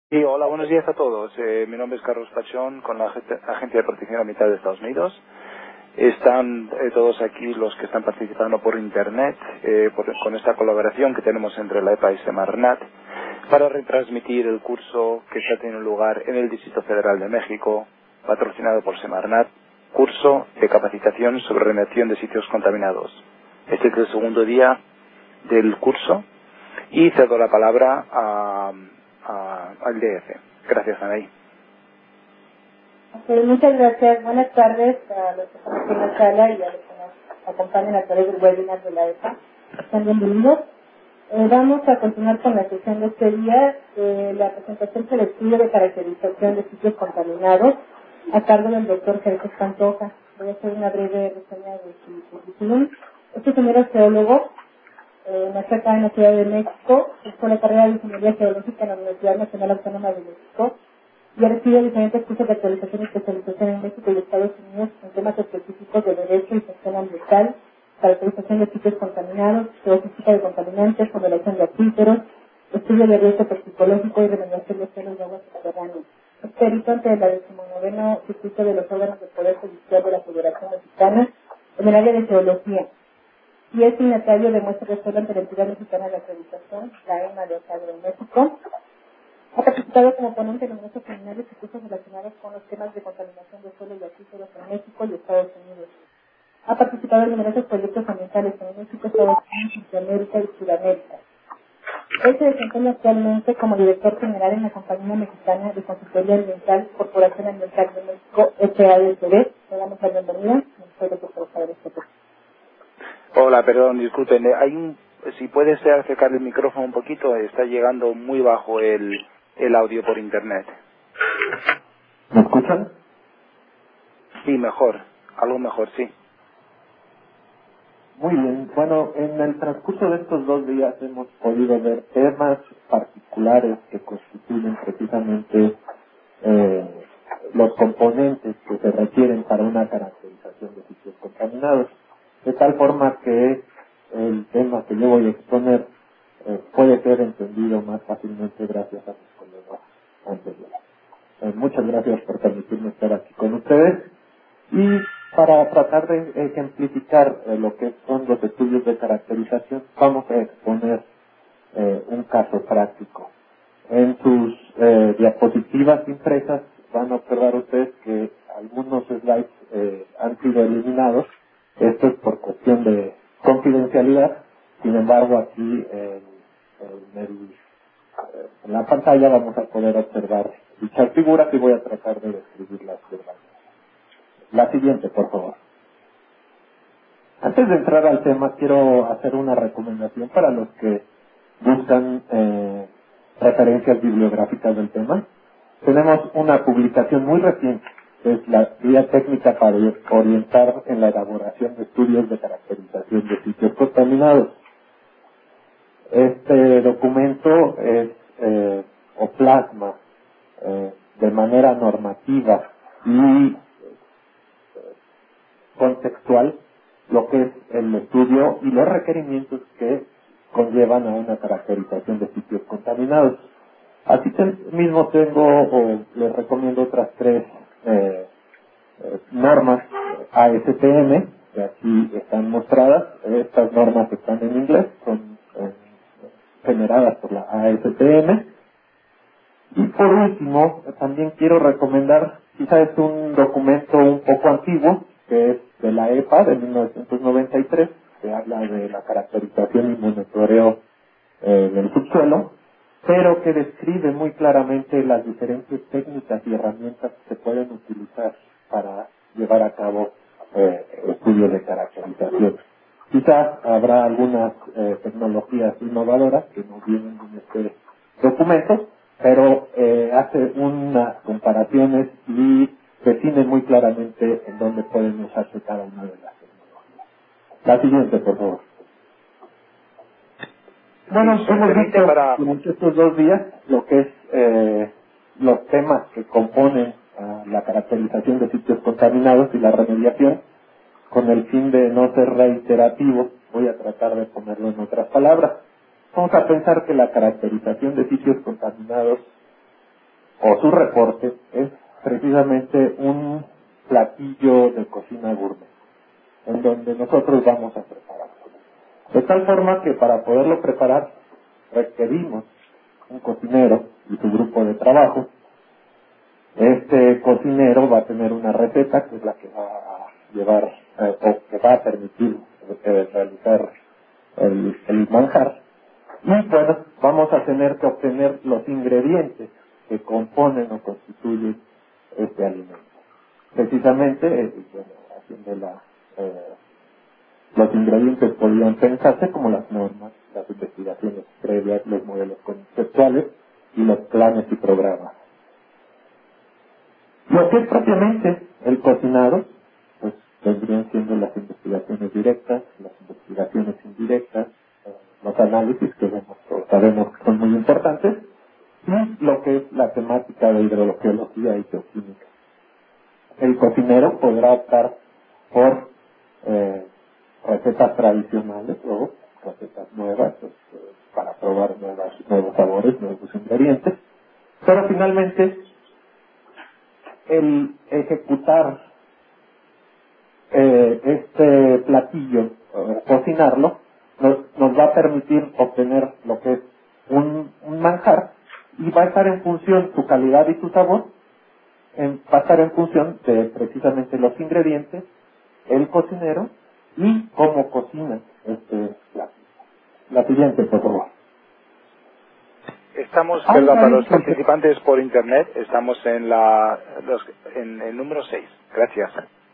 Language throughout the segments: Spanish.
Sí, hola, buenos días a todos. Mi nombre es Carlos Pachón, con la Agencia de Protección Ambiental de Estados Unidos. Están todos aquí los que están participando por Internet, con esta colaboración que tenemos entre la EPA y Semarnat, para retransmitir el curso que está teniendo lugar en el Distrito Federal de México, patrocinado por Semarnat, curso de capacitación sobre remediación de sitios contaminados. Este es el segundo día del curso y cedo la palabra al DF. Gracias, Anaí. Muchas gracias. Buenas tardes a los que están aquí en la sala y a los que nos acompañan a través del webinar de la EPA. Están bienvenidos. Vamos a continuar con la sesión de este día, la presentación del estudio de caracterización de sitios contaminados a cargo del doctor Jerjes Pantoja. Voy a hacer una breve reseña de su currículum. Este señor es geólogo, nació acá en la Ciudad de México, hizo la carrera de Ingeniería Geológica en la Universidad Nacional Autónoma de México y ha recibido diferentes cursos de actualización y especialización en México y Estados Unidos en temas específicos de derecho y gestión ambiental, caracterización de sitios contaminados, geofísica de contaminantes, modelación de acuíferos, estudio de riesgo toxicológico y remediación de suelos de aguas subterráneas. Es perito ante la 19º circuito de los órganos del Poder Judicial de la Federación Mexicana en el área de geología. Y es signatario de muestra de suelo ante la entidad mexicana de acreditación, la EMA de Octavio de México. Ha participado como ponente en numerosos seminarios y cursos relacionados con los temas de contaminación de suelo y acuíferos en México y Estados Unidos. Ha participado en numerosos proyectos ambientales en México, Estados Unidos, Centroamérica y Sudamérica. Él se desempeña actualmente como director general en la Compañía Mexicana de Consultoría Ambiental, Corporación Ambiental de México, SADCB. Le damos la bienvenida. Espero que por favor esté. Hola, perdón, disculpen. Si puede acercar el micrófono un poquito, está llegando muy bajo el audio por Internet. ¿Me escuchan? Sí, mejor. Algo mejor, sí. Muy bien. Bueno, en el transcurso de estos 2 días hemos podido ver temas particulares que constituyen precisamente los componentes que se requieren para una caracterización de sitios contaminados. De tal forma que el tema que yo voy a exponer puede ser entendido más fácilmente gracias a mis colegas anteriores. Muchas gracias por permitirme estar aquí con ustedes. Y para tratar de ejemplificar lo que son los estudios de caracterización, vamos a exponer un caso práctico. En sus diapositivas impresas van a observar ustedes que algunos slides han sido eliminados. Esto es por cuestión de confidencialidad. Sin embargo, aquí en la pantalla vamos a poder observar dichas figuras y voy a tratar de describirlas verbalmente. La siguiente, por favor. Antes de entrar al tema, quiero hacer una recomendación para los que buscan referencias bibliográficas del tema. Tenemos una publicación muy reciente, es la Guía Técnica para orientar en la elaboración de estudios de caracterización de sitios contaminados. Este documento es o plasma de manera normativa y contextual lo que es el estudio y los requerimientos que conllevan a una caracterización de sitios contaminados. Así mismo tengo o les recomiendo otras 3 normas ASTM que aquí están mostradas. Estas normas están en inglés, son generadas por la ASTM. Y por último, también quiero recomendar, quizás es un documento un poco antiguo, que es de la EPA de 1993, que habla de la caracterización y monitoreo del subsuelo, pero que describe muy claramente las diferentes técnicas y herramientas que se pueden utilizar para llevar a cabo estudios de caracterización. Quizás habrá algunas tecnologías innovadoras que no vienen en este documento, pero hace unas comparaciones y define muy claramente en dónde pueden usarse cada una de las tecnologías. La siguiente, por favor. Bueno, hemos visto durante estos 2 días lo que es los temas que componen la caracterización de sitios contaminados y la remediación. Con el fin de no ser reiterativo, voy a tratar de ponerlo en otras palabras. Vamos a pensar que la caracterización de sitios contaminados o su reporte es precisamente un platillo de cocina gourmet, en donde nosotros vamos a prepararlo. De tal forma que para poderlo preparar requerimos un cocinero y su grupo de trabajo. Este cocinero va a tener una receta que es la que va a llevar o que va a permitir realizar el manjar. Y bueno, vamos a tener que obtener los ingredientes que componen o constituyen este alimento. Precisamente, bueno, haciendo los ingredientes podrían pensarse como las normas, las investigaciones previas, los modelos conceptuales y los planes y programas. Lo que es propiamente el cocinado, pues vendrían siendo las investigaciones directas, las investigaciones indirectas, los análisis que vemos, o sabemos que son muy importantes, y lo que es la temática de hidrogeología y geoquímica. El cocinero podrá optar por recetas tradicionales o recetas nuevas, para probar nuevos sabores, nuevos ingredientes, pero finalmente el ejecutar este platillo, cocinarlo, nos va a permitir obtener lo que es un manjar, y va a estar en función, su calidad y su sabor, va a estar en función de precisamente los ingredientes, el cocinero y cómo cocina este platillo. La siguiente, por favor. Estamos, perdón, para los participantes por internet, estamos en en el número 6. Gracias.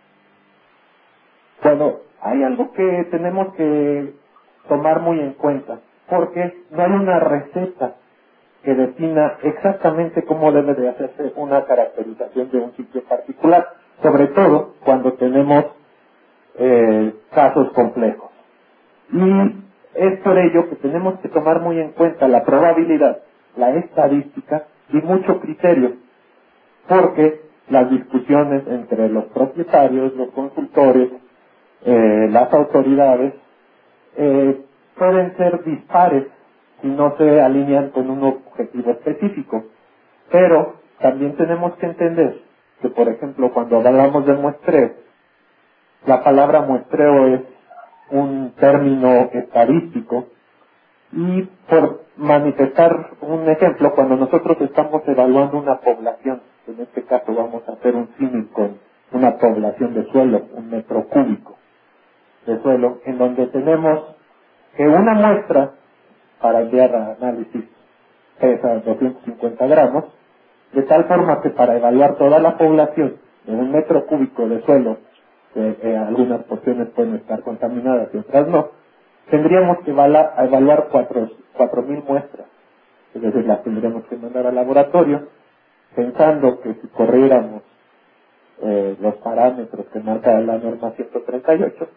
Bueno, hay algo que tenemos que tomar muy en cuenta, porque no hay una receta que defina exactamente cómo debe de hacerse una caracterización de un sitio particular, sobre todo cuando tenemos casos complejos. Y es por ello que tenemos que tomar muy en cuenta la probabilidad, la estadística y mucho criterio, porque las discusiones entre los propietarios, los consultores, las autoridades, pueden ser dispares si no se alinean con un objetivo específico. Pero también tenemos que entender que, por ejemplo, cuando hablamos de muestreo, la palabra muestreo es un término estadístico, y por manifestar un ejemplo, cuando nosotros estamos evaluando una población, en este caso vamos a hacer un símil con una población de suelo, un metro cúbico de suelo, en donde tenemos que una muestra para enviar a análisis pesa 250 gramos, de tal forma que para evaluar toda la población en un metro cúbico de suelo, algunas porciones pueden estar contaminadas y otras no, tendríamos que evaluar 4.000 muestras, es decir, las tendríamos que mandar al laboratorio, pensando que si corriéramos los parámetros que marca la norma 138,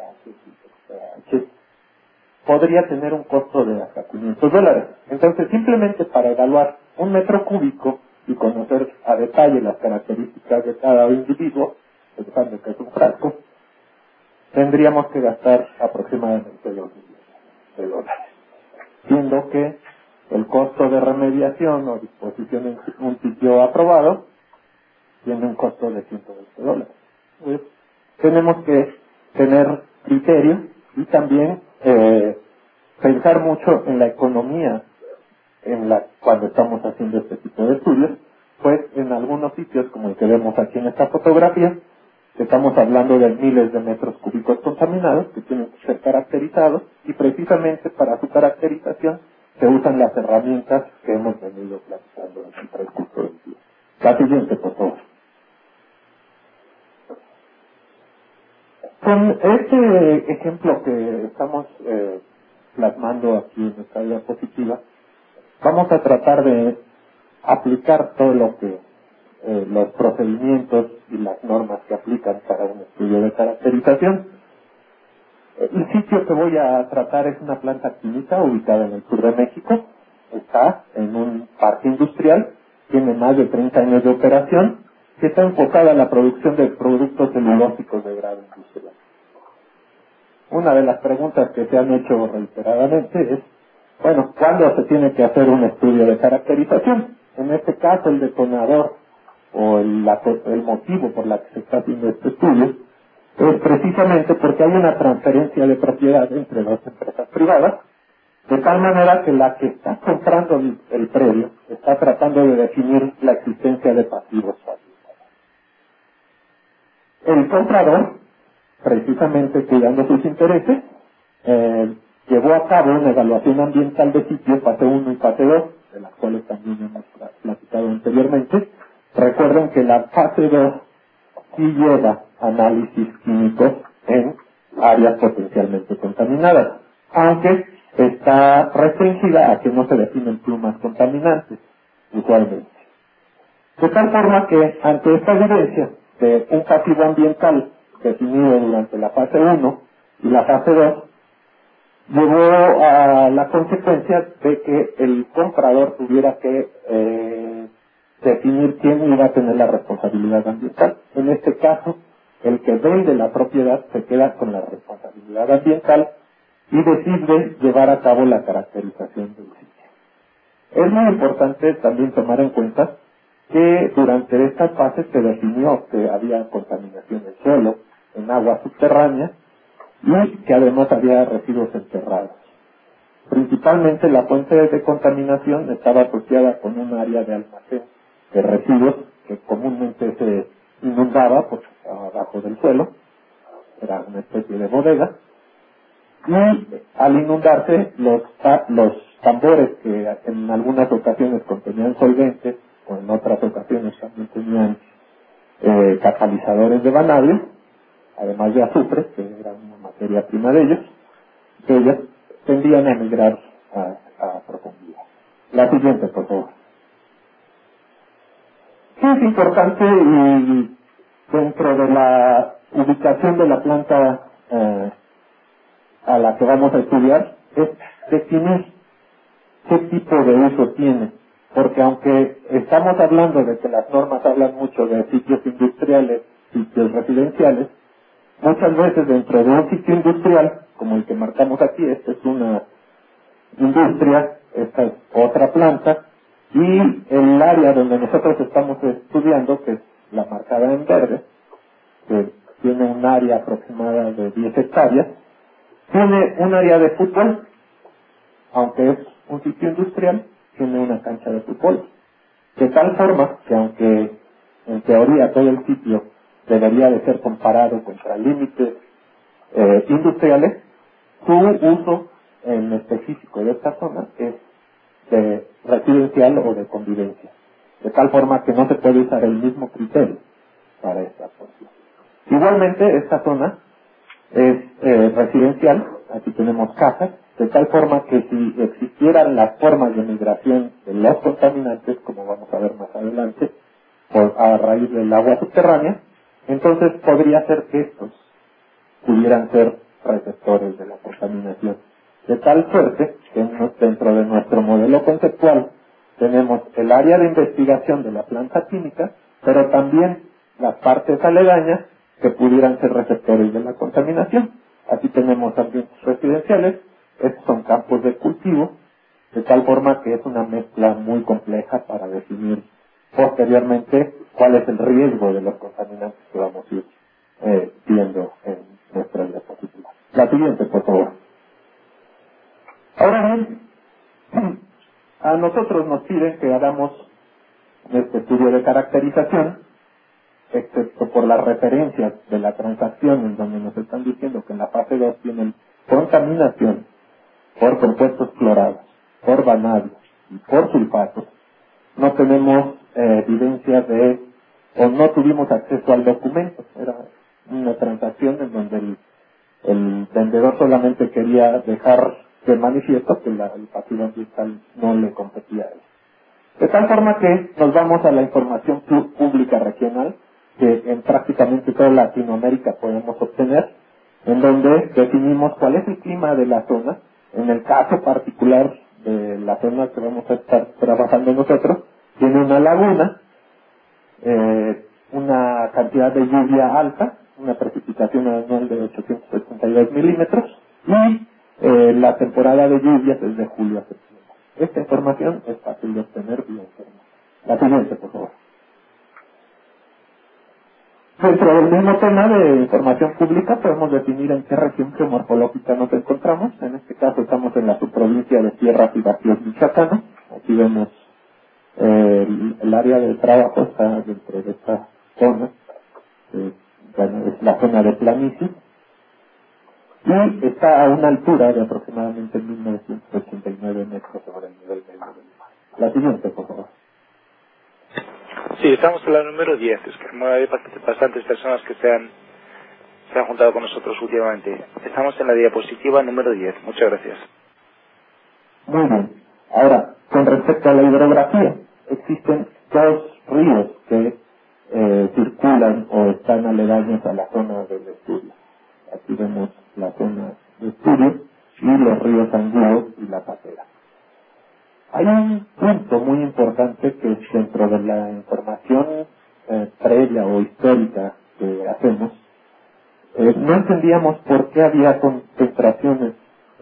podría tener un costo de hasta $500. Entonces, simplemente para evaluar un metro cúbico y conocer a detalle las características de cada individuo, pensando que es un frasco, tendríamos que gastar aproximadamente $2 millones, siendo que el costo de remediación o disposición en un sitio aprobado tiene un costo de $120. Entonces, tenemos que tener criterio y también pensar mucho en la economía cuando estamos haciendo este tipo de estudios, pues en algunos sitios, como el que vemos aquí en esta fotografía, estamos hablando de miles de metros cúbicos contaminados que tienen que ser caracterizados, y precisamente para su caracterización se usan las herramientas que hemos venido platicando en el transcurso del día. La siguiente, por favor. Con este ejemplo que estamos plasmando aquí en esta diapositiva, vamos a tratar de aplicar todo lo que los procedimientos y las normas que aplican para un estudio de caracterización. El sitio que voy a tratar es una planta química ubicada en el sur de México. Está en un parque industrial, tiene más de 30 años de operación, que está enfocada en la producción de productos celulósicos de grado industrial. Una de las preguntas que se han hecho reiteradamente es, bueno, ¿cuándo se tiene que hacer un estudio de caracterización? en este caso el detonador o el motivo por la que se está haciendo este estudio es precisamente porque hay una transferencia de propiedad entre dos empresas privadas, de tal manera que la que está comprando el predio está tratando de definir la existencia de pasivos. El comprador, precisamente cuidando sus intereses, llevó a cabo una evaluación ambiental de sitio fase 1 y fase 2, de las cuales también hemos platicado anteriormente. Recuerden que la fase 2 sí lleva análisis químicos en áreas potencialmente contaminadas, aunque está restringida a que no se definen plumas contaminantes, usualmente. De tal forma que, ante esta evidencia de un pasivo ambiental definido durante la fase 1 y la fase 2, llevó a la consecuencia de que el comprador tuviera que definir quién iba a tener la responsabilidad ambiental. En este caso, el que vende la propiedad se queda con la responsabilidad ambiental y decide llevar a cabo la caracterización del sitio. Es muy importante también tomar en cuenta que durante estas fases se definió que había contaminación del suelo, en agua subterránea, y que además había residuos enterrados. Principalmente la fuente de contaminación estaba asociada con un área de almacén de residuos que comúnmente se inundaba porque estaba abajo del suelo, era una especie de bodega, y al inundarse los tambores que en algunas ocasiones contenían solventes o en otras ocasiones también tenían catalizadores de vanadio, además de azufre, que era una materia prima de ellos tendían a emigrar a profundidad. La siguiente, por favor. ¿Qué es importante y dentro de la ubicación de la planta a la que vamos a estudiar? Es definir qué tipo de uso tiene, porque aunque estamos hablando de que las normas hablan mucho de sitios industriales, sitios residenciales, muchas veces dentro de un sitio industrial, como el que marcamos aquí, esta es una industria, esta es otra planta, y el área donde nosotros estamos estudiando, que es la marcada en verde, que tiene un área aproximada de 10 hectáreas, tiene un área de fútbol, aunque es un sitio industrial, tiene una cancha de fútbol. De tal forma que aunque en teoría todo el sitio debería de ser comparado contra límites industriales, su uso en específico de esta zona es de residencial o de convivencia. De tal forma que no se puede usar el mismo criterio para esta porción. Igualmente, esta zona es residencial, aquí tenemos casas, de tal forma que si existieran las formas de migración de los contaminantes, como vamos a ver más adelante, a raíz del agua subterránea, entonces podría ser que estos pudieran ser receptores de la contaminación. De tal suerte que dentro de nuestro modelo conceptual tenemos el área de investigación de la planta química, pero también las partes aledañas que pudieran ser receptores de la contaminación. Aquí tenemos ambientes residenciales, estos son campos de cultivo, de tal forma que es una mezcla muy compleja para definir posteriormente cuál es el riesgo de los contaminantes que vamos a ir viendo en nuestra diapositiva. La siguiente, por favor. Ahora bien, a nosotros nos piden que hagamos este estudio de caracterización, excepto por las referencias de la transacción en donde nos están diciendo que en la fase 2 tienen contaminación por compuestos clorados, por vanadio y por sulfatos. No tenemos evidencia de, o no tuvimos acceso al documento. Era una transacción en donde el vendedor solamente quería dejar de manifiesto que el pasivo ambiental no le competía a él. De tal forma que nos vamos a la información pública regional, que en prácticamente toda Latinoamérica podemos obtener, en donde definimos cuál es el clima de la zona. En el caso particular de la zona que vamos a estar trabajando nosotros, tiene una laguna, una cantidad de lluvia alta, una precipitación anual de 872 milímetros, y la temporada de lluvias es de julio a septiembre. Esta información es fácil de obtener vía internet. La siguiente, por favor. Dentro del mismo tema de información pública podemos definir en qué región geomorfológica nos encontramos. En este caso estamos en la subprovincia de Sierras y Bajíos Michoacanos. Aquí vemos el área de trabajo está dentro de esta zona, bueno, es la zona de planicie, y está a una altura de aproximadamente 1989 metros sobre el nivel medio del mar. La siguiente, por favor. Sí, estamos en la número 10. Es que hay bastantes personas que se han juntado con nosotros últimamente. Estamos en la diapositiva número 10. Muchas gracias. Muy bien. Ahora, con respecto a la hidrografía, existen dos ríos que circulan o están aledaños a la zona del estudio. Aquí vemos la zona de estudio y los ríos Angulo y La Patera. Hay un punto muy importante que es dentro de la información previa o histórica que hacemos. No entendíamos por qué había concentraciones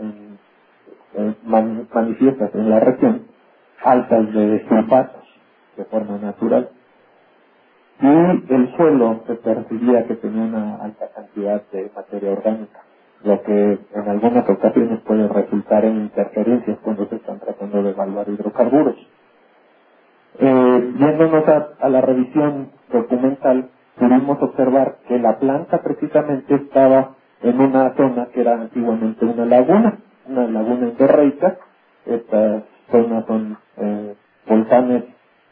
manifiestas en la región altas de sulfatos de forma natural, y el suelo se percibía que tenía una alta cantidad de materia orgánica, lo que en algunas ocasiones puede resultar en interferencias cuando se están tratando de evaluar hidrocarburos. Yéndonos a la revisión documental, pudimos observar que la planta precisamente estaba en una zona que era antiguamente una laguna endorreica. Estas zonas son volcanes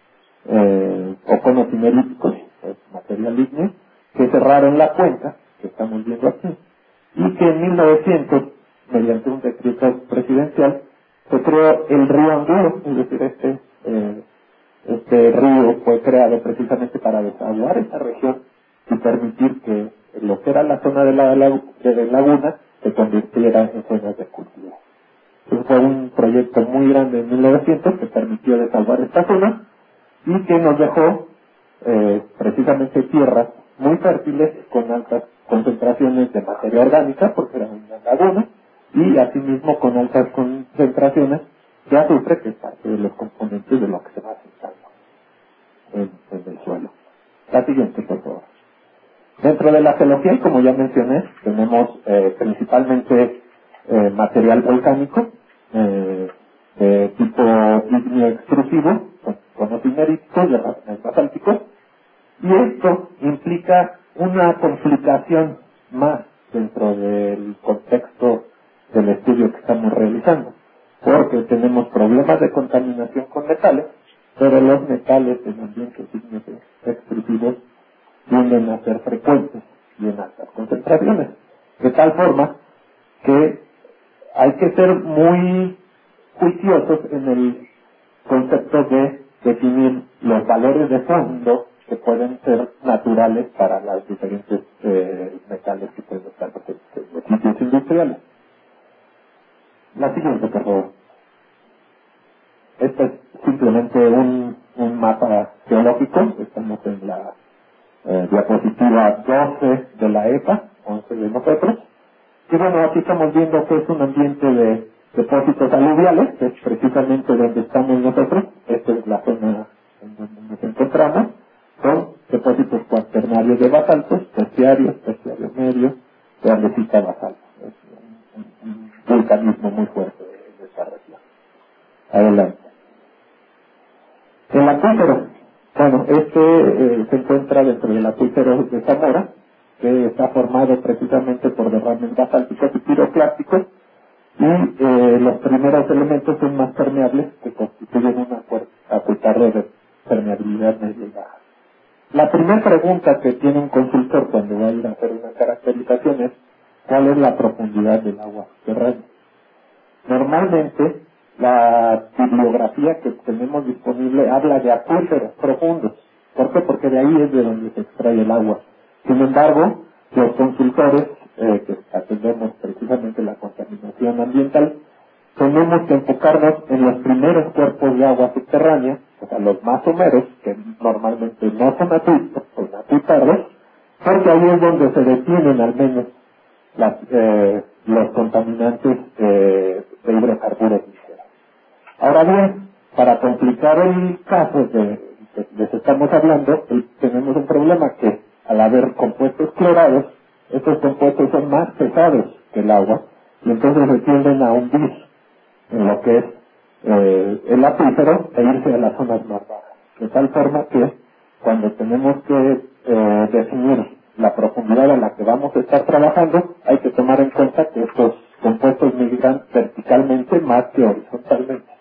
o conos cimeríticos, material ígneo, que cerraron la cuenca, que estamos viendo aquí, y que en 1900, mediante un decreto presidencial, se creó el río Angulo, es decir, este río fue creado precisamente para desaguar esa región y permitir que lo que era la zona de la laguna se convirtiera en zonas de cultivo. Entonces fue un proyecto muy grande en 1900 que permitió desaguar esta zona y que nos dejó precisamente tierras muy fértiles con altas concentraciones de materia orgánica, porque era una laguna, y asimismo con altas concentraciones de azufre, que es parte de los componentes de lo que se va asentando en el suelo. La siguiente, por favor. Dentro de la geología, como ya mencioné, tenemos principalmente material volcánico de tipo ígneo extrusivo, conos cimeríticos y arrastres basálticos, y esto implica una complicación más dentro del contexto del estudio que estamos realizando, porque tenemos problemas de contaminación con metales, pero los metales en ambientes ígneos extrusivos tienden a ser frecuentes y en altas concentraciones, de tal forma que hay que ser muy juiciosos en el concepto de definir los valores de fondo que pueden ser naturales para los diferentes metales que pueden estar presentes en los sitios industriales. La siguiente, por favor. Este es simplemente un mapa geológico. Estamos en la diapositiva 12 de la EPA, 11 de nosotros. Y bueno, aquí estamos viendo que es un ambiente de depósitos aluviales, que es precisamente donde estamos nosotros. Esta es la zona en donde nos encontramos, con depósitos cuaternarios de basaltos, terciario medio, de andesita basalto. Es un vulcanismo muy fuerte de esta región. Adelante. El acuífero. Bueno, se encuentra dentro del acuífero de Zamora, que está formado precisamente por derrames basálticos y piroclásticos, y los primeros elementos son más permeables, que constituyen un acuífero de permeabilidad media y baja. La primera pregunta que tiene un consultor cuando va a ir a hacer una caracterización es ¿cuál es la profundidad del agua subterránea? Normalmente la bibliografía que tenemos disponible habla de acuíferos profundos. ¿Por qué? Porque de ahí es de donde se extrae el agua. Sin embargo, los consultores que atendemos precisamente la contaminación ambiental, tenemos que enfocarnos en los primeros cuerpos de agua subterránea, o sea, los más someros, que normalmente no son acuíferos, porque ahí es donde se detienen al menos los contaminantes de hidrocarburos ligeros. Ahora bien, para complicar el caso de que les estamos hablando, tenemos un problema que al haber compuestos clorados, estos compuestos son más pesados que el agua y entonces se tienden a hundir en lo que es el acuífero e irse a las zonas más bajas. De tal forma que cuando tenemos que definir la profundidad a la que vamos a estar trabajando, hay que tomar en cuenta que estos compuestos migran verticalmente más que horizontalmente.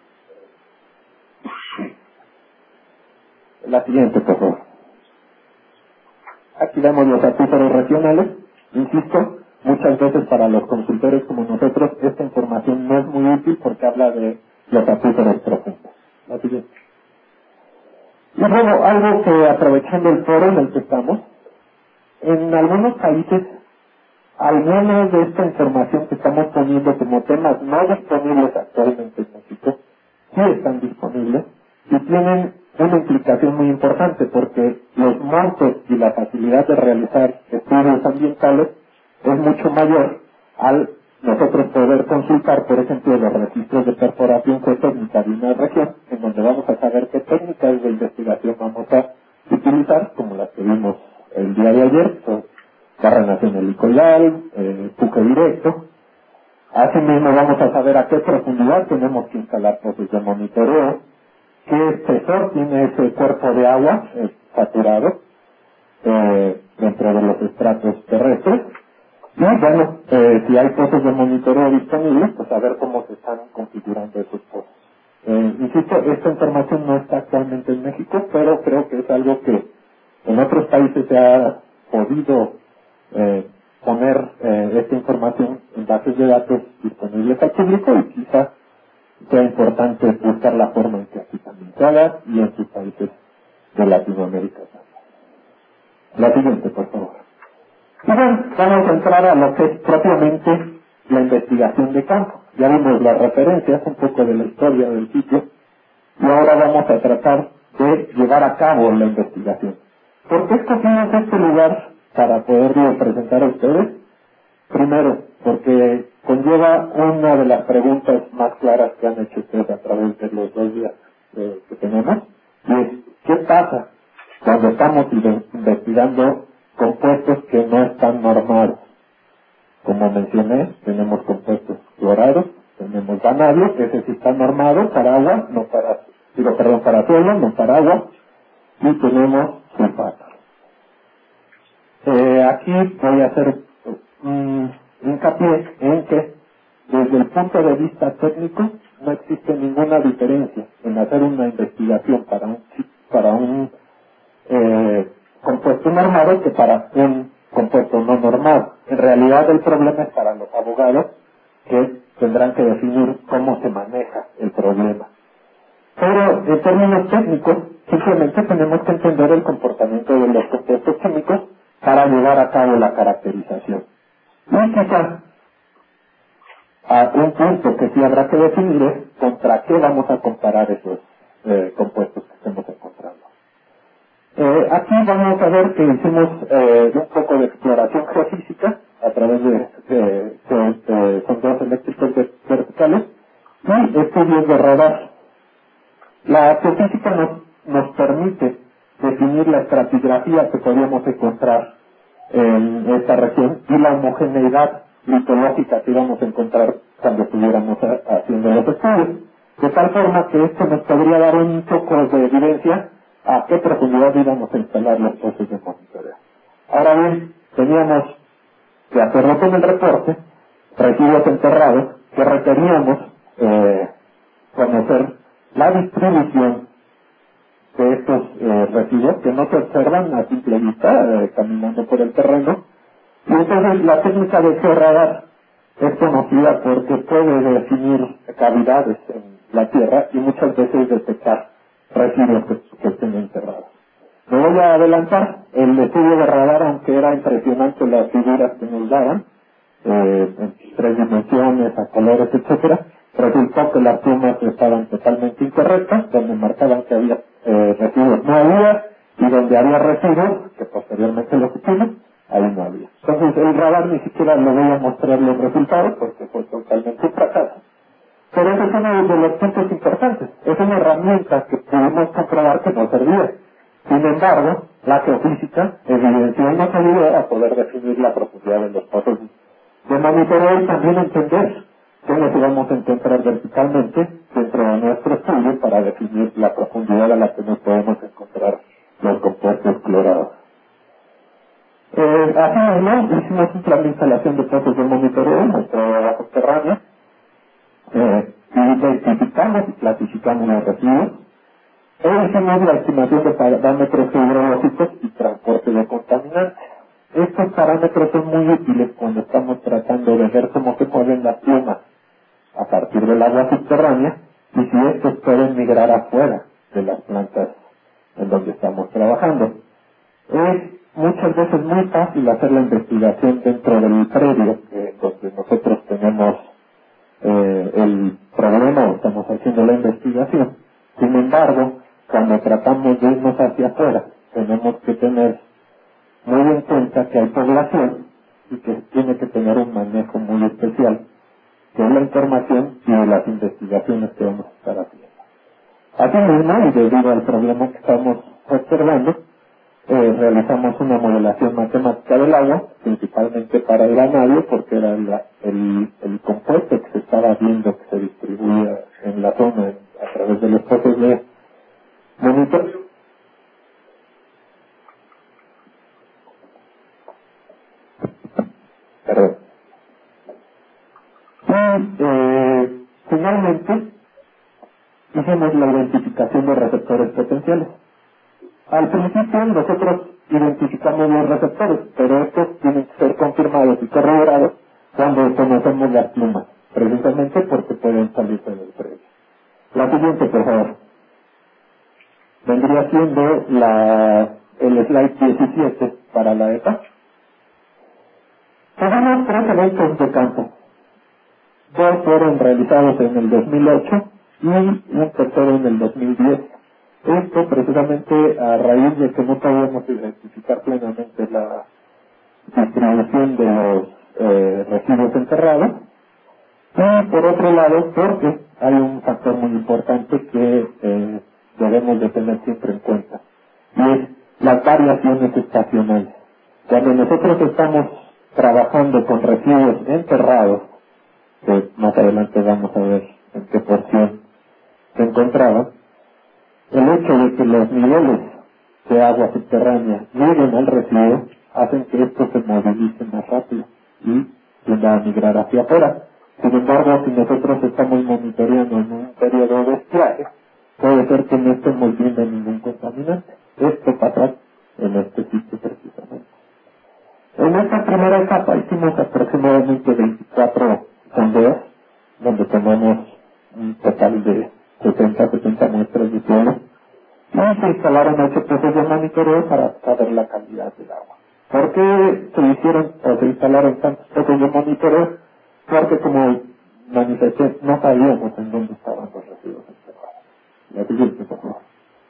La siguiente, por favor. Aquí vemos los acuíferos regionales. Insisto, muchas veces para los consultores como nosotros esta información no es muy útil porque habla de los acuíferos profundos. La siguiente. Y luego algo que, aprovechando el foro en el que estamos, en algunos países algunas de esta información que estamos poniendo como temas no disponibles actualmente en México sí están disponibles y tienen una implicación muy importante porque los montos y la facilidad de realizar estudios ambientales es mucho mayor al nosotros poder consultar, por ejemplo, los registros de perforación geotécnica de una región, en donde vamos a saber qué técnicas de investigación vamos a utilizar, como las que vimos el día de ayer, son barrenación helicoidal, puque directo. Asimismo vamos a saber a qué profundidad tenemos que instalar pozos de monitoreo, qué espesor tiene ese cuerpo de agua saturado dentro de los estratos terrestres. Y bueno, si hay pozos de monitoreo disponibles, pues a ver cómo se están configurando esos pozos. Insisto, esta información no está actualmente en México, pero creo que es algo que en otros países se ha podido poner esta información en bases de datos disponibles al público y quizá sea importante buscar la forma en que aquí también se haga y en sus países de Latinoamérica también. La siguiente, por favor. Y bueno, vamos a entrar a lo que es propiamente la investigación de campo. Ya vimos las referencias, un poco de la historia del sitio, y ahora vamos a tratar de llevar a cabo la investigación. ¿Por qué escogimos este lugar para poderlo presentar a ustedes? Primero, porque conlleva una de las preguntas más claras que han hecho ustedes a través de los 2 días que tenemos, y es, ¿qué pasa cuando estamos investigando compuestos que no están normados? Como mencioné, tenemos compuestos clorados, tenemos vanadios, que ese sí está normado para agua, no para, para suelo, no para agua, y tenemos sulfatos. Aquí voy a hacer hincapié en que desde el punto de vista técnico no existe ninguna diferencia en hacer una investigación para un compuesto normado que para un compuesto no normado. En realidad el problema es para los abogados que tendrán que definir cómo se maneja el problema. Pero en términos técnicos simplemente tenemos que entender el comportamiento de los compuestos químicos para llevar a cabo la caracterización. Y quizás a un punto que sí habrá que definir es contra qué vamos a comparar esos compuestos que estemos encontrando. Aquí vamos a ver que hicimos un poco de exploración geofísica a través de sondeos eléctricos verticales y estudios de radar. La geofísica nos permite definir la estratigrafía que podríamos encontrar en esta región y la homogeneidad litológica que íbamos a encontrar cuando estuviéramos haciendo los estudios. De tal forma que esto nos podría dar un poco de evidencia a qué profundidad íbamos a instalar los pozos de monitoreo. Ahora bien, teníamos que hacerlo con el reporte, residuos enterrados, que requeríamos conocer la distribución de estos residuos que no se observan a simple vista caminando por el terreno. Y entonces la técnica de georradar es conocida porque puede definir cavidades en la tierra y muchas veces detectar residuos que estén enterrados. Me voy a adelantar, el estudio de radar, aunque era impresionante las figuras que nos daban, en 3 dimensiones, a colores, etcétera, resultó que las sumas estaban totalmente incorrectas, donde marcaban que había residuos no había, y donde había residuos, que posteriormente los hicimos, ahí no había. Entonces el radar ni siquiera le voy a mostrar los resultados, porque fue totalmente un fracaso. Pero ese es uno de los puntos importantes. Es una herramienta que pudimos comprobar que no servía. Sin embargo, la geofísica evidenció y nos ayudó a poder definir la profundidad de los pozos de monitoreo y también entender qué nos íbamos a encontrar verticalmente dentro de nuestro estudio para definir la profundidad a la que nos podemos encontrar los compuestos clorados. Asimismo, hicimos un plan de instalación de pozos de monitoreo en nuestra agua subterránea. Identificamos y clasificamos los residuos. Hicimos la estimación de parámetros hidrológicos y transporte de contaminantes. Estos parámetros son muy útiles cuando estamos tratando de ver cómo se mueven las plumas a partir del agua subterránea y si estos pueden migrar afuera de las plantas en donde estamos trabajando. Es muchas veces muy fácil hacer la investigación dentro del predio, donde nosotros tenemos el problema o estamos haciendo la investigación. Sin embargo, cuando tratamos de irnos hacia afuera, tenemos que tener muy en cuenta que hay población y que tiene que tener un manejo muy especial de la información y de las investigaciones que vamos a estar haciendo. Asimismo, y debido al problema que estamos observando, realizamos una modelación matemática del agua, principalmente para el anadio, porque era el compuesto que se estaba viendo que se distribuía en la zona a través de los pozos de monitoreo. Perdón. Y finalmente hicimos la identificación de receptores potenciales. Al principio nosotros identificamos los receptores, pero estos tienen que ser confirmados y corroborados cuando conocemos las plumas, precisamente porque pueden salirse del predio. La siguiente, por favor. Vendría siendo el slide 17 para la ETA. Tenemos 3 eventos de campo. 2 fueron realizados en el 2008 y un tercero en el 2010. Esto precisamente a raíz de que no podíamos identificar plenamente la distribución de los residuos enterrados. Y por otro lado, porque hay un factor muy importante que debemos de tener siempre en cuenta, y es las variaciones estacionales. Cuando nosotros estamos trabajando con residuos enterrados, que más adelante vamos a ver en qué porción se encontraban, el hecho de que los niveles de agua subterránea lleguen al residuo hacen que esto se movilice más rápido y tienda a migrar hacia afuera. Sin embargo, si nosotros estamos monitoreando en un periodo de estiaje, puede ser que no estemos viendo ningún contaminante. Esto pasa en este sitio precisamente. En esta primera etapa hicimos aproximadamente 24 sondeos, donde tomamos un total de 70 muestras de suelo, y se instalaron 8 pozos de monitoreo para saber la calidad del agua. ¿Por qué se hicieron o se instalaron tantos pozos de monitoreo? Porque, como manifesté, no sabíamos en dónde estaban los residuos enterrados. La siguiente, por favor.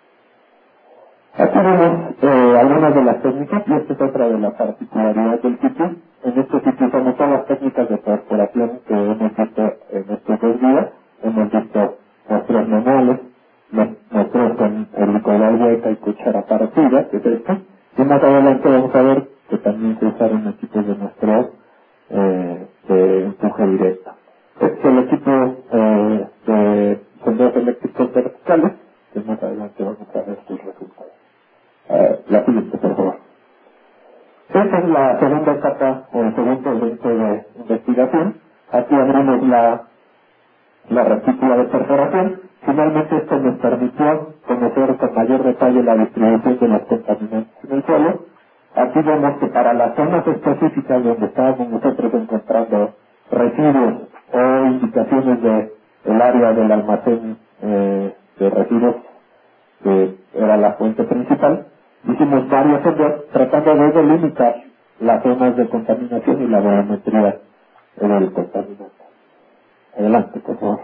Aquí vemos algunas de las técnicas, y esta es otra de las particularidades del sitio. En este sitio usamos todas las técnicas de perforación que hemos visto en estos 2 días. Hemos visto muestras manuales, muestras con helicoidal hueca y cuchara partida, que es esto. Y más adelante vamos a ver que también se usaron equipos de muestreo de empuje directo. Este es el equipo de sondeos eléctricos verticales, que más adelante vamos a ver sus resultados. La siguiente, por favor. Esta es la segunda etapa o el segundo evento de investigación. Aquí abrimos la retícula de perforación. Finalmente esto nos permitió conocer con mayor detalle la distribución de los contaminantes en el suelo. Aquí vemos que para las zonas específicas donde estábamos nosotros encontrando residuos o indicaciones del área del almacén de residuos, que era la fuente principal, hicimos varios sondeos tratando de delimitar las zonas de contaminación y la volumetría del contaminante. Adelante, por favor.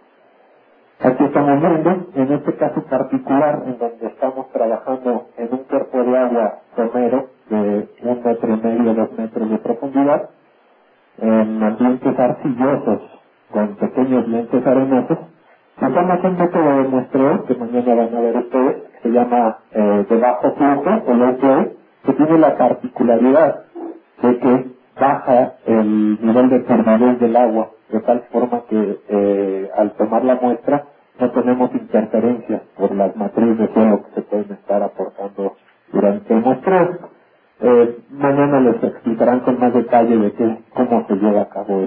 Aquí estamos viendo, en este caso particular, en donde estamos trabajando en un cuerpo de agua somero de 1,5 metros, 2 metros de profundidad, en ambientes arcillosos, con pequeños lentes desechos arenosos. Usamos un método de muestreo que mañana van a ver ustedes, que se llama de bajo flujo o low flow, que tiene la particularidad de que baja el nivel de turbidez del agua, de tal forma que al tomar la muestra no tenemos interferencias por las matrices de suelo que se pueden estar aportando durante el muestreo. Mañana les explicarán con más detalle de cómo se lleva a cabo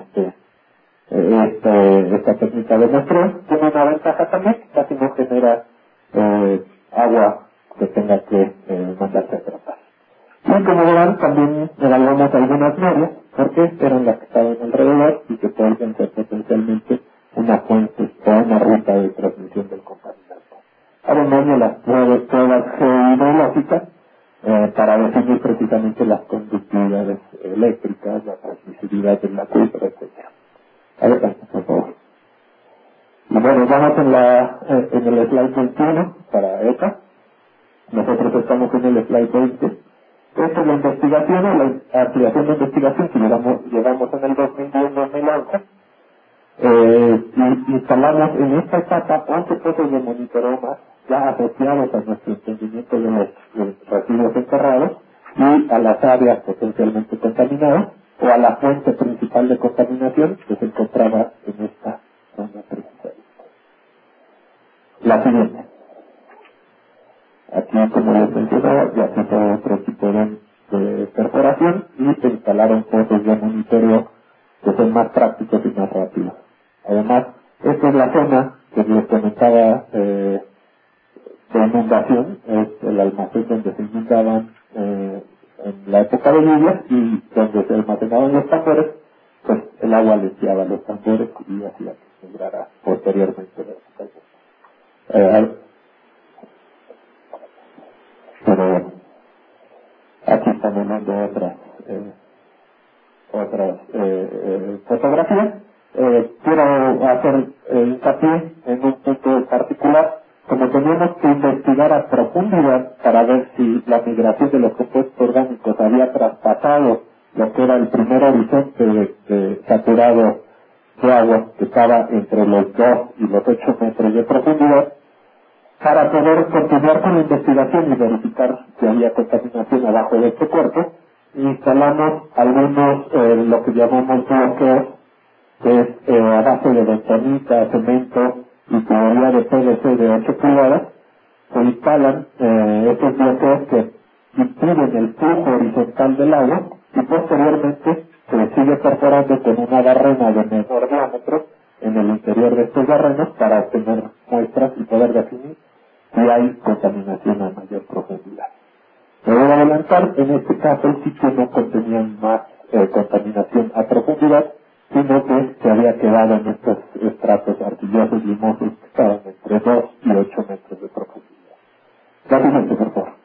esta técnica de muestreo. Tiene una ventaja también, casi no genera agua que tenga que mandarse a tratar. Y como verán, también evaluamos algunas novias, porque eran las que estaban alrededor y que pueden ser potencialmente una fuente o una ruta de transmisión del contaminante. Además de las pruebas geohidrológicas, para definir precisamente las conductividades eléctricas, la transmisibilidad del acuífero, etc. Adelante, por favor. Y bueno, vamos en el slide 21 para ETA. Nosotros estamos en el slide 20. Esta es la investigación, o la ampliación de investigación que llevamos en el 2010-2011. Instalamos en esta etapa 11 pozos de monitoreo más, ya asociados a nuestro entendimiento de los residuos enterrados y a las áreas potencialmente contaminadas, o a la fuente principal de contaminación que se encontraba en esta zona principal. La siguiente. Aquí, como les mencionaba, ya se hizo otro tipo de perforación y se instalaron pozos de monitoreo que son más prácticos y más rápidos. Además, esta es la zona que les comentaba de inundación, es el almacén donde se inundaban en la época de lluvias y donde se almacenaban los tambores, pues el agua limpiaba los tambores y hacía que se migrara posteriormente de pero bueno, aquí estamos viendo otras fotografías. Quiero hacer hincapié en un punto particular. Como teníamos que investigar a profundidad para ver si la migración de los compuestos orgánicos había traspasado lo que era el primer horizonte saturado de agua, que estaba entre los 2 y los 8 metros de profundidad, para poder continuar con la investigación y verificar si había contaminación abajo de este cuerpo, instalamos algunos, lo que llamamos bloqueos, que es a base de bentonita, cemento y tubería de PVC de 8 pulgadas. Se instalan estos bloqueos que impiden el flujo horizontal del agua y posteriormente se sigue perforando con una barrena de menor diámetro en el interior de estos barrenos para obtener muestras y poder definir si hay contaminación a mayor profundidad. Me voy a adelantar, en este caso el sitio no contenía más contaminación a profundidad, sino que se había quedado en estos estratos arcillosos limosos que estaban entre 2 y 8 metros de profundidad. La siguiente, por favor.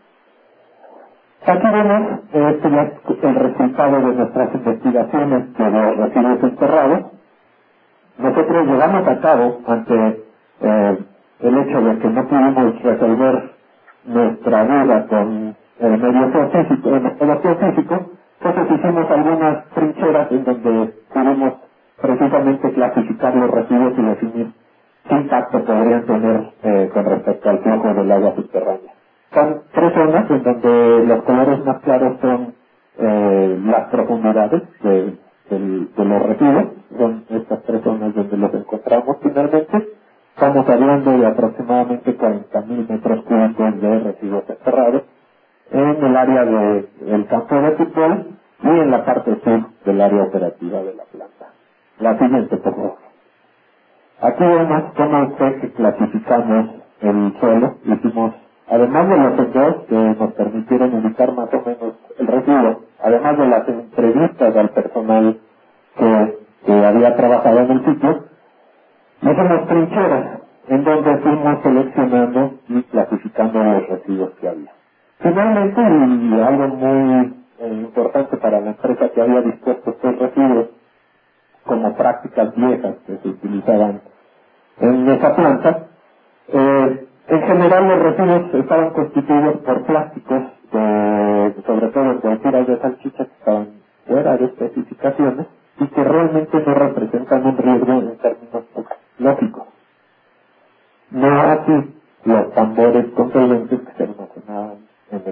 Aquí vemos el resultado de nuestras investigaciones de los residuos enterrados. Nosotros llevamos a cabo, ante el hecho de que no pudimos resolver nuestra duda con el medio geofísico, entonces hicimos algunas trincheras en donde pudimos precisamente clasificar los residuos y definir qué impacto podrían tener con respecto al flujo del agua subterránea. Son 3 zonas en donde los colores más claros son las profundidades de los residuos. Son estas 3 zonas donde los encontramos finalmente. Estamos hablando de aproximadamente 40.000 metros cúbicos de residuos enterrados en el área del campo de fútbol y en la parte sur del área operativa de la planta. La siguiente, por favor. Aquí vemos cómo fue que clasificamos el suelo. Hicimos, además de los sondeos que nos permitieron ubicar más o menos el residuo, además de las entrevistas al personal que había trabajado en el sitio, hicimos trincheras en donde fuimos seleccionando y clasificando los residuos que había. Finalmente, y algo muy importante para la empresa que había dispuesto estos residuos como prácticas viejas que se utilizaban en esa planta, en general los residuos estaban constituidos por plásticos, sobre todo en guajiras de salchicha que estaban fuera de especificaciones y que realmente no representan un riesgo en términos lógicos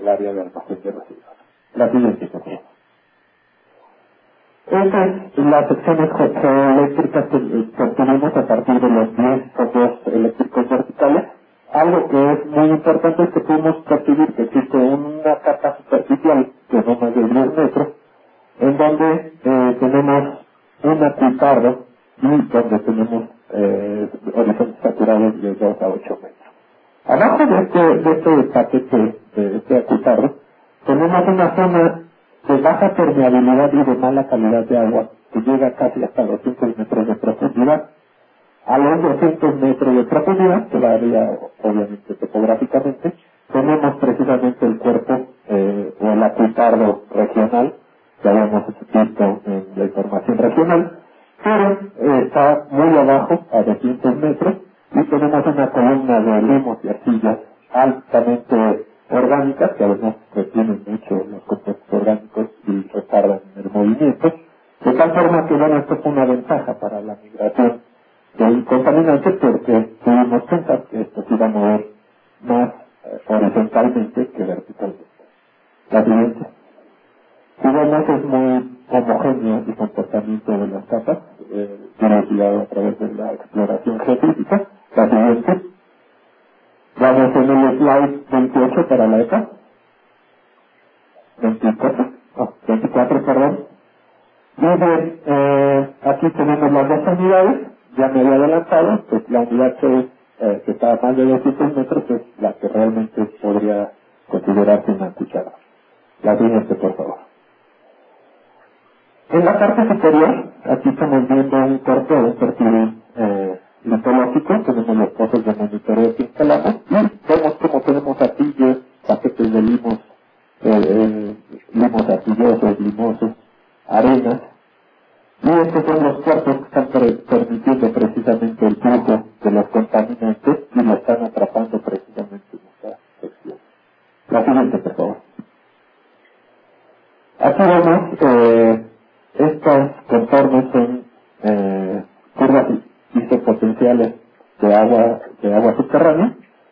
el área de almacén de residuos. La siguiente, por favor. Estas son las secciones geoeléctricas que obtenemos a partir de los 10 focos eléctricos verticales. Algo que es muy importante es que podemos percibir que existe una capa superficial de no más de 10 metros, en donde tenemos un acuitardo y donde tenemos horizontes saturados de 2 a 8 metros. Abajo de este paquete, de este acuitardo, tenemos una zona de baja permeabilidad y de mala calidad de agua, que llega casi hasta 200 metros de profundidad. A los 200 metros de profundidad, que varía obviamente topográficamente, tenemos precisamente el cuerpo o el acuitardo regional, que habíamos visto en la información regional, pero está muy abajo, a 200 metros, y tenemos una columna de limos y arcillas altamente orgánicas, que además retienen mucho los compuestos orgánicos y retardan el movimiento, de tal forma que, bueno, esto fue una ventaja para la migración del contaminante, porque pudimos pensar que esto se iba a mover más horizontalmente que verticalmente. La siguiente. Si vemos, es muy homogéneo el comportamiento de las capas, dirigido a través de la exploración geofísica. La siguiente. Vamos en el slide 28 para la EPA. 24, perdón. Y bien, aquí tenemos las dos unidades, ya me había adelantado, pues la unidad que está a más de 200 metros es la que realmente podría considerarse una cuchara. La siguiente, por favor. En la parte superior, aquí estamos viendo un corte de un perfil litológico, tenemos los pozos de monitoreo que instalamos, y vemos como tenemos arcillos, paquetes de limos, limos arcillosos, limosos, arenas, y estos son los cuerpos que están permitiendo precisamente el flujo de los contaminantes y lo están atrapando precisamente en esta sección. La siguiente, por favor. Aquí vemos estos contornos son curvas isopotenciales de agua subterránea,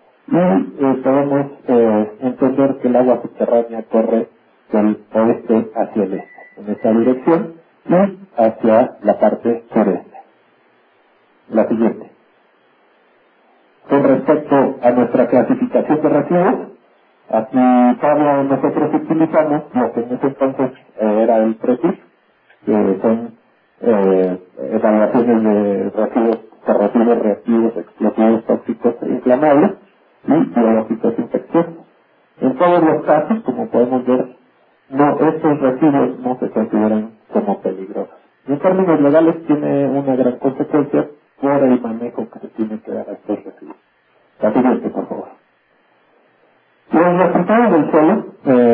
y podemos entender que el agua subterránea corre del oeste hacia el este, en esta dirección, y hacia la parte sureste. La siguiente. Con respecto a nuestra clasificación de residuos, aquí nosotros utilizamos lo que en ese entonces era el PRETIS, que son evaluaciones de residuos corrosivos, reactivos, explosivos, tóxicos e inflamables, y biológicos infecciosos. En todos los casos, como podemos ver, estos residuos no se consideran como peligrosos. Y en términos legales tiene una gran consecuencia por el manejo que se tiene que dar a estos residuos. La siguiente, por favor. Los resultados del suelo,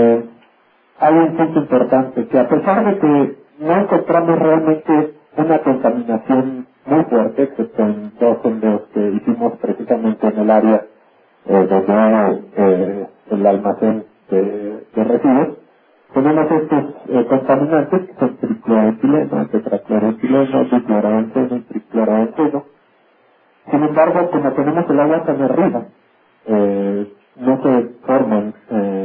hay un punto importante, que a pesar de que no encontramos realmente una contaminación muy fuerte, excepto en 2 sondeos que hicimos precisamente en el área donde el almacén de residuos, tenemos estos contaminantes que son tricloretileno, tetracloretileno, diclorobenceno y triclorobenceno. Sin embargo, como tenemos el agua tan arriba, no se forman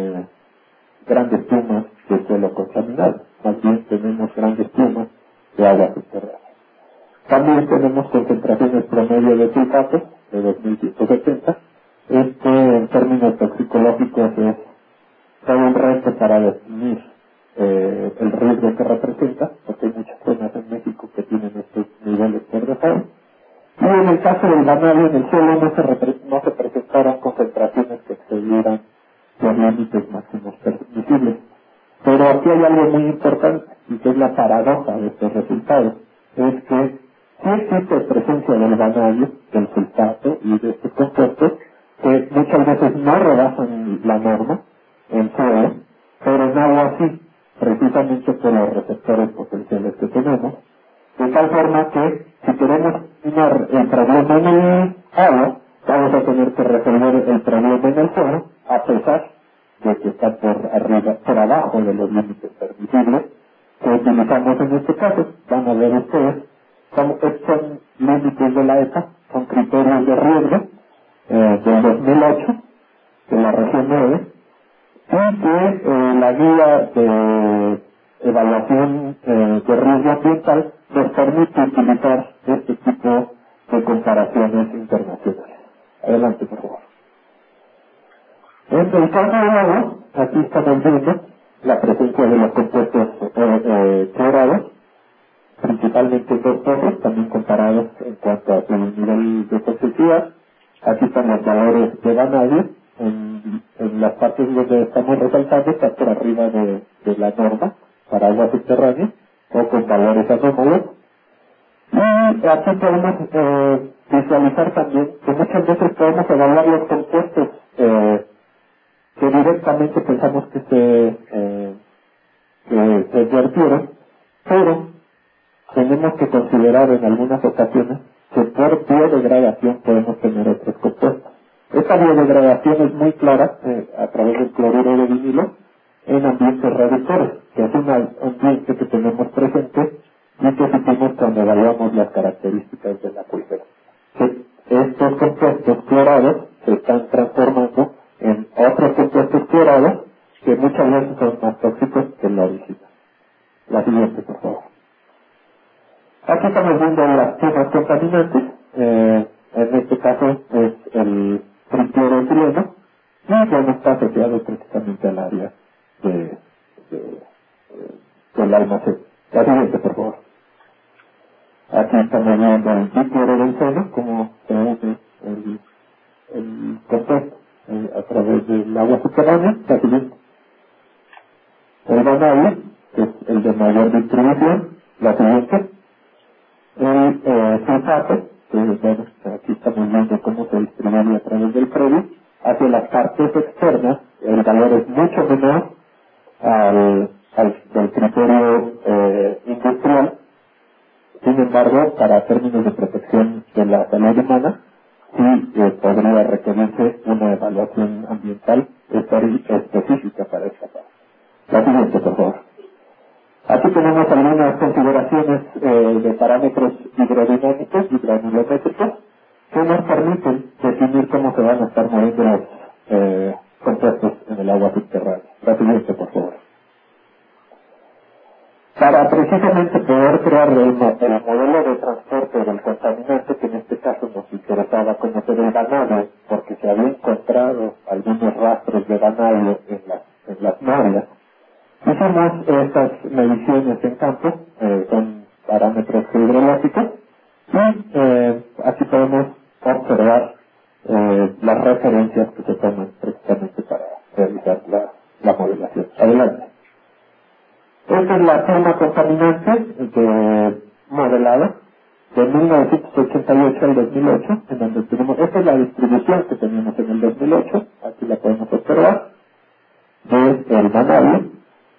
grandes plumas de suelo contaminado, más bien tenemos grandes plumas de agua subterránea. También tenemos concentraciones promedio de sulfatos de 2170. En términos toxicológicos es todo un reto para definir el riesgo que representa, porque hay muchas zonas en México que tienen estos niveles por default. Y en el caso del vanadio, en el suelo no se presentaron concentraciones que excedieran los límites máximos permisibles. Pero aquí hay algo muy importante, y que es la paradoja de estos resultados, es que sí existe presencia del vanadio, del sulfato y de estos compuestos, que muchas veces no rebasan la norma en suelo, pero en agua sí, precisamente por los receptores potenciales que tenemos, de tal forma que si queremos el problema en el agua, vamos a tener que resolver el problema en el suelo, a pesar de que está por abajo de los límites permisibles que utilizamos en este caso. Van a ver ustedes, son límites de la EPA, son criterios de riesgo del 2008, de la región 9, y que la guía de evaluación de riesgo ambiental nos permite utilizar este tipo de comparaciones internacionales. Adelante, por favor. En el caso del agua, aquí estamos viendo la presencia de los compuestos clorados, principalmente en dos pozos, también comparados en cuanto a su nivel de toxicidad. Aquí están los valores de vanadio, en las partes donde estamos resaltando está por arriba de la norma para agua subterránea, o con valores anómalos. Y aquí podemos visualizar también que muchas veces podemos evaluar los compuestos que directamente pensamos que se vertieron, pero tenemos que considerar en algunas ocasiones que por biodegradación podemos tener otros compuestos. Esta biodegradación es muy clara a través del cloruro de vinilo en ambientes reductores, que es un ambiente que tenemos presente y que sentimos cuando evaluamos las características del acuífero. Estos compuestos clorados se están transformando en otros compuestos clorados que muchas veces son más tóxicos que la original. La siguiente, por favor. Aquí estamos viendo las quemas contaminantes. En este caso es el tricloroetileno y bueno, está asociado precisamente al área del almacén. La siguiente, por favor. Aquí estamos viendo el diclorobenceno, como se une el compuesto a través del agua subterránea. La siguiente. El vanadio, que es el de mayor distribución. La siguiente. El sulfato, que bueno, aquí estamos viendo cómo se distribuye a través del predio. Hacia las partes externas, el valor es mucho menor del criterio industrial. Sin embargo, para términos de protección de la salud humana, sí podría requerirse una evaluación ambiental específica para esta parte. La siguiente, por favor. Aquí tenemos algunas consideraciones de parámetros hidrodinámicos y granulométricos que nos permiten definir cómo se van a estar moviendo los compuestos en el agua subterránea. La siguiente, por favor. Para precisamente poder crear el modelo de transporte del contaminante, que en este caso nos interesaba conocer el vanadio, porque se había encontrado algunos rastros de vanadio en las norias, hicimos estas mediciones en campo, son parámetros hidrológicos, y aquí podemos observar las referencias que se toman precisamente para realizar la modelación. Adelante. Esta es la zona contaminante modelada de 1988 al 2008, en donde tenemos, esta es la distribución que teníamos en el 2008, aquí la podemos observar, del vanadio,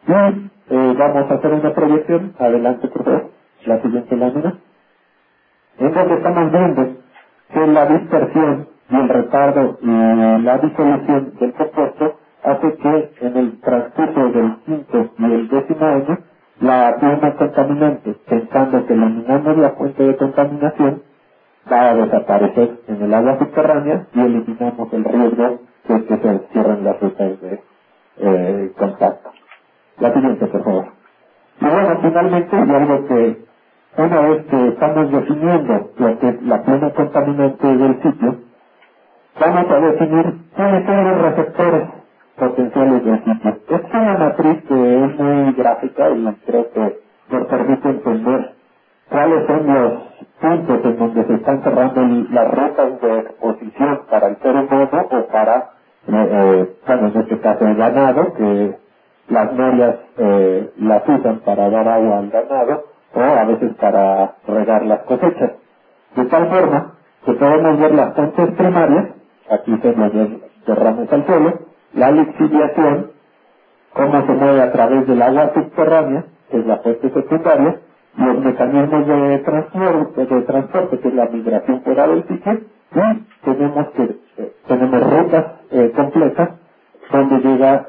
y vamos a hacer una proyección, adelante por favor, la siguiente lámina, en donde estamos viendo que la dispersión y el retardo y la disolución del compuesto hace que en el transcurso del quinto y el 10º año, la pluma contaminante, pensando que eliminamos la fuente de contaminación, va a desaparecer en el agua subterránea y eliminamos el riesgo de que se cierren las rutas de contacto. La siguiente, por favor. Y bueno, finalmente, y algo que una vez que estamos definiendo lo que es la pluma contaminante del sitio, vamos a definir cuáles son los receptores potenciales del sitio. Es una matriz que es muy gráfica y creo que nos permite entender cuáles son los puntos en donde se están cerrando las rutas de exposición para el ser humano o para, bueno, en este caso el ganado, que las norias las usan para dar agua al ganado o a veces para regar las cosechas. De tal forma que podemos ver las fuentes primarias, aquí son los derrames al suelo, la lixiviación, cómo se mueve a través del agua subterránea, que es la fuente secundaria, los mecanismos de transporte, que es la migración fuera del sitio, y tenemos rutas completas donde llega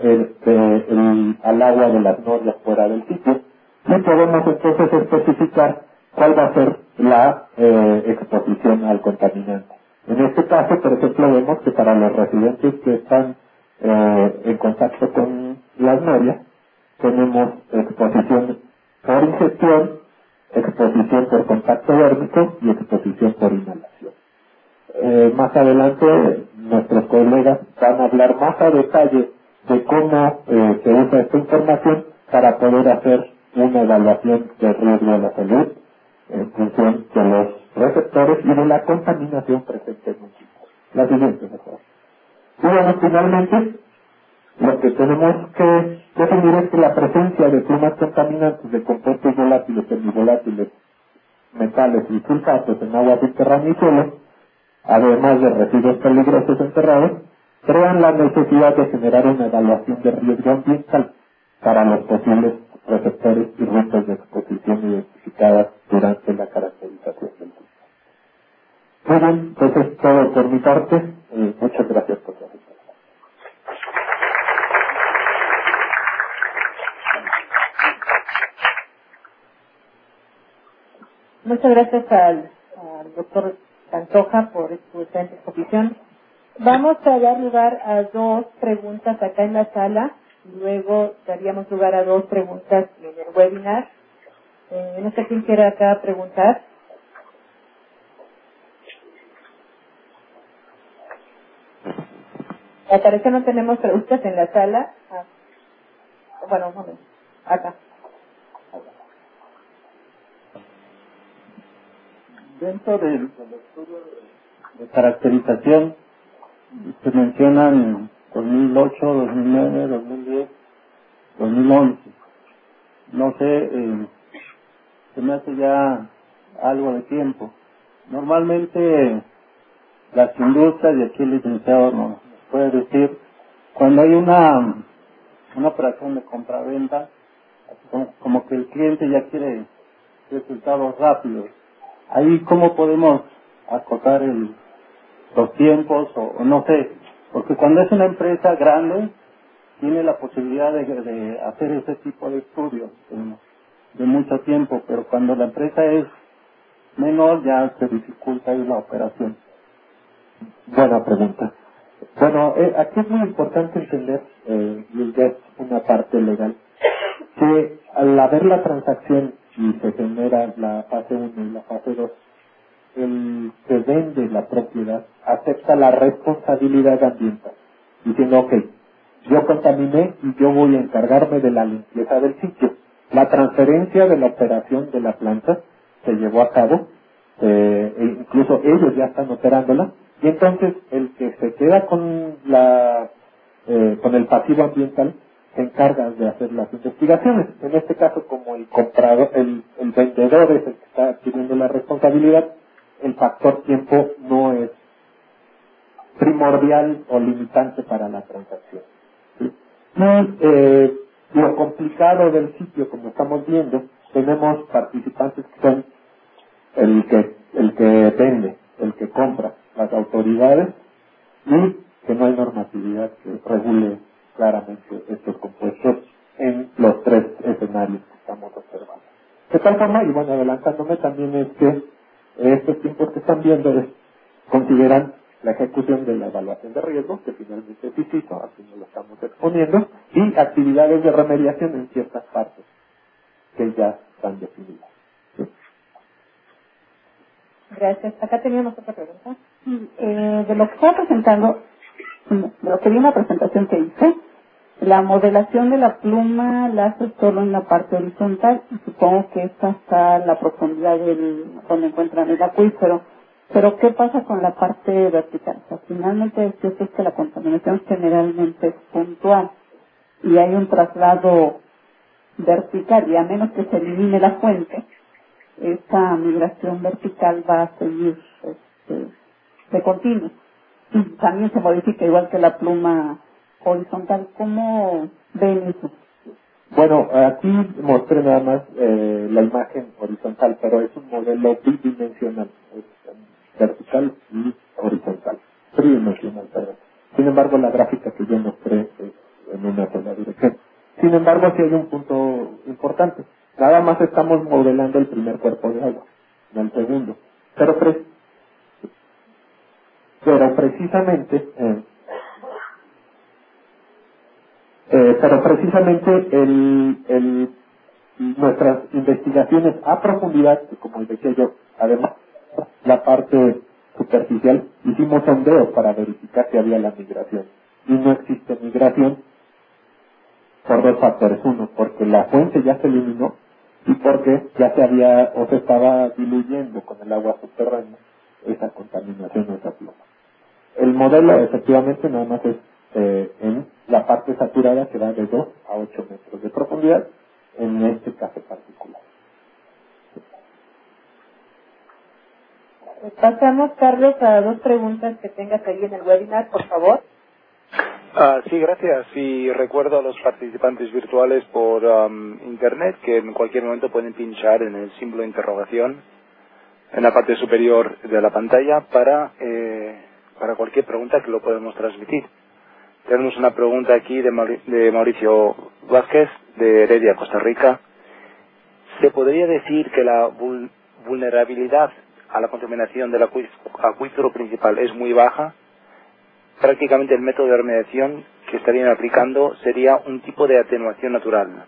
al agua de las norias fuera del sitio, y podemos entonces especificar cuál va a ser la exposición al contaminante. En este caso, por ejemplo, vemos que para los residentes que están en contacto con las norias, tenemos exposición por ingestión, exposición por contacto dérmico y exposición por inhalación. Más adelante nuestros colegas van a hablar más a detalle de cómo se usa esta información para poder hacer una evaluación del riesgo a la salud en función de los receptores y de la contaminación presente en un tipo. La siguiente, mejor. Y bueno, finalmente, lo que tenemos que definir es que la presencia de plumas contaminantes de compuestos volátiles, semivolátiles, metales y sulfatos en agua subterránea y suelo, además de residuos peligrosos enterrados, crean la necesidad de generar una evaluación de riesgo ambiental para los posibles receptores y rutas de exposición identificadas durante la caracterización del grupo. Muy bien, pues es todo por mi parte. Muchas gracias por su atención. Muchas gracias al doctor Pantoja por su excelente exposición. Vamos a dar lugar a 2 preguntas acá en la sala y luego daríamos lugar a 2 preguntas en el webinar. No sé quién quiera acá preguntar. Al parecer no tenemos preguntas en la sala. Bueno, un momento. Acá. Dentro del estudio de caracterización se mencionan 2008, 2009, 2010, 2011. No sé, se me hace ya algo de tiempo. Normalmente las industrias, y aquí el licenciado nos puede decir, cuando hay una operación de compra-venta, como que el cliente ya quiere resultados rápidos. Ahí, ¿cómo podemos acotar los tiempos o no sé? Porque cuando es una empresa grande, tiene la posibilidad de hacer ese tipo de estudios de mucho tiempo, pero cuando la empresa es menor, ya se dificulta ahí la operación. Buena pregunta. Bueno, aquí es muy importante entender, y ya es una parte legal, que al haber la transacción y se genera la fase 1 y la fase 2, el que vende la propiedad acepta la responsabilidad ambiental, diciendo, ok, yo contaminé y yo voy a encargarme de la limpieza del sitio. La transferencia de la operación de la planta se llevó a cabo, e incluso ellos ya están operándola, y entonces el que se queda con con el pasivo ambiental se encarga de hacer las investigaciones. En este caso, como el comprador, el vendedor es el que está adquiriendo la responsabilidad, el factor tiempo no es primordial o limitante para la transacción. ¿Sí? Y lo complicado del sitio, como estamos viendo, tenemos participantes que son el que vende, el que compra, las autoridades, y que no hay normatividad que regule claramente estos compuestos en los 3 escenarios que estamos observando. De tal forma, y bueno, adelantándome también, es que estos tiempos que están viendo consideran la ejecución de la evaluación de riesgo, que finalmente se hizo, así nos lo estamos exponiendo, y actividades de remediación en ciertas partes que ya están definidas. ¿Sí? Gracias. Acá teníamos otra pregunta. De lo que estaba presentando, de lo que vi en la presentación que hice, la modelación de la pluma la hace solo en la parte horizontal, y supongo que esta está a la profundidad donde encuentran el acuífero. Pero ¿qué pasa con la parte vertical? O sea, finalmente es cierto que la contaminación generalmente es puntual y hay un traslado vertical, y a menos que se elimine la fuente, esta migración vertical va a seguir de continuo. Y también se modifica igual que la pluma horizontal. ¿Cómo ven eso? Bueno, aquí mostré nada más la imagen horizontal, pero es un modelo bidimensional, es vertical y horizontal, tridimensional, perdón. Sin embargo, la gráfica que yo mostré es en una sola dirección. Sin embargo, sí hay un punto importante. Nada más estamos modelando el primer cuerpo de agua, no el segundo. Pero precisamente Pero precisamente nuestras investigaciones a profundidad, como decía yo, además la parte superficial, hicimos sondeos para verificar si había la migración. Y no existe migración por dos factores. Uno, porque la fuente ya se eliminó y porque ya se había o se estaba diluyendo con el agua subterránea esa contaminación o esa pluma. El modelo efectivamente nada más es en la parte saturada que va de 2 a 8 metros de profundidad en este caso particular. Pasamos, Carlos, a dos preguntas que tengas ahí en el webinar, por favor. Sí, gracias. Y recuerdo a los participantes virtuales por internet que en cualquier momento pueden pinchar en el símbolo de interrogación en la parte superior de la pantalla para cualquier pregunta que lo podemos transmitir. Tenemos una pregunta aquí de Mauricio Vázquez, de Heredia, Costa Rica. ¿Se podría decir que la vulnerabilidad a la contaminación del acuífero principal es muy baja? Prácticamente el método de remediación que estarían aplicando sería un tipo de atenuación natural.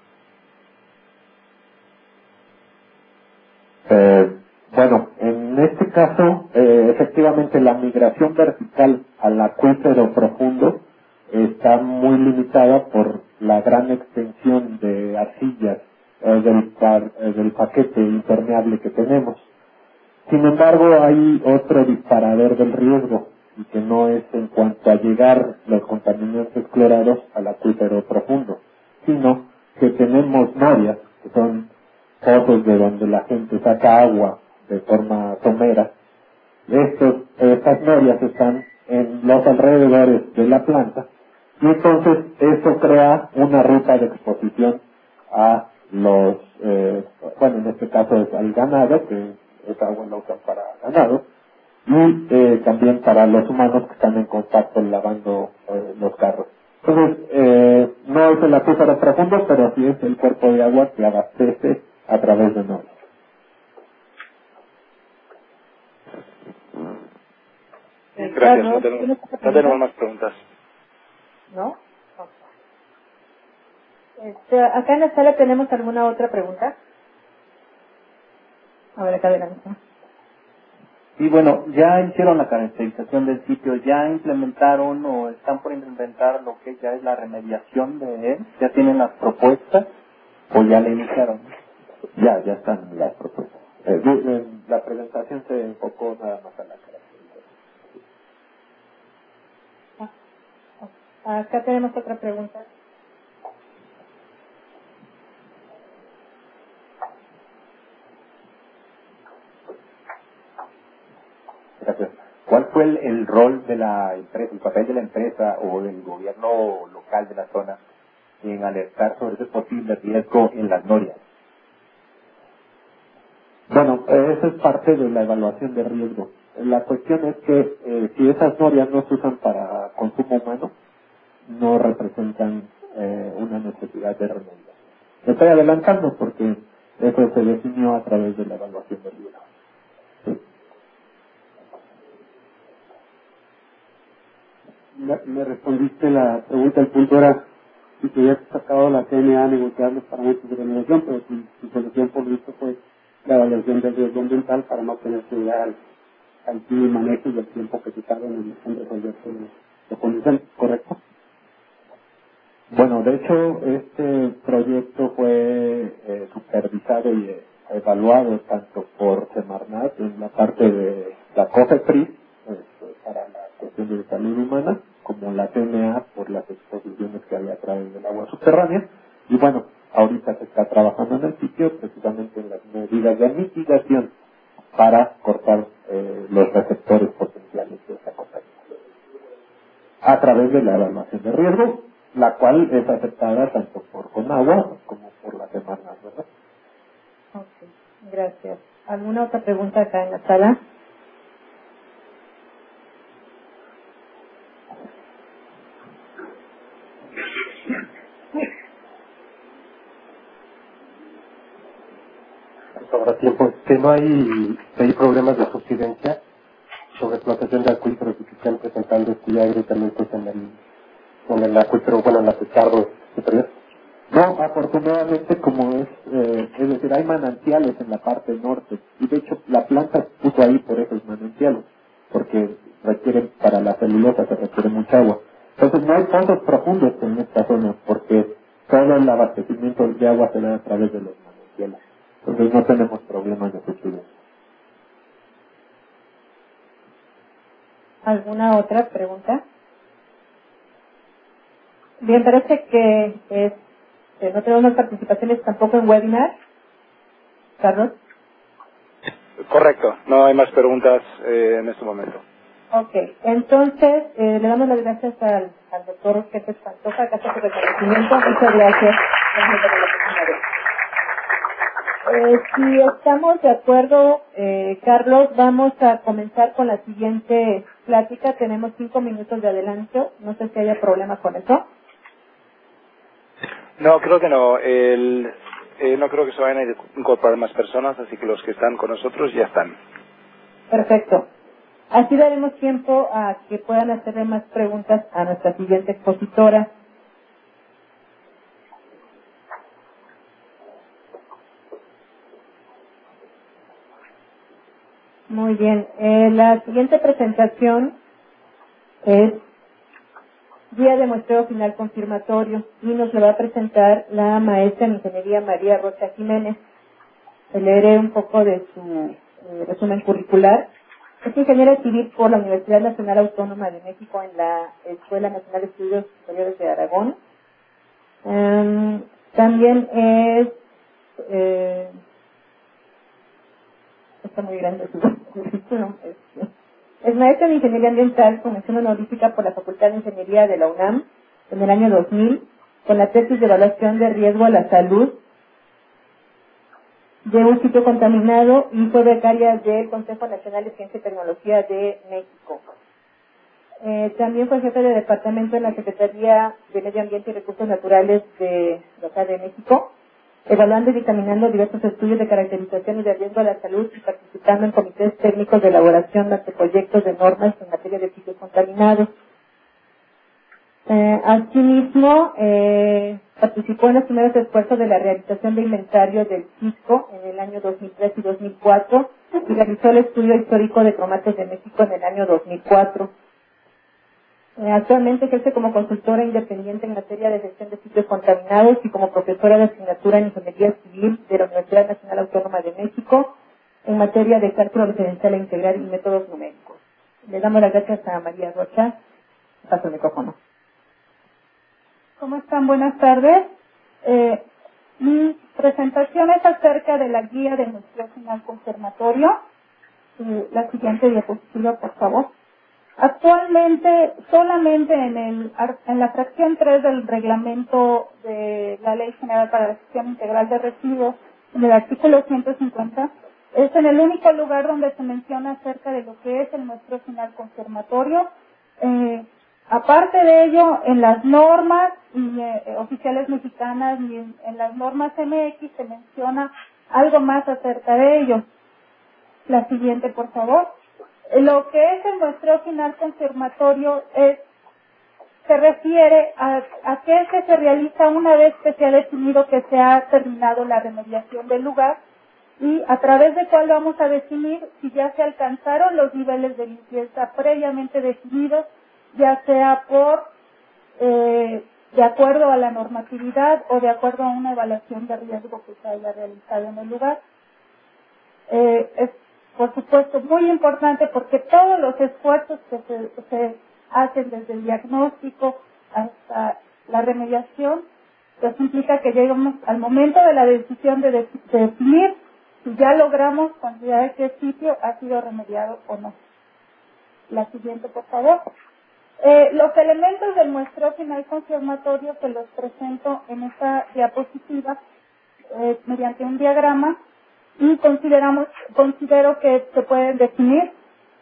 Bueno, en este caso, efectivamente la migración vertical al acuífero profundo está muy limitada por la gran extensión de arcillas del paquete impermeable que tenemos. Sin embargo, hay otro disparador del riesgo, y que no es en cuanto a llegar los contaminantes clorados al acuífero profundo, sino que tenemos norias, que son pozos de donde la gente saca agua de forma somera. Estas norias están en los alrededores de la planta, y entonces eso crea una ruta de exposición a los, en este caso es al ganado, que esa agua la usan para ganado, y también para los humanos que están en contacto lavando los carros. Entonces, no es el acuífero profundo, pero sí es el cuerpo de agua que abastece a través de norias. Gracias, no tenemos más preguntas. ¿No? Acá en la sala tenemos alguna otra pregunta. A ver, acá adelante. Y bueno, ya hicieron la caracterización del sitio, ya implementaron o están por implementar lo que ya es la remediación de él, ya tienen las propuestas o ya le iniciaron. Ya están las propuestas. La presentación se enfocó nada más a la caracterización. Acá tenemos otra pregunta. Gracias. ¿Cuál fue el rol de la empresa, el papel de la empresa o del gobierno local de la zona en alertar sobre ese posible riesgo en las norias? Bueno, eso es parte de la evaluación de riesgo. La cuestión es que si esas norias no se usan para consumo humano, no representan una necesidad de remedio. Me estoy adelantando porque eso se definió a través de la evaluación de riesgo. ¿Sí? Me respondiste la pregunta, el punto era si te habías sacado la CNA a negociar los parámetros de remediación, pero tu solución por visto fue la evaluación del riesgo ambiental para no tener que llegar al fin y manejo y el tiempo que se tarda en resolver la condición, ¿correcto? Bueno, de hecho, este proyecto fue supervisado y evaluado tanto por Semarnat en la parte de la COFEPRIS, para la cuestión de salud humana, como la CNA por las exposiciones que había a través del agua subterránea. Y bueno, ahorita se está trabajando en el sitio precisamente en las medidas de mitigación para cortar los receptores potenciales de esta contaminación a través de la evaluación de riesgo, la cual es aceptada tanto por Conagua como por la Semarnat, ¿verdad? Ok, gracias. ¿Alguna otra pregunta acá en la sala? Sobre tiempo, que no hay problemas de subsidencia sobre explotación de acuíferos que están presentando estudios agrícolas en el acuífero, bueno, en las escarros superiores. No, afortunadamente como es decir, hay manantiales en la parte norte y de hecho la planta se puso ahí por esos manantiales, porque requieren, para la celulosa se requiere mucha agua. Entonces no hay pozos profundos en esta zona porque todo el abastecimiento de agua se da a través de los manantiales. Entonces no tenemos problemas de sequía. ¿Alguna otra pregunta? Bien, parece que no tenemos más participaciones tampoco en webinar. Carlos. Correcto, no hay más preguntas en este momento. Ok, entonces le damos las gracias al doctor Jefe Pantoja, gracias por el reconocimiento. Muchas gracias. Si estamos de acuerdo, Carlos, vamos a comenzar con la siguiente plática. Tenemos 5 minutos de adelanto. No sé si haya problema con eso. No, creo que no. No creo que se vayan a incorporar más personas, así que los que están con nosotros ya están. Perfecto. Así daremos tiempo a que puedan hacerle más preguntas a nuestra siguiente expositora. Muy bien. La siguiente presentación es Guía de Muestreo Final Confirmatorio y nos lo va a presentar la maestra en Ingeniería María Rocha Jiménez. Leeré un poco de su resumen curricular. Es ingeniera civil por la Universidad Nacional Autónoma de México en la Escuela Nacional de Estudios Superiores de Aragón. También está muy grande su currículum. Es maestra en Ingeniería Ambiental con mención honorífica por la Facultad de Ingeniería de la UNAM en el año 2000, con la tesis de evaluación de riesgo a la salud de un sitio contaminado y fue becaria del Consejo Nacional de Ciencia y Tecnología de México. También fue jefe de departamento en la Secretaría de Medio Ambiente y Recursos Naturales de la Ciudad de México, evaluando y dictaminando diversos estudios de caracterización y de riesgo a la salud y participando en comités técnicos de elaboración de proyectos de normas en materia de sitios contaminados. Asimismo, participó en los primeros esfuerzos de la realización de inventario del Cisco en el año 2003 y 2004 y realizó el estudio histórico de cromatos de México en el año 2004. Actualmente ejerce como consultora independiente en materia de gestión de sitios contaminados y como profesora de asignatura en Ingeniería Civil de la Universidad Nacional Autónoma de México en materia de cálculo diferencial e integral y métodos numéricos. Le damos las gracias a María Rocha. Paso el micrófono. ¿Cómo están? Buenas tardes. Mi presentación es acerca de la guía de muestreo final confirmatorio. La siguiente diapositiva, por favor. Actualmente, solamente en la fracción 3 del reglamento de la Ley General para la Gestión Integral de Residuos, en el artículo 150, es en el único lugar donde se menciona acerca de lo que es el muestreo final confirmatorio. Aparte de ello, en las normas oficiales mexicanas y en las normas MX se menciona algo más acerca de ello. La siguiente, por favor. Lo que es el muestreo final confirmatorio se refiere a aquel que se realiza una vez que se ha definido que se ha terminado la remediación del lugar y a través de cuál vamos a definir si ya se alcanzaron los niveles de limpieza previamente definidos, ya sea de acuerdo a la normatividad o de acuerdo a una evaluación de riesgo que se haya realizado en el lugar. Es, por supuesto, muy importante porque todos los esfuerzos que se hacen desde el diagnóstico hasta la remediación, pues implica que lleguemos al momento de la decisión de definir si ya logramos considerar que el sitio ha sido remediado o no. La siguiente, por favor. Los elementos del muestreo final confirmatorio que los presento en esta diapositiva mediante un diagrama y considero que se pueden definir.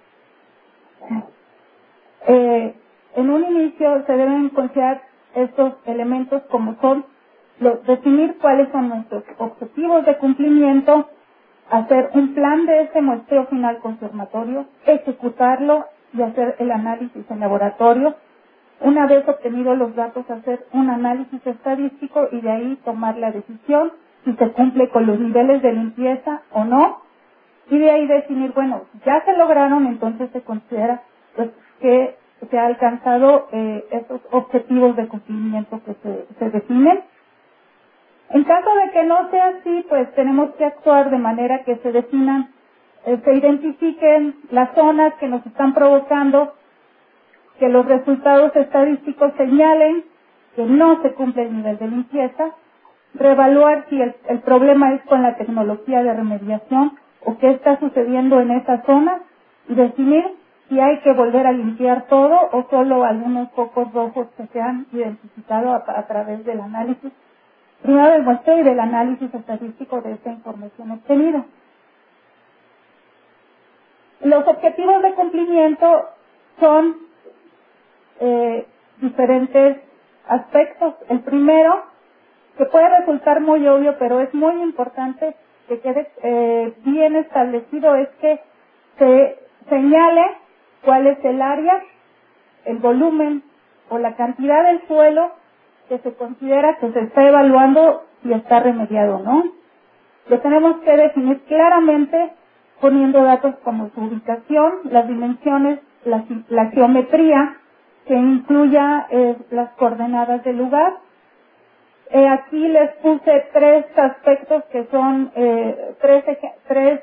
En un inicio se deben considerar estos elementos como son definir cuáles son nuestros objetivos de cumplimiento, hacer un plan de ese muestreo final confirmatorio, ejecutarlo y hacer el análisis en laboratorio, una vez obtenidos los datos, hacer un análisis estadístico y de ahí tomar la decisión si se cumple con los niveles de limpieza o no, y de ahí definir, bueno, ya se lograron, entonces se considera pues que se ha alcanzado esos objetivos de cumplimiento que se definen. En caso de que no sea así, pues tenemos que actuar de manera que se definan, se identifiquen las zonas que nos están provocando que los resultados estadísticos señalen que no se cumple el nivel de limpieza, reevaluar si el problema es con la tecnología de remediación o qué está sucediendo en esa zona y definir si hay que volver a limpiar todo o solo algunos focos rojos que se han identificado a través del análisis, primero del muestreo y del análisis estadístico de esta información obtenida. Los objetivos de cumplimiento son diferentes aspectos. El primero, que puede resultar muy obvio, pero es muy importante que quede bien establecido, es que se señale cuál es el área, el volumen o la cantidad del suelo que se considera que se está evaluando si está remediado o no. Lo tenemos que definir claramente poniendo datos como su ubicación, las dimensiones, la geometría, que incluya las coordenadas del lugar. Aquí les puse 3 aspectos que son 3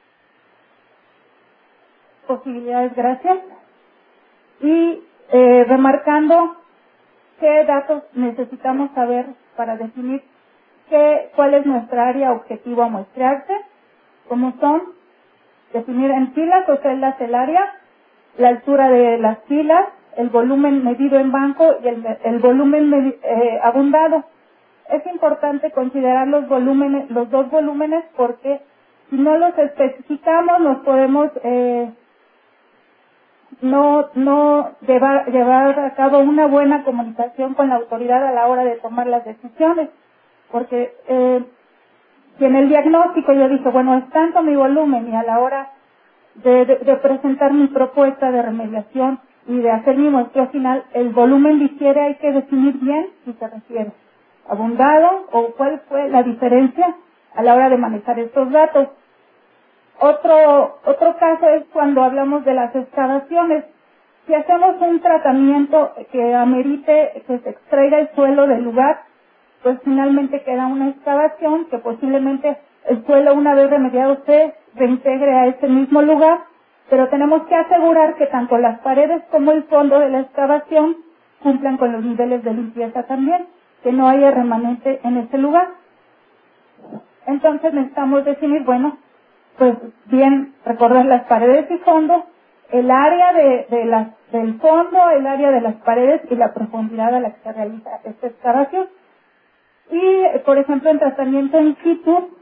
posibilidades, gracias, y remarcando qué datos necesitamos saber para definir cuál es nuestra área objetivo a muestrearse, como son definir en filas o celdas el área, la altura de las filas, el volumen medido en banco y el volumen abundado. Es importante considerar los dos volúmenes, porque si no los especificamos nos podemos no llevar a cabo una buena comunicación con la autoridad a la hora de tomar las decisiones, porque si en el diagnóstico yo dije, bueno, es tanto mi volumen, y a la hora de presentar mi propuesta de remediación y de hacer mi muestreo final, el volumen difiere, hay que definir bien si se refiere abundado o cuál fue la diferencia a la hora de manejar estos datos. Otro caso es cuando hablamos de las excavaciones. Si hacemos un tratamiento que amerite que se extraiga el suelo del lugar, pues finalmente queda una excavación que posiblemente el suelo, una vez remediado, se reintegre a ese mismo lugar, pero tenemos que asegurar que tanto las paredes como el fondo de la excavación cumplan con los niveles de limpieza también, que no haya remanente en ese lugar. Entonces necesitamos definir, bueno, pues bien, recordar las paredes y fondo, el área del fondo, el área de las paredes y la profundidad a la que se realiza esta excavación. Y, por ejemplo, en tratamiento in situ,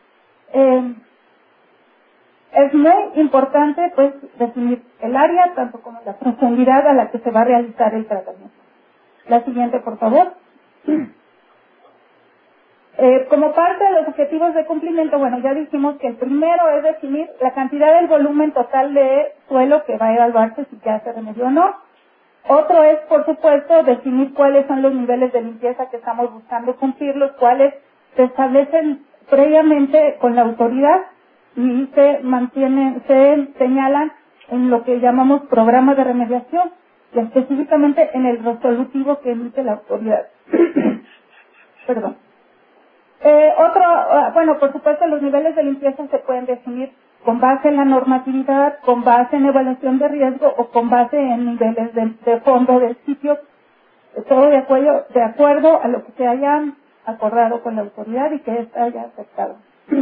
es muy importante pues definir el área, tanto como la profundidad a la que se va a realizar el tratamiento. La siguiente, por favor. Como parte de los objetivos de cumplimiento, bueno, ya dijimos que el primero es definir la cantidad del volumen total de suelo que va a evaluarse si ya se remedió o no. Otro es, por supuesto, definir cuáles son los niveles de limpieza que estamos buscando cumplir, los cuales se establecen previamente con la autoridad y se señalan en lo que llamamos programa de remediación, y específicamente en el resolutivo que emite la autoridad. Perdón. Bueno, por supuesto, los niveles de limpieza se pueden definir con base en la normatividad, con base en evaluación de riesgo o con base en niveles de fondo del sitio, todo de acuerdo a lo que se hayan acordado con la autoridad y que ésta haya aceptado.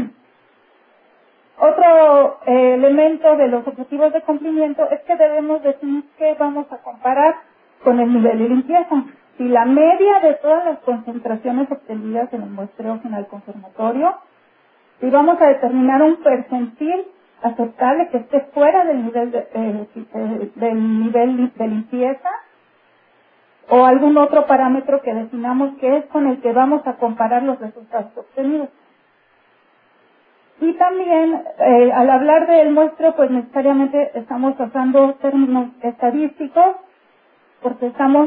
Otro elemento de los objetivos de cumplimiento es que debemos definir qué vamos a comparar con el nivel de limpieza. Si la media de todas las concentraciones obtenidas en el muestreo final confirmatorio, si vamos a determinar un percentil aceptable que esté fuera del nivel de limpieza, o algún otro parámetro que definamos que es con el que vamos a comparar los resultados obtenidos. Y también, al hablar del muestreo, pues necesariamente estamos usando términos estadísticos, porque estamos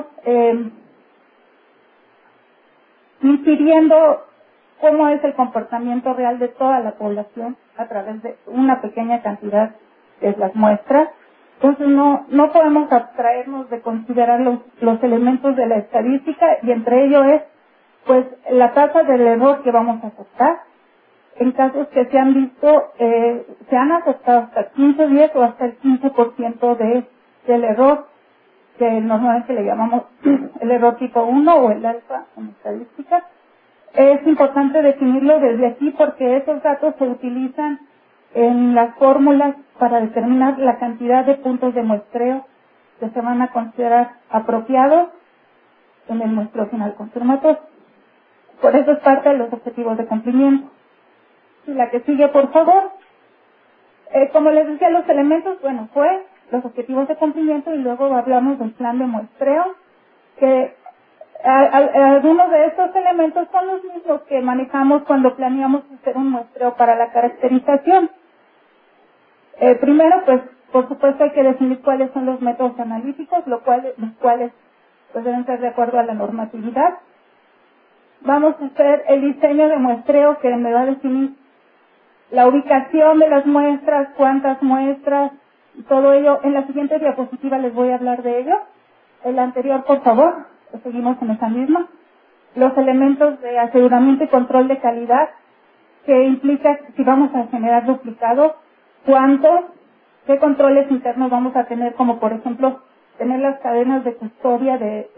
infiriendo cómo es el comportamiento real de toda la población a través de una pequeña cantidad de las muestras. Entonces no podemos abstraernos de considerar los elementos de la estadística, y entre ellos es pues la tasa del error que vamos a aceptar. En casos que se han visto, se han aceptado hasta el 15, 10 o hasta el 15% del error, que normalmente le llamamos el error tipo 1 o el alfa en estadística. Es importante definirlo desde aquí porque esos datos se utilizan en las fórmulas para determinar la cantidad de puntos de muestreo que se van a considerar apropiados en el muestreo final confirmatorio. Por eso es parte de los objetivos de cumplimiento. Y la que sigue, por favor. Como les decía, los elementos, bueno, fue los objetivos de cumplimiento, y luego hablamos del plan de muestreo, que algunos de estos elementos son los mismos que manejamos cuando planeamos hacer un muestreo para la caracterización. Primero, pues, por supuesto hay que definir cuáles son los métodos analíticos, los cuales pues deben ser de acuerdo a la normatividad. Vamos a hacer el diseño de muestreo, que me va a definir la ubicación de las muestras, cuántas muestras, y todo ello. En la siguiente diapositiva les voy a hablar de ello. En la anterior, por favor, seguimos en esa misma. Los elementos de aseguramiento y control de calidad, que implica si vamos a generar duplicados, cuántos, qué controles internos vamos a tener, como por ejemplo, tener las cadenas de custodia de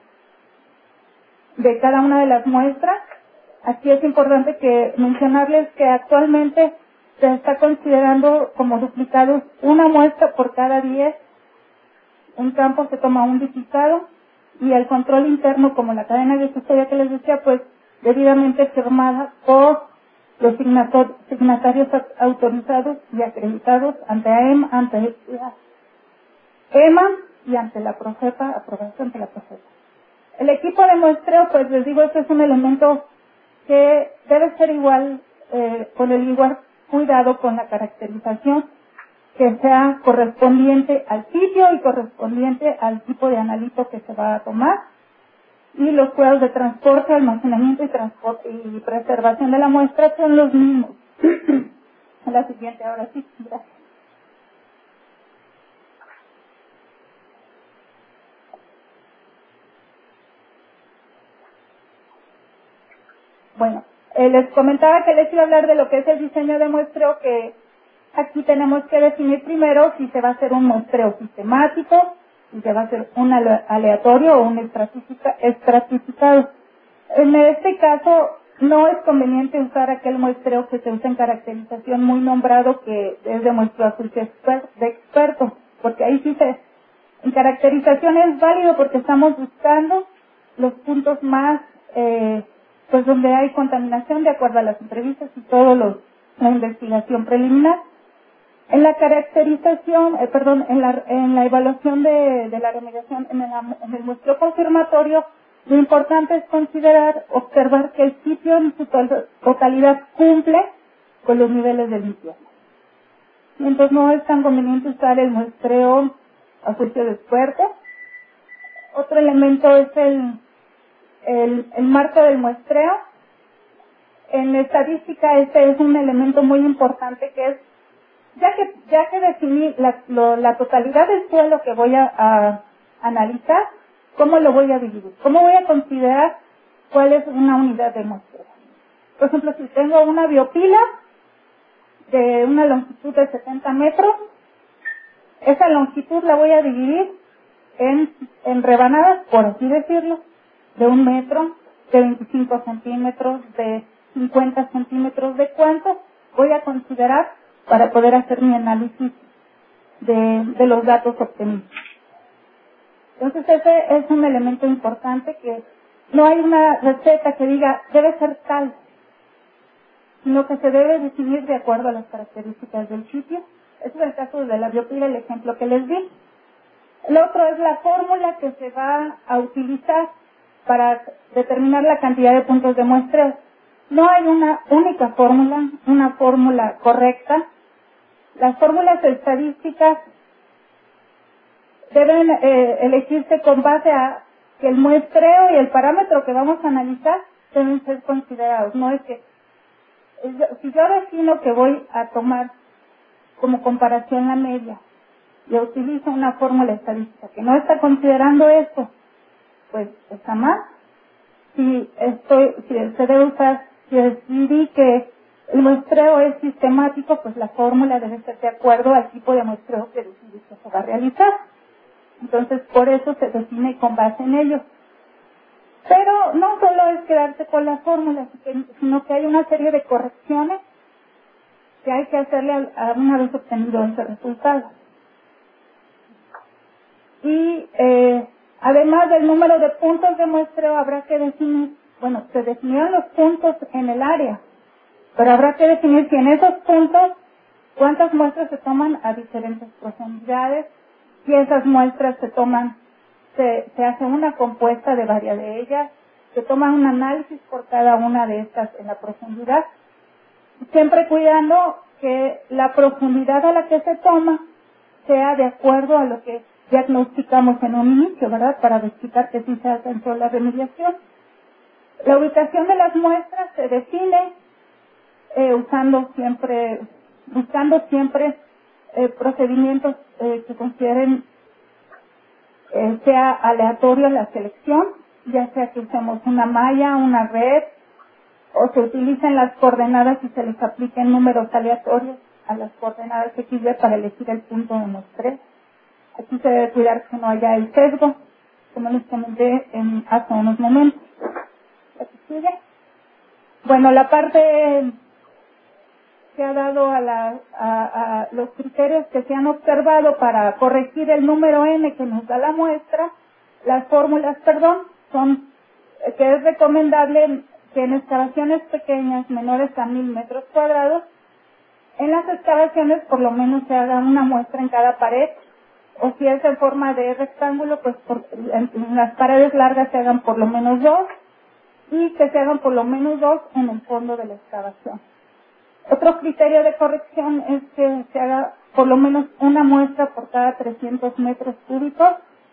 cada una de las muestras. Aquí es importante que mencionarles que actualmente se está considerando como duplicados una muestra por cada 10. Un campo se toma un duplicado, y el control interno, como la cadena de custodia que les decía, pues debidamente firmada por los signatarios autorizados y acreditados ante AEM, ante EMA y ante la PROCEPA, aprobación de la PROCEPA. El equipo de muestreo, pues les digo, este es un elemento que debe ser igual, con el igual cuidado con la caracterización, que sea correspondiente al sitio y correspondiente al tipo de analito que se va a tomar, y los cuidados de transporte, almacenamiento y preservación de la muestra son los mismos. En la siguiente, ahora sí, gracias. Bueno, les comentaba que les iba a hablar de lo que es el diseño de muestreo, que aquí tenemos que definir primero si se va a hacer un muestreo sistemático, si se va a hacer un aleatorio o un estratificado. En este caso, no es conveniente usar aquel muestreo que se usa en caracterización muy nombrado, que es de muestreo a juicio de experto, porque ahí sí en caracterización es válido porque estamos buscando los puntos más, pues donde hay contaminación de acuerdo a las entrevistas y la investigación preliminar. En la caracterización, en la evaluación de la remediación, en el muestreo confirmatorio, lo importante es observar que el sitio en su totalidad cumple con los niveles de limpieza. Entonces no es tan conveniente usar el muestreo a juicio de experto. Otro elemento es el marco del muestreo. En estadística este es un elemento muy importante, que es, ya que definí la totalidad del suelo que voy a analizar, ¿cómo lo voy a dividir? ¿Cómo voy a considerar cuál es una unidad de muestreo? Por ejemplo, si tengo una biopila de una longitud de 70 metros, esa longitud la voy a dividir en rebanadas, por así decirlo, de 1 metro, de 25 centímetros, de 50 centímetros, de cuánto voy a considerar para poder hacer mi análisis de los datos obtenidos. Entonces ese es un elemento importante, que no hay una receta que diga debe ser tal, sino que se debe definir de acuerdo a las características del sitio. Ese es el caso de la biopila, el ejemplo que les di. El otro es la fórmula que se va a utilizar para determinar la cantidad de puntos de muestreo. No hay una única fórmula, una fórmula correcta. Las fórmulas estadísticas deben elegirse con base a que el muestreo y el parámetro que vamos a analizar deben ser considerados. No es que, si yo defino que voy a tomar como comparación la media y utilizo una fórmula estadística que no está considerando esto, pues está mal. Si se debe usar, si decidí que el muestreo es sistemático, pues la fórmula debe ser de acuerdo al tipo de muestreo que decidí que se va a realizar. Entonces, por eso se define con base en ello. Pero no solo es quedarse con la fórmula, sino que hay una serie de correcciones que hay que hacerle a una vez obtenido ese resultado. Y además del número de puntos de muestreo, habrá que definir, se definieron los puntos en el área, pero habrá que definir si en esos puntos cuántas muestras se toman a diferentes profundidades, si esas muestras se hace una compuesta de varias de ellas, se toma un análisis por cada una de estas en la profundidad, siempre cuidando que la profundidad a la que se toma sea de acuerdo a lo que diagnosticamos en un inicio, ¿verdad? Para verificar que sí se alcanzó la remediación. La ubicación de las muestras se define buscando siempre procedimientos que consideren sea aleatorio la selección, ya sea que usemos una malla, una red, o se utilicen las coordenadas y se les apliquen números aleatorios a las coordenadas XY para elegir el punto de muestreo. Aquí se debe cuidar que no haya el sesgo, como les comenté hace unos momentos. Aquí sigue. Bueno, la parte se ha dado a los criterios que se han observado para corregir el número n que nos da la muestra, las fórmulas, son que es recomendable que en excavaciones pequeñas, menores a 1000 metros cuadrados, en las excavaciones por lo menos se haga una muestra en cada pared, o si es en forma de rectángulo, pues en las paredes largas se hagan por lo menos 2, y que se hagan por lo menos 2 en el fondo de la excavación. Otro criterio de corrección es que se haga por lo menos una muestra por cada 300 metros cúbicos.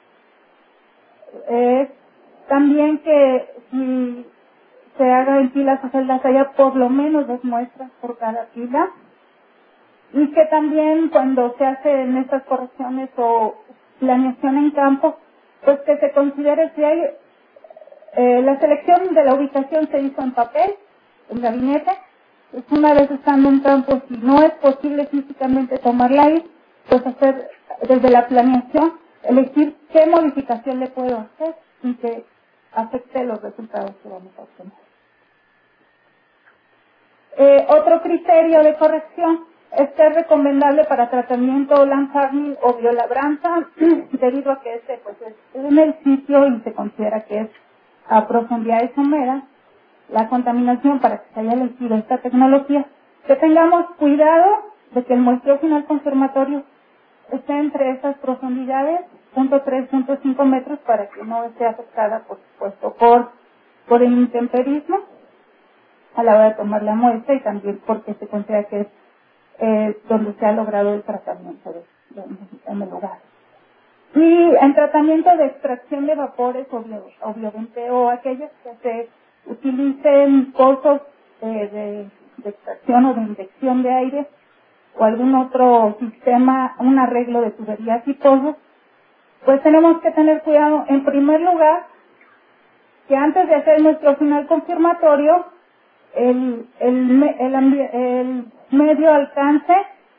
También que si se haga en pilas o celdas haya por lo menos 2 muestras por cada pila. Y que también cuando se hacen estas correcciones o planeación en campo, pues que se considere si hay la selección de la ubicación se hizo en papel, en gabinete. Pues una vez estando en campo, si no es posible físicamente tomarla ahí, pues hacer desde la planeación, elegir qué modificación le puedo hacer sin que afecte los resultados que vamos a obtener. Otro criterio de corrección es que es recomendable para tratamiento land farming o biolabranza, debido a que pues es en el sitio y se considera que es a profundidades someras, la contaminación para que se haya elegido esta tecnología, que tengamos cuidado de que el muestreo final confirmatorio esté entre esas profundidades, 0.3, 0.5 metros, para que no esté afectada, por supuesto, por el intemperismo a la hora de tomar la muestra y también porque se considera que es donde se ha logrado el tratamiento en el lugar. Y en tratamiento de extracción de vapores o bioventeo, aquellos que se utilicen pozos de extracción o de inyección de aire o algún otro sistema, un arreglo de tuberías y pozos, pues tenemos que tener cuidado, en primer lugar, que antes de hacer nuestro final confirmatorio, el medio alcance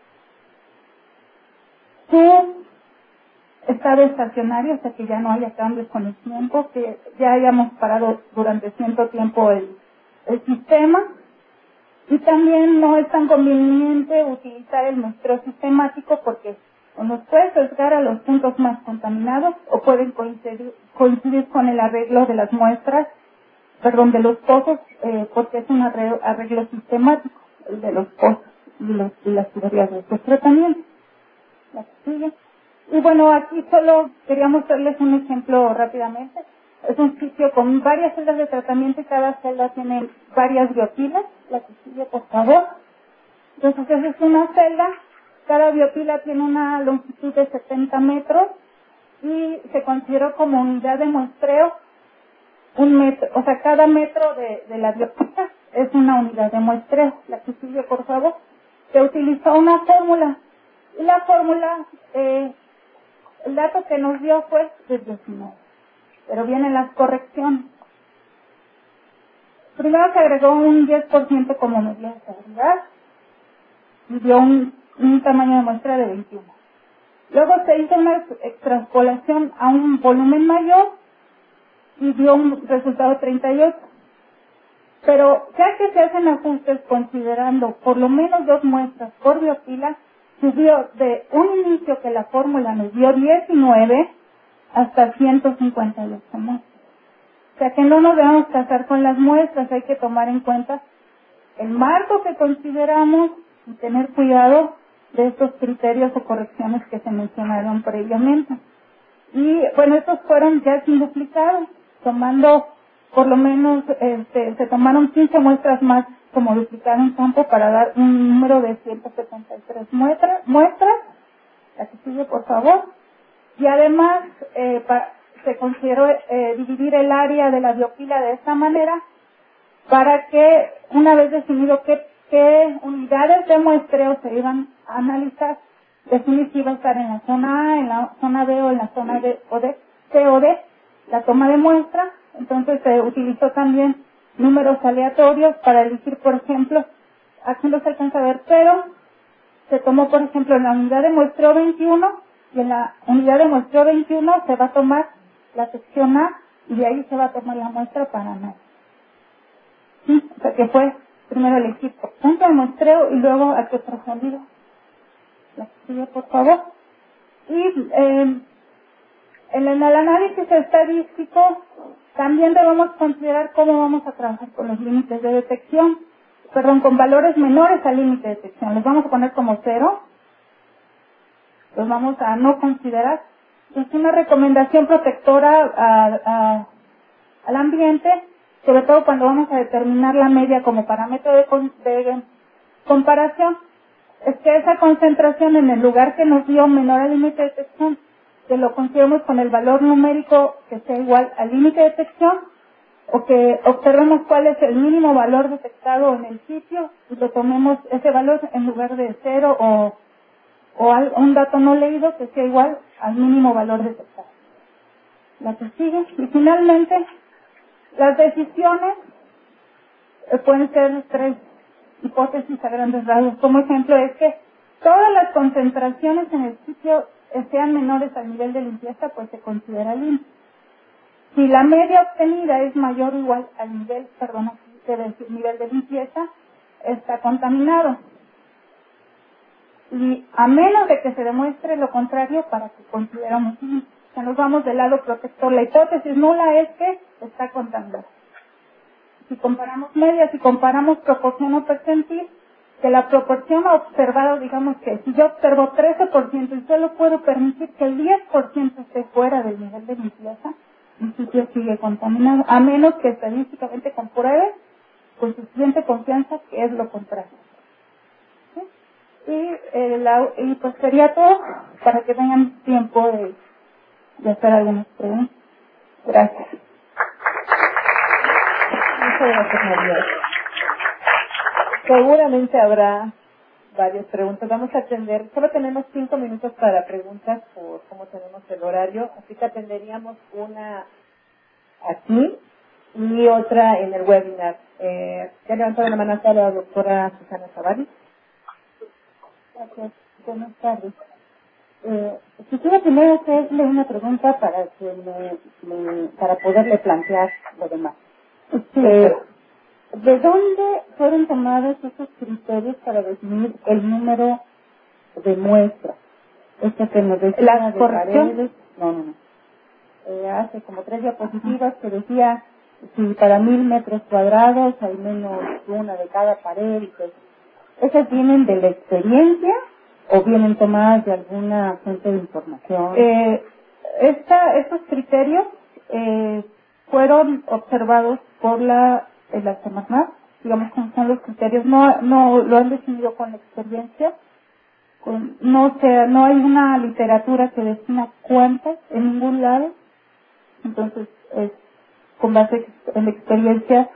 su estado estacionario, o sea que ya no haya cambios con el tiempo, que ya hayamos parado durante cierto tiempo el sistema, y también no es tan conveniente utilizar el muestreo sistemático porque o nos puede sesgar a los puntos más contaminados o pueden coincidir con el arreglo de las muestras, de los pozos, porque es un arreglo sistemático, el de los pozos y las tuberías de estos tratamientos. La que sigue. Y bueno, aquí solo quería mostrarles un ejemplo rápidamente. Es un sitio con varias celdas de tratamiento y cada celda tiene varias biopilas. La que sigue, por favor. Entonces, esa es una celda. Cada biopila tiene una longitud de 70 metros y se consideró como unidad de muestreo un metro, o sea, cada metro de la biopsia es una unidad de muestreo. La que sigue, por favor. Se utilizó una fórmula, y la fórmula, el dato que nos dio fue de 19, pero vienen las correcciones. Primero se agregó un 10% como medida de seguridad y dio un tamaño de muestra de 21. Luego se hizo una extrapolación a un volumen mayor y dio un resultado de 38. Pero ya que se hacen ajustes considerando por lo menos 2 muestras por biopila, subió de un inicio que la fórmula nos dio 19 hasta 158 muestras. O sea que no nos debemos casar con las muestras, hay que tomar en cuenta el marco que consideramos y tener cuidado de estos criterios o correcciones que se mencionaron previamente. Y bueno, estos fueron ya sin duplicados, tomando por lo menos, se tomaron 15 muestras más como duplicado en campo para dar un número de 173 muestras. La que sigue, por favor. Y además, se consideró dividir el área de la biopila de esta manera para que, una vez definido qué unidades de muestreo se iban a analizar, definir si iba a estar en la zona A, en la zona B o en la zona D o D, C o D, la toma de muestra. Entonces se utilizó también números aleatorios para elegir, por ejemplo, aquí no se alcanza a ver, pero se tomó, por ejemplo, en la unidad de muestreo 21, y en la unidad de muestreo 21 se va a tomar la sección A, y de ahí se va a tomar la muestra para nada. ¿Sí? O sea que fue primero elegir por punto de muestreo y luego a qué profundidad. La que sigue, por favor. Y en el análisis estadístico también debemos considerar cómo vamos a trabajar con los límites de detección, con valores menores al límite de detección. Los vamos a poner como 0, los vamos a no considerar. Es una recomendación protectora al ambiente, sobre todo cuando vamos a determinar la media como parámetro de comparación, es que esa concentración en el lugar que nos dio menor al límite de detección, que lo consideremos con el valor numérico que sea igual al límite de detección, o que observemos cuál es el mínimo valor detectado en el sitio y lo tomemos ese valor en lugar de 0 o un dato no leído que sea igual al mínimo valor detectado. La que sigue. Y finalmente, las decisiones pueden ser 3 hipótesis a grandes rasgos. Como ejemplo es que todas las concentraciones en el sitio sean menores al nivel de limpieza, pues se considera limpio. Si la media obtenida es mayor o igual al nivel, nivel de limpieza, está contaminado. Y a menos de que se demuestre lo contrario, para que consideramos limpio. O sea, nos vamos del lado protector. La hipótesis nula es que está contaminado. Si comparamos medias, si comparamos proporción o percentil, que la proporción observada, digamos que si yo observo 13% y solo puedo permitir que el 10% esté fuera del nivel de limpieza, el sitio sigue contaminado, a menos que estadísticamente compruebe con suficiente confianza que es lo contrario. ¿Sí? Y pues sería todo para que tengan tiempo de hacer algunas preguntas. Gracias. Muchas gracias, María. Seguramente habrá varias preguntas. Vamos a atender, solo tenemos 5 minutos para preguntas por cómo tenemos el horario, así que atenderíamos una aquí y otra en el webinar. Ya levantó la mano a la doctora Susana Zavalli. Gracias. Buenas tardes. Quisiera primero hacerle una pregunta para para poderle plantear lo demás. ¿De dónde fueron tomados esos criterios para definir el número de muestras? Que nos decía ¿La de corrección? Paredes. No. Hace como 3 diapositivas que decía si para 1000 metros cuadrados hay menos una de cada pared. ¿Esas vienen de la experiencia o vienen tomadas de alguna fuente de información? Estos criterios fueron observados por la Semarnat, digamos como son los criterios, no lo han definido con la experiencia, no hay una literatura que defina cuántas en ningún lado. Entonces, con base en la experiencia,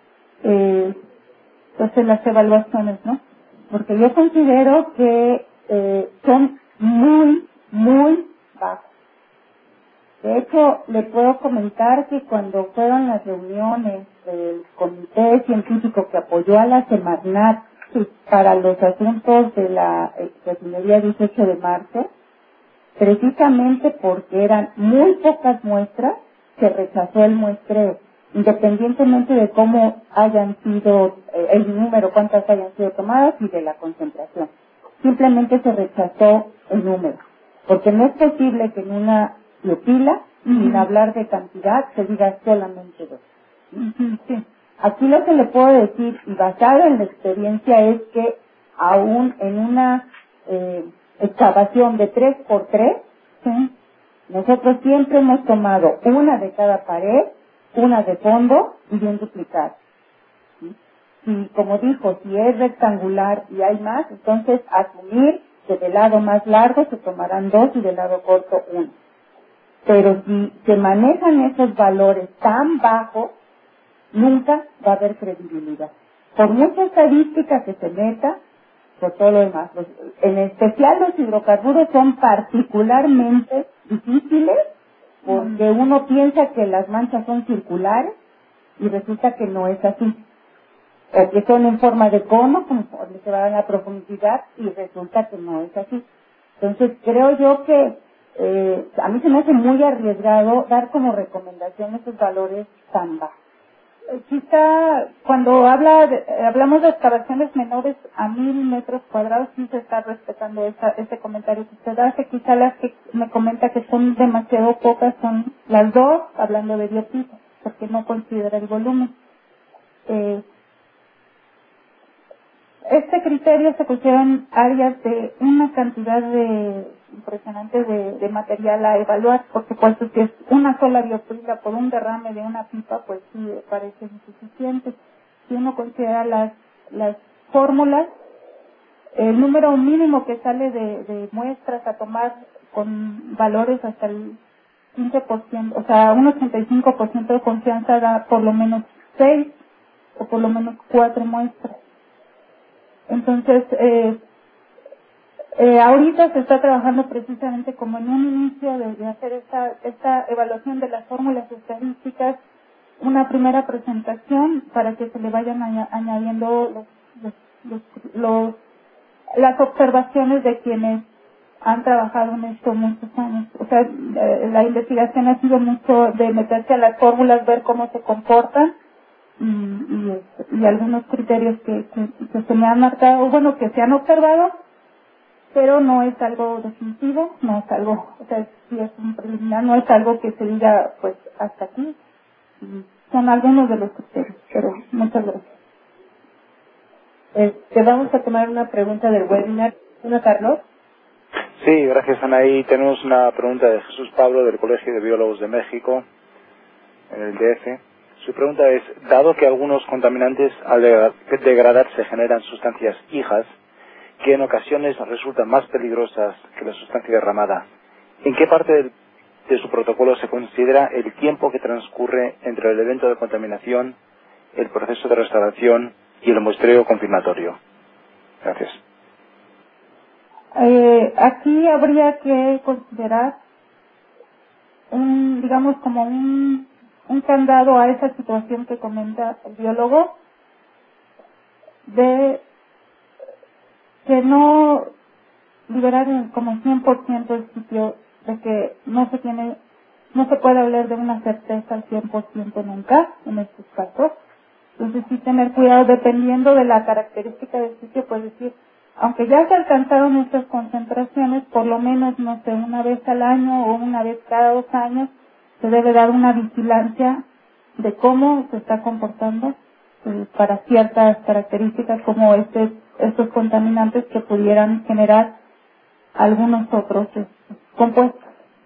pues en las evaluaciones, ¿no? Porque yo considero que son muy, muy bajos. De hecho, le puedo comentar que cuando fueron las reuniones del comité científico que apoyó a la Semarnat para los asuntos de la refinería 18 de marzo, precisamente porque eran muy pocas muestras, se rechazó el muestreo, independientemente de cómo hayan sido, el número, cuántas hayan sido tomadas y de la concentración. Simplemente se rechazó el número, porque no es posible que en una biopila, sin hablar de cantidad, se diga solamente 2. Sí. Aquí lo que le puedo decir, y basado en la experiencia, es que aún en una excavación de 3x3, ¿sí? Nosotros siempre hemos tomado una de cada pared, una de fondo y un duplicado. ¿Sí? Y como dijo, si es rectangular y hay más, entonces asumir que del lado más largo se tomarán 2 y del lado corto 1. Pero si se manejan esos valores tan bajos, nunca va a haber credibilidad. Por mucha estadística que se meta, por todo lo demás. En especial los hidrocarburos son particularmente difíciles porque uno piensa que las manchas son circulares y resulta que no es así. O que son en forma de cono, conforme se va a la profundidad, y resulta que no es así. Entonces creo yo que a mí se me hace muy arriesgado dar como recomendación esos valores tan bajos. Quizá cuando hablamos de excavaciones menores a 1000 metros cuadrados, sí se está respetando ese comentario que usted hace. Quizá las que me comenta que son demasiado pocas son las 2, hablando de biotipo, porque no considera el volumen. Este criterio se pusieron áreas de una cantidad impresionante de material a evaluar, porque pues si es una sola biopila por un derrame de una pipa, pues sí parece insuficiente. Si uno considera las fórmulas, el número mínimo que sale de muestras a tomar con valores hasta el 15%, o sea, un 85% de confianza da por lo menos 6 o por lo menos 4 muestras. Entonces, ahorita se está trabajando precisamente como en un inicio de hacer esta evaluación de las fórmulas estadísticas, una primera presentación para que se le vayan añadiendo las observaciones de quienes han trabajado en esto muchos años. O sea, la investigación ha sido mucho de meterse a las fórmulas, ver cómo se comportan, y algunos criterios que se me han marcado, bueno, que se han observado, pero no es algo definitivo, no es algo, o sea, si es un preliminar, no es algo que se diga, pues, hasta aquí. Son algunos de los criterios, pero muchas gracias. Vamos a tomar una pregunta del webinar. ¿Una, Carlos? Sí, gracias, Anaí. Tenemos una pregunta de Jesús Pablo del Colegio de Biólogos de México, en el DF. Su pregunta es, dado que algunos contaminantes al degradarse generan sustancias hijas, que en ocasiones resultan más peligrosas que la sustancia derramada, ¿en qué parte de su protocolo se considera el tiempo que transcurre entre el evento de contaminación, el proceso de restauración y el muestreo confirmatorio? Gracias. Aquí habría que considerar digamos como un candado a esa situación que comenta el biólogo, de que no liberar como 100% el sitio, de que no se puede hablar de una certeza al 100% nunca en estos casos. Entonces sí tener cuidado dependiendo de la característica del sitio, pues decir, aunque ya se alcanzaron estas concentraciones, por lo menos, no sé, una vez al año o una vez cada 2 años, se debe dar una vigilancia de cómo se está comportando para ciertas características como estos contaminantes que pudieran generar algunos otros compuestos.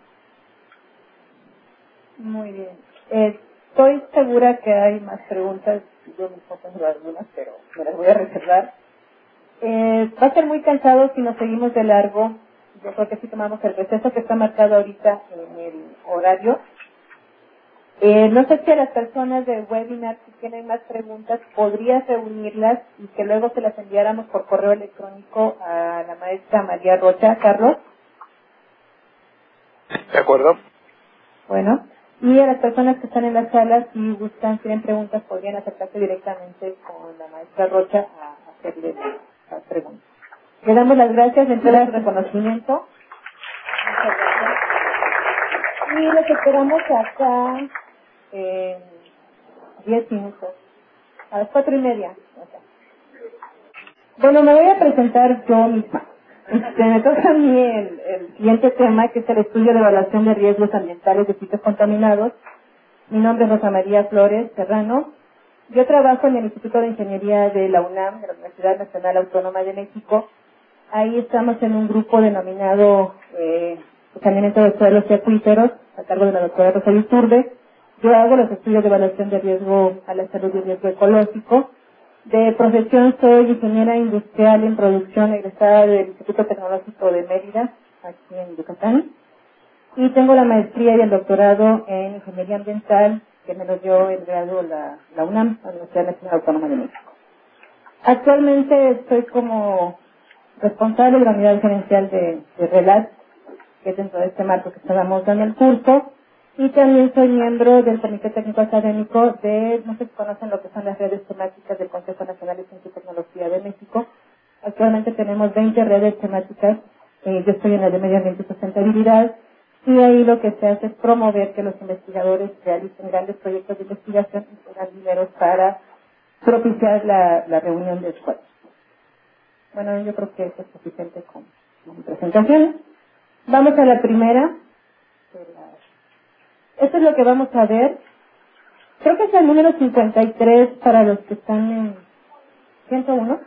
Muy bien. Estoy segura que hay más preguntas. Yo mismo tengo algunas, pero me las voy a reservar. Va a ser muy cansado si nos seguimos de largo. Yo creo que si tomamos el receso que está marcado ahorita en el horario. No sé si a las personas del webinar, si tienen más preguntas, podrías reunirlas y que luego se las enviáramos por correo electrónico a la maestra María Rocha. Carlos. De acuerdo. Bueno, y a las personas que están en la sala, si buscan, tienen preguntas, podrían acercarse directamente con la maestra Rocha a hacerle las preguntas. Le damos las gracias, entrega su reconocimiento. Muchas gracias. Y los esperamos acá en 10 minutos, a las 4:30. Bueno, me voy a presentar yo misma. Me toca a mí el siguiente tema, que es el estudio de evaluación de riesgos ambientales de sitios contaminados. Mi nombre es Rosa María Flores Serrano. Yo trabajo en el Instituto de Ingeniería de la UNAM, de la Universidad Nacional Autónoma de México. Ahí estamos en un grupo denominado Saneamiento de Suelos y Acuíferos, a cargo de la doctora Rosario Iturbe. Yo hago los estudios de evaluación de riesgo a la salud y riesgo ecológico. De profesión soy ingeniera industrial en producción egresada del Instituto Tecnológico de Mérida, aquí en Yucatán. Y tengo la maestría y el doctorado en ingeniería ambiental, que me lo dio el grado la UNAM, la Universidad Nacional Autónoma de México. Actualmente estoy como responsable de la unidad gerencial de RELAT, que es dentro de este marco que estábamos dando el curso. Y también soy miembro del Comité Técnico Académico de, no sé si conocen lo que son las redes temáticas del Consejo Nacional de Ciencia y Tecnología de México. Actualmente tenemos 20 redes temáticas, yo estoy en la de Medio Ambiente y Sustentabilidad, y ahí lo que se hace es promover que los investigadores realicen grandes proyectos de investigación y tengan dineros para propiciar la reunión de escuelas. Bueno, yo creo que eso es suficiente con mi presentación. Vamos a la primera. Esto es lo que vamos a ver. Creo que es el número 53 para los que están en 101.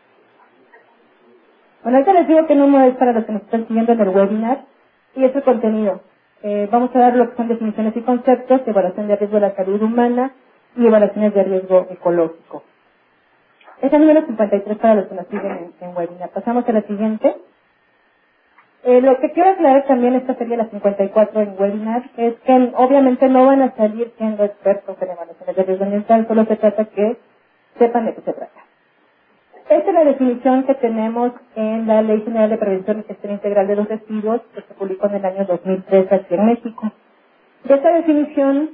Bueno, ahorita les digo que número es para los que nos están siguiendo en el webinar. Y es el contenido. Vamos a dar lo que son definiciones y conceptos, evaluación de riesgo de la salud humana y evaluaciones de riesgo ecológico. Es el número 53 para los que nos siguen en webinar. Pasamos a la siguiente. Lo que quiero aclarar también, esta sería la 54 en webinar, es que obviamente no van a salir siendo expertos en evaluaciones de riesgo ambiental, solo se trata que sepan de qué se trata. Esta es la definición que tenemos en la Ley General de Prevención y Gestión Integral de los Residuos, que se publicó en el año 2003 aquí en México. De esta definición,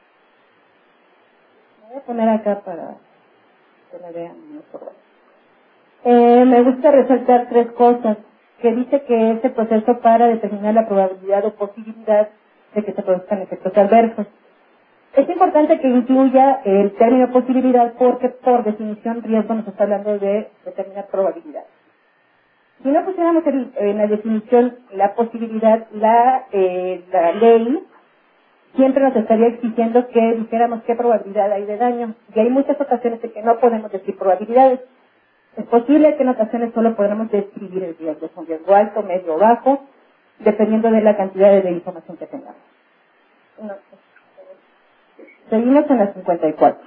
voy a poner acá para que me vean mejor. Me gusta resaltar tres cosas, que dice que es el proceso para determinar la probabilidad o posibilidad de que se produzcan efectos adversos. Es importante que incluya el término posibilidad porque por definición riesgo nos está hablando de determinar probabilidad. Si no pusiéramos en la definición la posibilidad, la ley siempre nos estaría exigiendo que dijéramos qué probabilidad hay de daño. Y hay muchas ocasiones en que no podemos decir probabilidades. Es posible que en ocasiones solo podamos describir el riesgo, es un riesgo alto, medio o bajo, dependiendo de la cantidad de información que tengamos. Seguimos en la 54.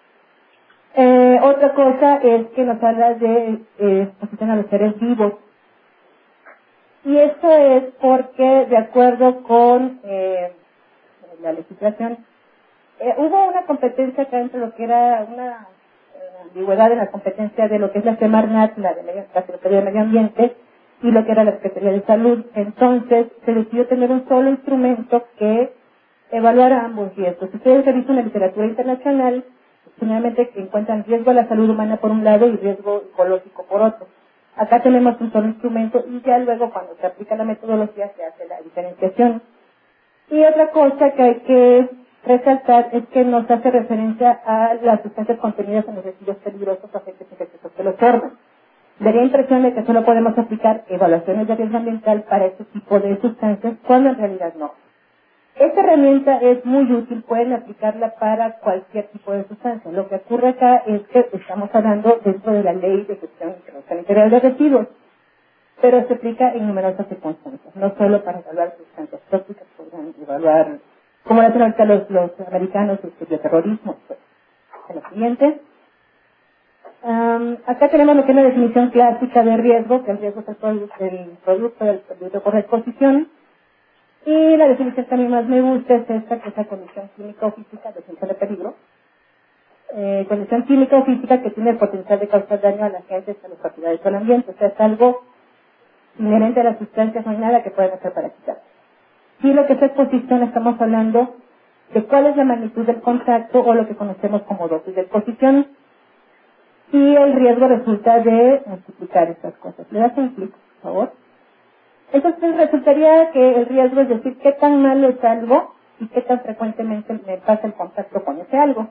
Otra cosa es que nos habla de exposición a los seres vivos. Y esto es porque, de acuerdo con la legislación, hubo una competencia acá entre lo que era una ambigüedad en la competencia de lo que es la Semarnat, la Secretaría de Medio Ambiente, y lo que era la Secretaría de Salud. Entonces, se decidió tener un solo instrumento que evaluara ambos riesgos. Si ustedes revisan la literatura internacional, generalmente encuentran riesgo a la salud humana por un lado y riesgo ecológico por otro. Acá tenemos un solo instrumento y ya luego cuando se aplica la metodología se hace la diferenciación. Y otra cosa que hay que resaltar es que nos hace referencia a las sustancias contenidas en los residuos peligrosos o agentes infecciosos que los forman. Daría impresión de que solo podemos aplicar evaluaciones de riesgo ambiental para este tipo de sustancias, cuando en realidad no. Esta herramienta es muy útil, pueden aplicarla para cualquier tipo de sustancia. Lo que ocurre acá es que estamos hablando dentro de la Ley de Gestión Integral de Residuos, pero se aplica en numerosas circunstancias, no solo para evaluar sustancias tóxicas, podrían evaluar, como lo hacen ahorita los americanos, el bioterrorismo. Pues. En lo siguiente. Acá tenemos lo que es la definición clásica de riesgo, que el riesgo es el producto del peligro por exposición. Y la definición que a mí más me gusta es esta, que es la condición química o física, definición de peligro. Condición química o física que tiene el potencial de causar daño a la gente, a las propiedades o al ambiente. O sea, es algo inherente a las sustancias, no hay nada que puedan hacer para quitar. Y lo que es exposición, estamos hablando de cuál es la magnitud del contacto o lo que conocemos como dosis de exposición. Y el riesgo resulta de multiplicar estas cosas. ¿Le das un clic, por favor? Entonces resultaría que el riesgo es decir qué tan malo es algo y qué tan frecuentemente me pasa el contacto con ese algo.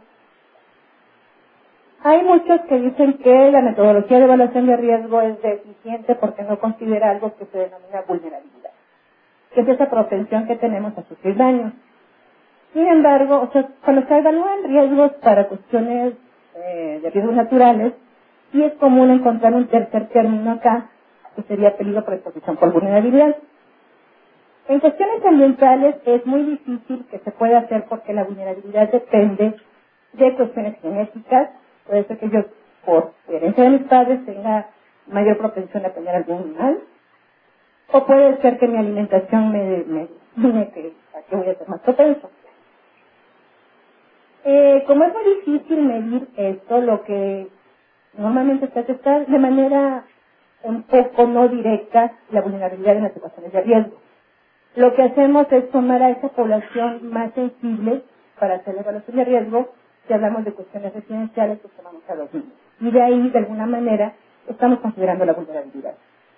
Hay muchos que dicen que la metodología de evaluación de riesgo es deficiente porque no considera algo que se denomina vulnerabilidad, que es esa propensión que tenemos a sufrir daños. Sin embargo, o sea, cuando se evalúan riesgos para cuestiones de riesgos naturales, sí es común encontrar un tercer término acá, que sería peligro por exposición por vulnerabilidad. En cuestiones ambientales es muy difícil que se pueda hacer porque la vulnerabilidad depende de cuestiones genéticas. Puede ser que yo, por herencia de mis padres, tenga mayor propensión a tener algún mal, o puede ser que mi alimentación me diga que voy a ser más propenso. Como es muy difícil medir esto, lo que normalmente se hace es de manera un poco no directa la vulnerabilidad en las situaciones de riesgo. Lo que hacemos es tomar a esa población más sensible para hacer la evaluación de riesgo. Si hablamos de cuestiones residenciales, pues tomamos a los niños. Y de ahí, de alguna manera, estamos considerando la vulnerabilidad.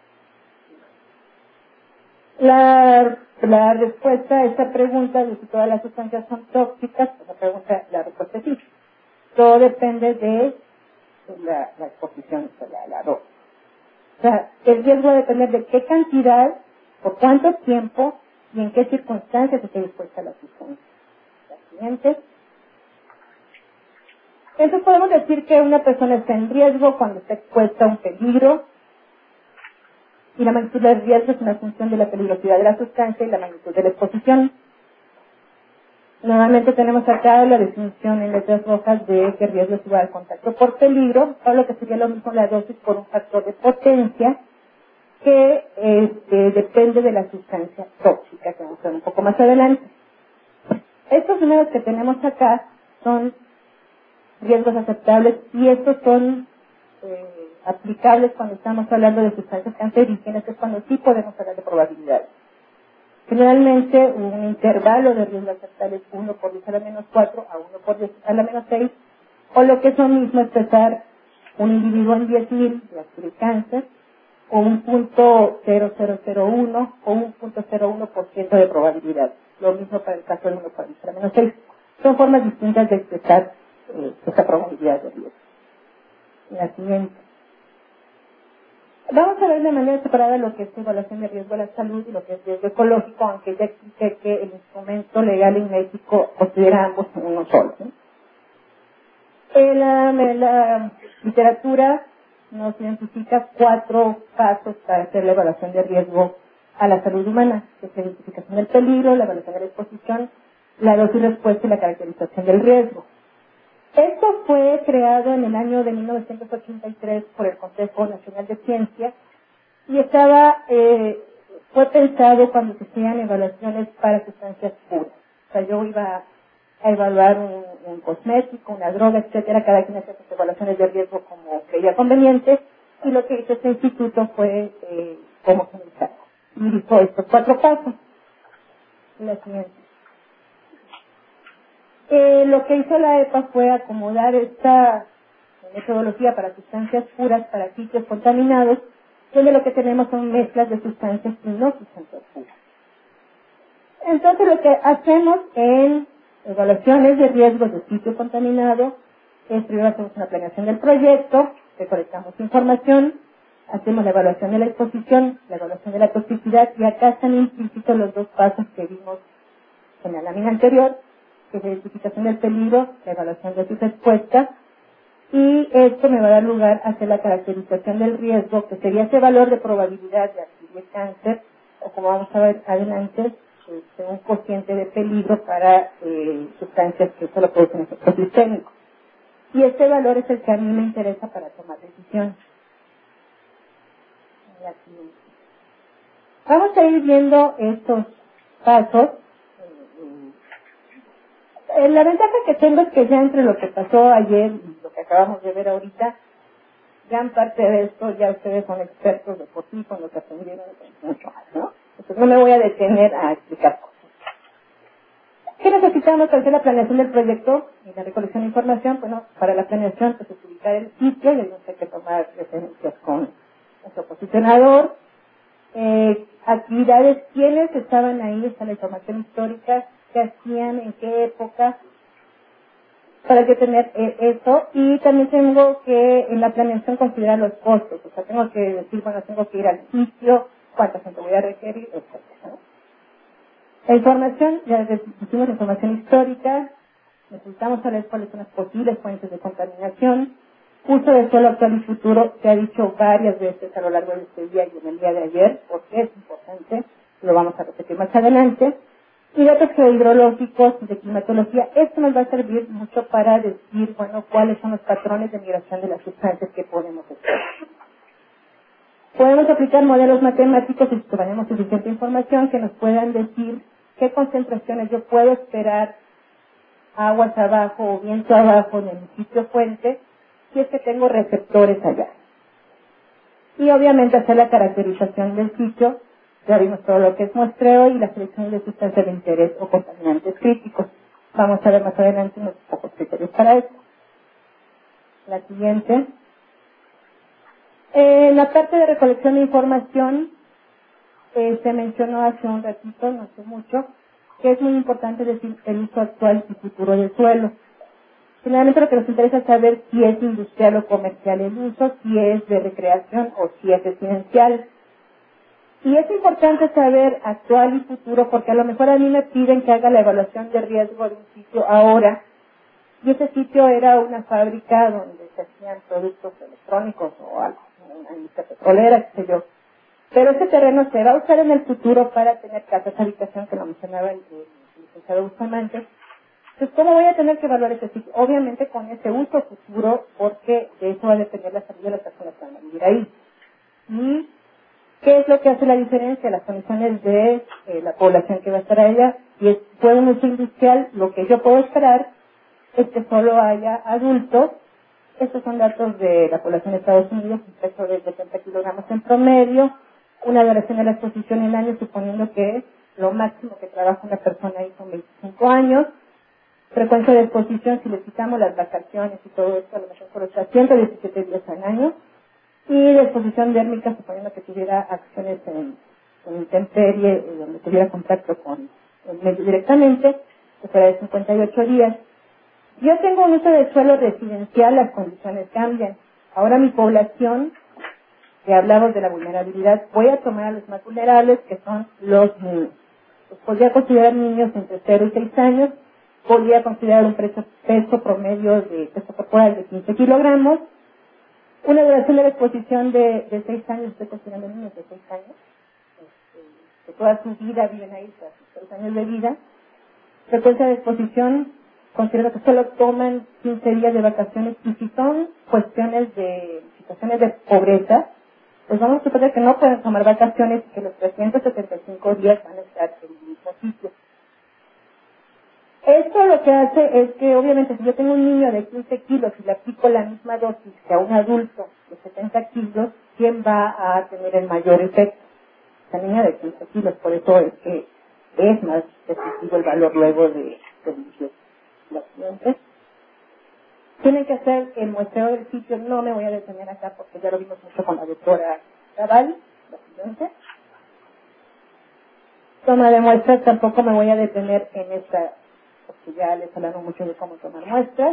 La respuesta a esta pregunta de si todas las sustancias son tóxicas, la respuesta es sí. Todo depende de la exposición, la dosis. O sea, el riesgo va a depender de qué cantidad, por cuánto tiempo y en qué circunstancias esté dispuesta la sustancia. La siguiente. Entonces podemos decir que una persona está en riesgo cuando está expuesta a un peligro, y la magnitud del riesgo es una función de la peligrosidad de la sustancia y la magnitud de la exposición. Nuevamente tenemos acá la definición en letras rojas de que el riesgo es igual al contacto por peligro, o lo que sería lo mismo la dosis por un factor de potencia que depende de la sustancia tóxica, que vamos a ver un poco más adelante. Estos números que tenemos acá son riesgos aceptables y estos son aplicables cuando estamos hablando de sustancias cancerígenas, que es cuando sí podemos hablar de probabilidades. Generalmente un intervalo de riesgo aceptable es 1 por 10 a la menos 4 a 1 por 10 a la menos 6, o lo que es lo mismo expresar un individuo en 10.000 de adquirir cáncer, o un .0001 o un .01% de probabilidad. Lo mismo para el caso del 1 por 10 a la menos 6. Son formas distintas de expresar esta probabilidad de riesgo. La siguiente. Vamos a ver de manera separada lo que es evaluación de riesgo a la salud y lo que es riesgo ecológico, aunque ya expliqué que el instrumento legal en México considera ambos uno solo. ¿Sí? La literatura nos identifica 4 pasos para hacer la evaluación de riesgo a la salud humana, que es la identificación del peligro, la evaluación de la exposición, la dosis respuesta y la caracterización del riesgo. Esto fue creado en el año de 1983 por el Consejo Nacional de Ciencia y fue pensado cuando se hacían evaluaciones para sustancias puras. O sea, yo iba a evaluar un cosmético, una droga, etcétera, cada quien hacía sus evaluaciones de riesgo como creía conveniente, y lo que hizo este instituto fue homogeneizar. Y hizo estos 4 pasos. La siguiente. Lo que hizo la EPA fue acomodar esta metodología para sustancias puras, para sitios contaminados, donde lo que tenemos son mezclas de sustancias y no sustancias puras. Entonces lo que hacemos en evaluaciones de riesgos de sitio contaminado es primero hacemos una planeación del proyecto, recolectamos información, hacemos la evaluación de la exposición, la evaluación de la toxicidad, y acá están implícitos los 2 pasos que vimos en la lámina anterior, que es la identificación del peligro, la evaluación de su respuesta, y esto me va a dar lugar a hacer la caracterización del riesgo, que sería ese valor de probabilidad de adquirir cáncer, o como vamos a ver adelante, un cociente de peligro para sustancias que solo producen efectos sistémicos. y este valor es el que a mí me interesa para tomar decisiones. Vamos a ir viendo estos pasos. La ventaja que tengo es que ya entre lo que pasó ayer y lo que acabamos de ver ahorita, gran parte de esto ya ustedes son expertos de por sí, con lo que aprendieron mucho más, ¿no? Entonces no me voy a detener a explicar cosas. ¿Qué necesitamos para hacer la planeación del proyecto y la recolección de información? Bueno, para la planeación pues es ubicar el sitio y hay que tomar referencias con nuestro posicionador. Actividades, quiénes estaban ahí, está la información histórica, qué hacían, en qué época, para que tener eso. Y también tengo que en la planeación considerar los costos, o sea, tengo que decir, bueno, tengo que ir al sitio, cuánta gente voy a requerir, etc. ¿no? La información, ya decimos información histórica, necesitamos saber cuáles son las posibles fuentes de contaminación, uso de suelo actual y futuro, se ha dicho varias veces a lo largo de este día y en el día de ayer, porque es importante, lo vamos a repetir más adelante, y datos geohidrológicos, de climatología. Esto nos va a servir mucho para decir, bueno, cuáles son los patrones de migración de las sustancias que podemos esperar. Podemos aplicar modelos matemáticos si tenemos suficiente información que nos puedan decir qué concentraciones yo puedo esperar aguas abajo o viento abajo en el sitio fuente, si es que tengo receptores allá. Y obviamente hacer la caracterización del sitio, ya vimos todo lo que es muestreo y la selección de sustancias de interés o contaminantes críticos. Vamos a ver más adelante unos pocos criterios para esto. La siguiente. En la parte de recolección de información, se mencionó hace un ratito, no hace mucho, que es muy importante decir el uso actual y futuro del suelo. Generalmente lo que nos interesa es saber si es industrial o comercial el uso, si es de recreación o si es residencial. Y es importante saber actual y futuro porque a lo mejor a mí me piden que haga la evaluación de riesgo de un sitio ahora. Y ese sitio era una fábrica donde se hacían productos electrónicos o algo, una industria petrolera, qué sé yo. Pero ese terreno se va a usar en el futuro para tener casas, habitación, que lo mencionaba el licenciado Bustamante. Entonces, ¿cómo voy a tener que evaluar ese sitio? Obviamente con ese uso futuro, porque de eso va a depender la salida de las personas que van a vivir ahí. ¿Y qué es lo que hace la diferencia? Las condiciones de la población que va a estar allá. Si fue un uso industrial, lo que yo puedo esperar es que solo haya adultos. Estos son datos de la población de Estados Unidos, un peso de 70 kilogramos en promedio, una duración de la exposición en años, suponiendo que lo máximo que trabaja una persona ahí son 25 años, frecuencia de exposición, si le quitamos las vacaciones y todo esto, a lo mejor por 117 días al año, y de exposición dérmica, suponiendo que tuviera acciones en intemperie, donde tuviera contacto con el medio directamente, que será de 58 días. Yo tengo un uso de suelo residencial, las condiciones cambian. Ahora mi población, que hablamos de la vulnerabilidad, voy a tomar a los más vulnerables, que son los niños. Pues podría considerar niños entre 0 y 6 años, podría considerar un peso promedio de peso corporal de 15 kilogramos, una duración de la exposición de 6 años, estoy considerando niños de 6 años, que toda su vida viven ahí, todos sus 6 años de vida. Frecuencia de exposición, considero que solo toman 15 días de vacaciones, y si son situaciones de pobreza, pues vamos a suponer que no pueden tomar vacaciones y que los 375 días van a estar en el mismo sitio. Esto lo que hace es que, obviamente, si yo tengo un niño de 15 kilos y le aplico la misma dosis que a un adulto de 70 kilos, ¿quién va a tener el mayor efecto? La niña de 15 kilos, por eso es que es más efectivo el valor luego de los clientes. Tienen que hacer el muestreo del sitio, no me voy a detener acá porque ya lo vimos mucho con la doctora Cabal, la siguiente. Toma de muestras, tampoco me voy a detener en esta, porque ya les hablaron mucho de cómo tomar muestras.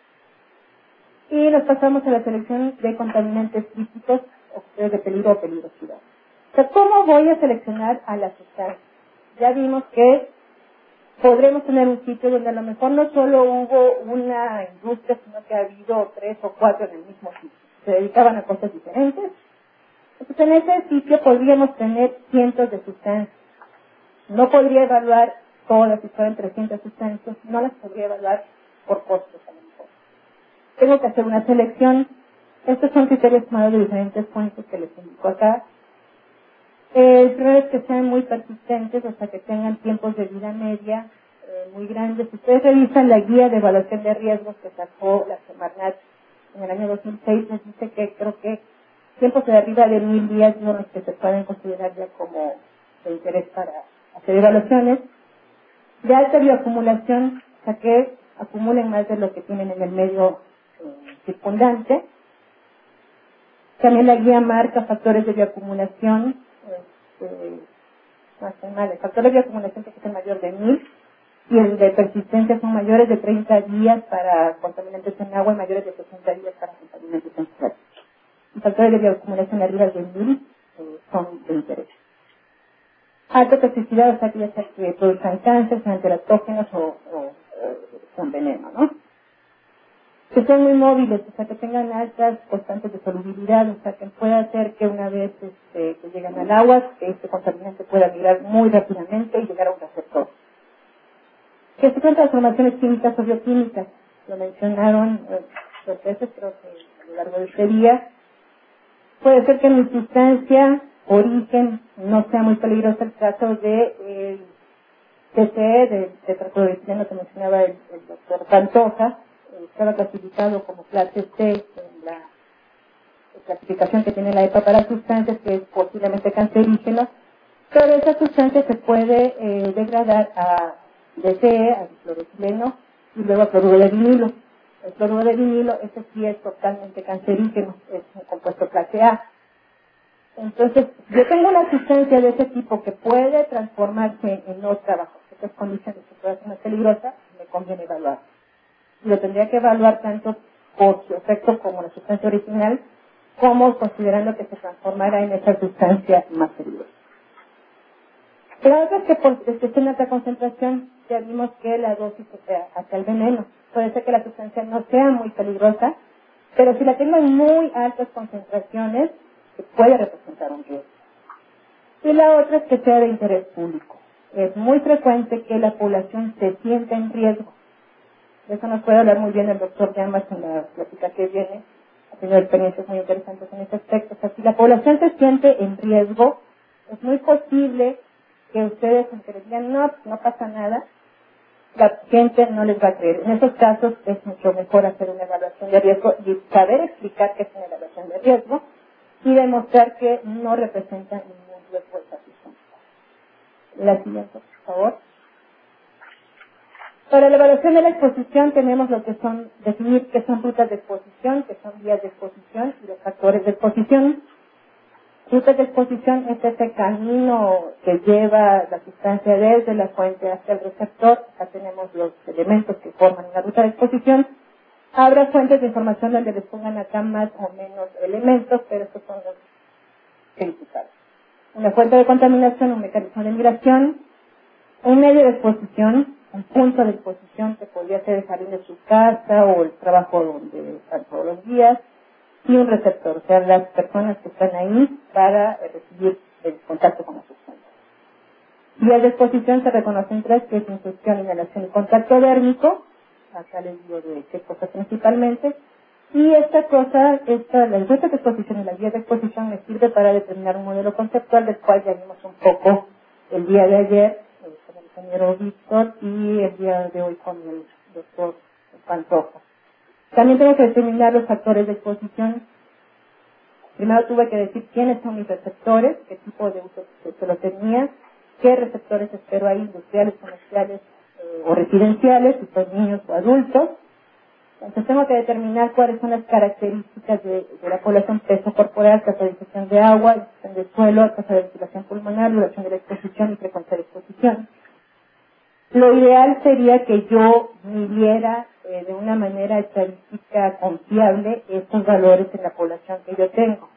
Y nos pasamos a la selección de contaminantes críticos o cuestiones de peligro o peligrosidad. O sea, ¿cómo voy a seleccionar a las sustancias? Ya vimos que podremos tener un sitio donde a lo mejor no solo hubo una industria, sino que ha habido 3 o 4 en el mismo sitio. Se dedicaban a cosas diferentes. Entonces, en ese sitio podríamos tener cientos de sustancias. No podría evaluar todas, si fueran 300 sustancias, no las podría evaluar por costos a lo mejor. tengo que hacer una selección. Estos son criterios tomados de diferentes fuentes que les indico acá. El primero es que sean muy persistentes, o sea, que tengan tiempos de vida media muy grandes. Si ustedes revisan la guía de evaluación de riesgos que sacó la Semarnat en el año 2006, nos dice que creo que tiempos de arriba de 1000 días son los que se pueden considerar ya como de interés para hacer evaluaciones. De alta bioacumulación, o sea, que acumulen más de lo que tienen en el medio circundante. También la guía marca factores de bioacumulación, factores de bioacumulación que es mayor de 1000 y el de persistencia son mayores de 30 días para contaminantes en agua y mayores de 60 días para contaminantes en suelo. Los factores de bioacumulación arriba de 1000 son de interés. Alta toxicidad, o sea que ya sea que produzcan cáncer, sean teratógenos o son veneno, ¿no? Que sean muy móviles, o sea que tengan altas constantes de solubilidad, o sea que pueda hacer que una vez que llegan al agua, que este contaminante pueda migrar muy rápidamente y llegar a un receptor. Que sufran transformaciones químicas o bioquímicas, lo mencionaron dos veces, creo que a lo largo de este día. Puede ser que mi sustancia, origen, no sea muy peligroso. El caso de TCE, de tetracloroetileno que mencionaba el doctor Pantoja, estaba clasificado como clase C en la clasificación que tiene la EPA para sustancias, que es posiblemente cancerígeno, pero esa sustancia se puede degradar a DCE, a cloroetileno, y luego a cloruro de vinilo. El cloruro de vinilo, ese sí es totalmente cancerígeno, es un compuesto clase A. Entonces, yo tengo una sustancia de ese tipo que puede transformarse en otra bajo ciertas condiciones que puede ser más peligrosa, me conviene evaluar. Lo tendría que evaluar tanto por su efecto como la sustancia original, como considerando que se transformara en esa sustancia más peligrosa. La otra es que por esté en alta concentración, ya vimos que la dosis hacia el veneno. Puede ser que la sustancia no sea muy peligrosa, pero si la tengo en muy altas concentraciones, puede representar un riesgo. Y la otra es que sea de interés público. Es muy frecuente que la población se sienta en riesgo. De eso nos puede hablar muy bien el doctor Llamas en la plática que viene. Ha tenido experiencias muy interesantes en este aspecto. O sea, si la población se siente en riesgo, es muy posible que ustedes, aunque les digan no pasa nada, la gente no les va a creer. En esos casos es mucho mejor hacer una evaluación de riesgo y saber explicar qué es una evaluación de riesgo y demostrar que no representa ningún riesgo esa sustancia. La siguiente, por favor. Para la evaluación de la exposición tenemos lo que son, definir qué son rutas de exposición, qué son vías de exposición y los factores de exposición. Rutas de exposición es ese camino que lleva la sustancia desde la fuente hacia el receptor. Acá tenemos los elementos que forman una ruta de exposición. Habrá fuentes de información donde les pongan acá más o menos elementos, pero estos son los principales. Una fuente de contaminación, un mecanismo de migración, un medio de exposición, un punto de exposición que podría ser el jardín de su casa o el trabajo donde están todos los días, y un receptor, o sea, las personas que están ahí para recibir el contacto con la sustancia. Vías de exposición se reconocen tres, que es infección, inhalación y contacto dérmico. Acá les digo de qué cosas principalmente. Y esta cosa, la ruta de exposición y la vía de exposición me sirve para determinar un modelo conceptual del cual ya vimos un poco el día de ayer con el ingeniero Víctor y el día de hoy con el doctor Pantoja. También tengo que determinar los factores de exposición. Primero tuve que decir quiénes son mis receptores, qué tipo de uso se lo tenía, qué receptores espero ahí, industriales, comerciales o residenciales, si son niños o adultos. Entonces tengo que determinar cuáles son las características de la población: peso corporal, tasa de dispersión de agua, dispersión de suelo, tasa de ventilación pulmonar, duración de la exposición y frecuencia de exposición. Lo ideal sería que yo midiera de una manera estadística confiable estos valores en la población que yo tengo.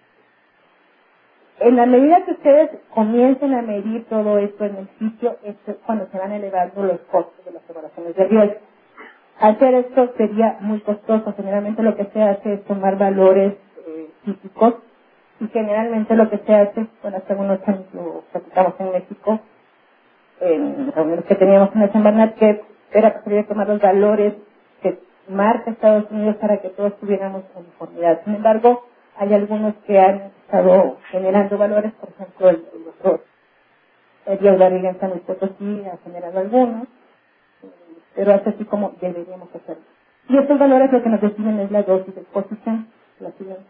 En la medida que ustedes comiencen a medir todo esto en el sitio, esto es cuando se van elevando los costos de las evaluaciones de riesgo. Hacer esto sería muy costoso. Generalmente lo que se hace es tomar valores físicos y generalmente lo que se hace, bueno, hace algunos años lo platicamos en México, en reuniones que teníamos en la Semarnat, que era preferible tomar los valores que marca Estados Unidos para que todos tuviéramos uniformidad. Sin embargo, hay algunos que han estado generando valores, por ejemplo, el doctor Diego Barriga en San Luis Potosí ha generado algunos, pero es así como deberíamos hacerlo. Y estos valores lo que nos definen es la dosis de exposición, la siguiente.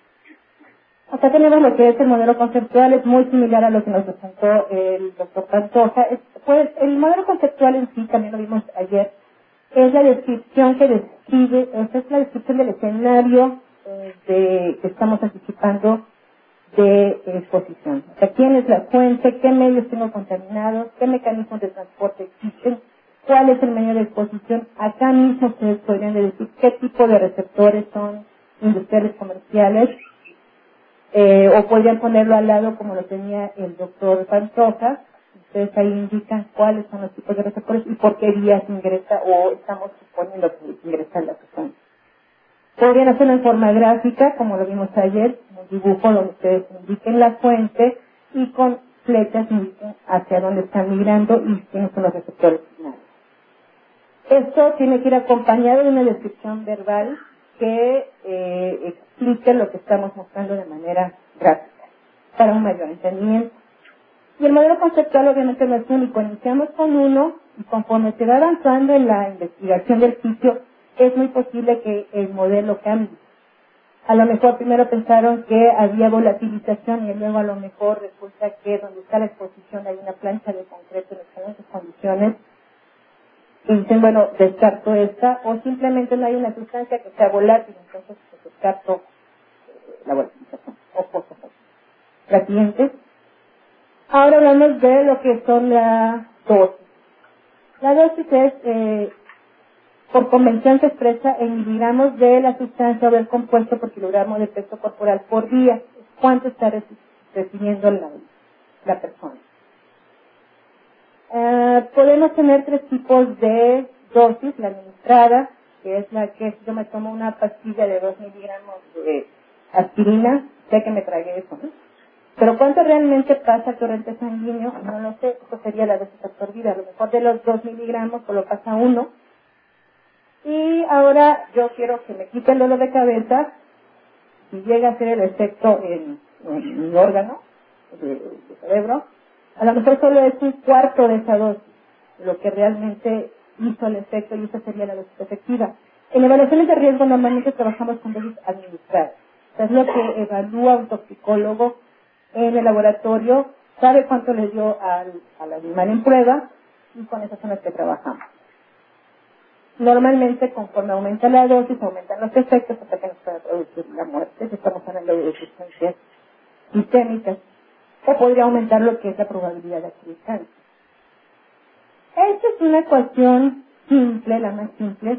Acá tenemos lo que es el modelo conceptual, es muy similar a lo que nos presentó el doctor Pantoja. Pues el modelo conceptual en sí, también lo vimos ayer, es la descripción que describe, esa es la descripción del escenario que estamos anticipando de exposición. O sea, quién es la fuente, qué medios tengo contaminados, qué mecanismos de transporte existen, cuál es el medio de exposición. Acá mismo ustedes podrían decir qué tipo de receptores son industriales, comerciales, o podrían ponerlo al lado como lo tenía el doctor Pantoja. Ustedes ahí indican cuáles son los tipos de receptores y por qué vías ingresa o estamos suponiendo que ingresa la sustancia. Podrían hacerlo en forma gráfica, como lo vimos ayer, un dibujo donde ustedes indiquen la fuente y con flechas indiquen hacia dónde están migrando y quiénes son los receptores finales. Esto tiene que ir acompañado de una descripción verbal que explique lo que estamos mostrando de manera gráfica para un mayor entendimiento. Y el modelo conceptual obviamente no es único, iniciamos con uno y conforme se va avanzando en la investigación del sitio, es muy posible que el modelo cambie. A lo mejor primero pensaron que había volatilización y luego a lo mejor resulta que donde está la exposición hay una plancha de concreto en excelentes condiciones y dicen, bueno, descarto esta, o simplemente no hay una sustancia que sea volátil, entonces pues, descarto la volatilización o cosas así. La siguiente. Ahora hablamos de lo que son la dosis. La dosis es, por convención se expresa en miligramos de la sustancia o del compuesto por kilogramo de peso corporal por día. ¿Cuánto está recibiendo la persona? Podemos tener tres tipos de dosis. La administrada, que es la que yo me tomo una pastilla de 2 miligramos de aspirina, sé que me tragué eso, ¿no? Pero ¿cuánto realmente pasa al torrente sanguíneo? No lo sé, eso sería la dosis absorbida. A lo mejor de los 2 miligramos solo pasa 1. Y ahora yo quiero que me quite el dolor de cabeza y llega a hacer el efecto en mi órgano, de cerebro. A lo mejor solo es un cuarto de esa dosis, lo que realmente hizo el efecto y esa sería la dosis efectiva. En evaluaciones de riesgo normalmente trabajamos con dosis administradas. O sea, es lo que evalúa un toxicólogo en el laboratorio, sabe cuánto le dio al animal en prueba y con esas son las que trabajamos. Normalmente, conforme aumenta la dosis, aumentan los efectos hasta que nos pueda producir la muerte. Estamos hablando de sustancias sistémicas. O podría aumentar lo que es la probabilidad de adquirir cáncer. Esta es una ecuación simple, la más simple.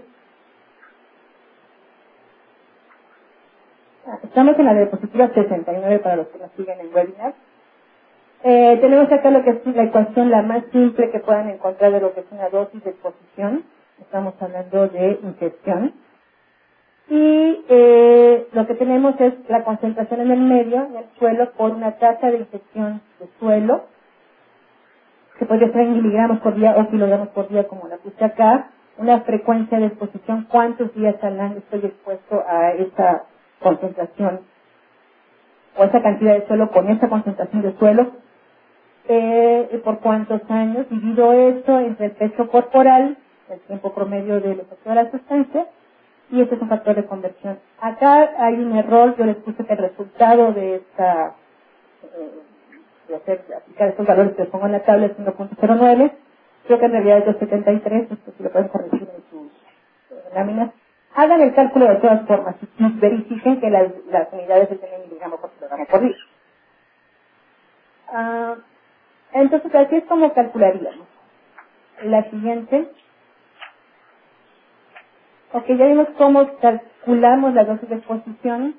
Estamos en la diapositiva 69 para los que nos siguen en webinar. Tenemos acá lo que es la ecuación la más simple que puedan encontrar de lo que es una dosis de exposición. Estamos hablando de ingestión. Y lo que tenemos es la concentración en el medio, en el suelo, por una tasa de ingestión de suelo, que podría ser en miligramos por día o kilogramos por día, como la puse acá. Una frecuencia de exposición, cuántos días al año estoy expuesto a esa concentración o esa cantidad de suelo con esa concentración de suelo, por cuántos años, divido esto entre el peso corporal, el tiempo promedio del efecto de la sustancia, y este es un factor de conversión. Acá hay un error, yo les puse que el resultado de esta, de aplicar estos valores que les pongo en la tabla es 1.09, creo que en realidad es 2.73, esto si lo pueden corregir en sus láminas. Hagan el cálculo de todas formas y verifiquen que las unidades se tienen miligramos por kilogramo por día. Entonces, así es como calcularíamos. La siguiente. Ok, ya vimos cómo calculamos la dosis de exposición.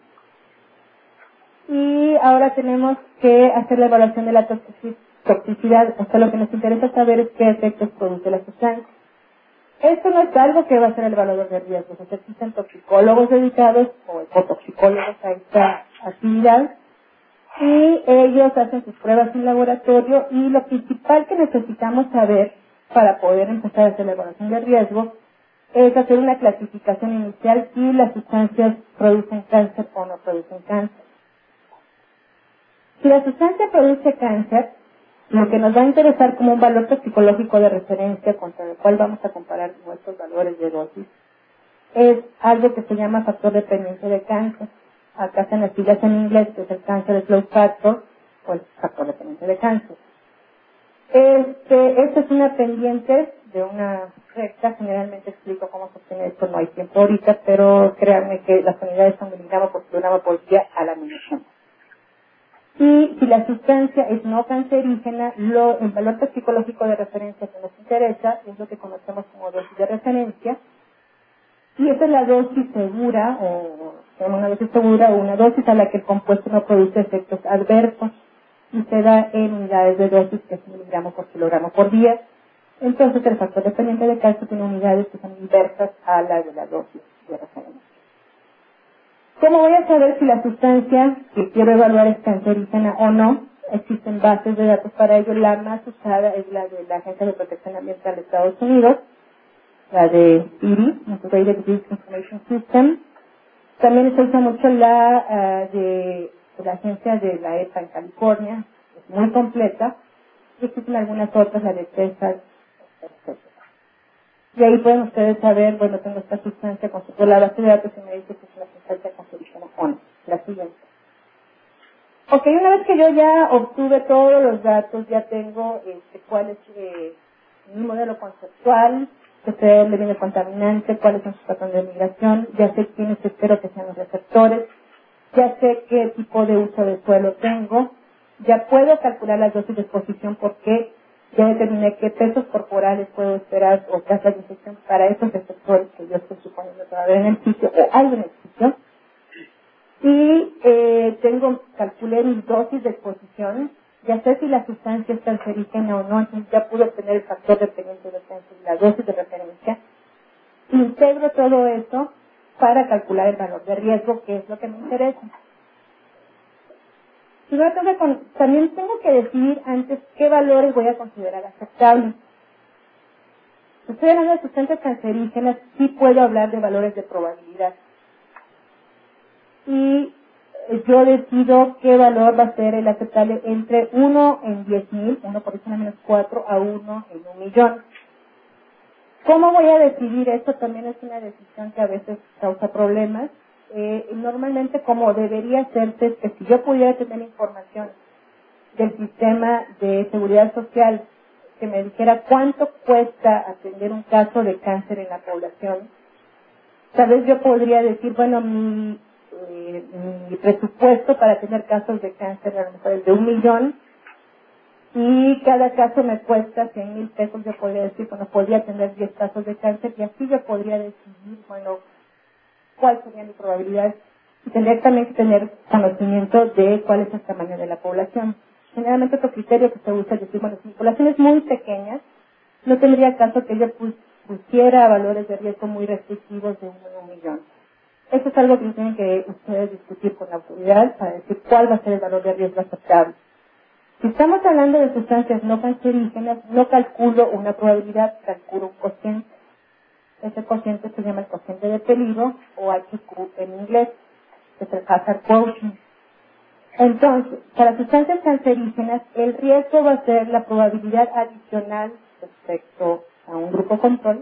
Y ahora tenemos que hacer la evaluación de la toxicidad. O sea, lo que nos interesa saber es qué efectos produce la sustancia. Esto no es algo que va a ser el evaluador de riesgos. O sea, existen toxicólogos dedicados o toxicólogos a esta actividad y ellos hacen sus pruebas en laboratorio y lo principal que necesitamos saber para poder empezar a hacer la evaluación de riesgo es hacer una clasificación inicial si las sustancias producen cáncer o no producen cáncer. Si la sustancia produce cáncer, lo que nos va a interesar como un valor toxicológico de referencia contra el cual vamos a comparar nuestros valores de dosis es algo que se llama factor dependiente de cáncer. Acá están las siglas en inglés, que es el cáncer slow factor o el factor dependiente de cáncer. Esta es una pendiente de una recta. Generalmente explico cómo se obtiene esto, no hay tiempo ahorita, pero créanme que las unidades son miligramo por kilogramo por día a la miligramo. Y si la sustancia es no cancerígena, el valor toxicológico de referencia que nos interesa es lo que conocemos como dosis de referencia. Y esa es la dosis segura, o se llama una dosis segura, o una dosis a la que el compuesto no produce efectos adversos. Y se da en unidades de dosis, que es miligramo por kilogramo por día. Entonces el factor dependiente de calcio tiene unidades que son inversas a la de la dosis de referencia. ¿Cómo voy a saber si la sustancia que quiero evaluar es cancerígena o no? Existen bases de datos para ello. La más usada es la de la Agencia de Protección Ambiental de Estados Unidos, la de IRI, Integrated Risk Information System. También se usa mucho la de la agencia de la EPA en California, es muy completa. Y existen algunas otras, la de Texas, etc. Y ahí pueden ustedes saber, bueno, tengo esta sustancia, consulto la base de datos y me dice que es una sustancia cancerígena o no. La siguiente. Ok, una vez que yo ya obtuve todos los datos, ya tengo cuál es mi modelo conceptual, que sé dónde viene el contaminante, cuáles son sus patrones de migración, ya sé quiénes espero que sean los receptores, ya sé qué tipo de uso de suelo tengo, ya puedo calcular las dosis de exposición porque ya determiné qué pesos corporales puedo esperar o tasas de infección para esos receptores que yo estoy suponiendo que va a haber en el sitio o hay en el sitio. Y calculé mis dosis de exposición, ya sé si la sustancia es cancerígena o no, entonces ya pude obtener el factor dependiente de cáncer y la dosis de referencia. Integro todo eso para calcular el valor de riesgo, que es lo que me interesa. También tengo que decidir antes qué valores voy a considerar aceptables. Si estoy hablando de sustancias cancerígenas, sí puedo hablar de valores de probabilidad. Y yo decido qué valor va a ser el aceptable entre 1 en 10,000, 1 por 10 a menos 4, a 1 en 1,000,000. ¿Cómo voy a decidir esto? También es una decisión que a veces causa problemas. Normalmente, como debería hacerse, es que si yo pudiera tener información del sistema de seguridad social que me dijera cuánto cuesta atender un caso de cáncer en la población, tal vez yo podría decir, bueno, mi presupuesto para tener casos de cáncer a lo mejor es de 1,000,000 y cada caso me cuesta 100,000 pesos. Yo podría decir, bueno, podría tener 10 casos de cáncer y así yo podría decidir, bueno, cuál sería mi probabilidad. Y tendría también que tener conocimiento de cuál es el tamaño de la población. Generalmente otro criterio que se usa es decir, bueno, si mi población es muy pequeña, no tendría caso que yo pusiera valores de riesgo muy restrictivos de 1 en 1,000,000. Eso es algo que tienen que ustedes discutir con la autoridad para decir cuál va a ser el valor de riesgo aceptable. Si estamos hablando de sustancias no cancerígenas, no calculo una probabilidad, calculo un cociente. Ese cociente se llama el cociente de peligro, o HQ en inglés, que es el hazard quotient. Entonces, para sustancias cancerígenas, el riesgo va a ser la probabilidad adicional respecto a un grupo control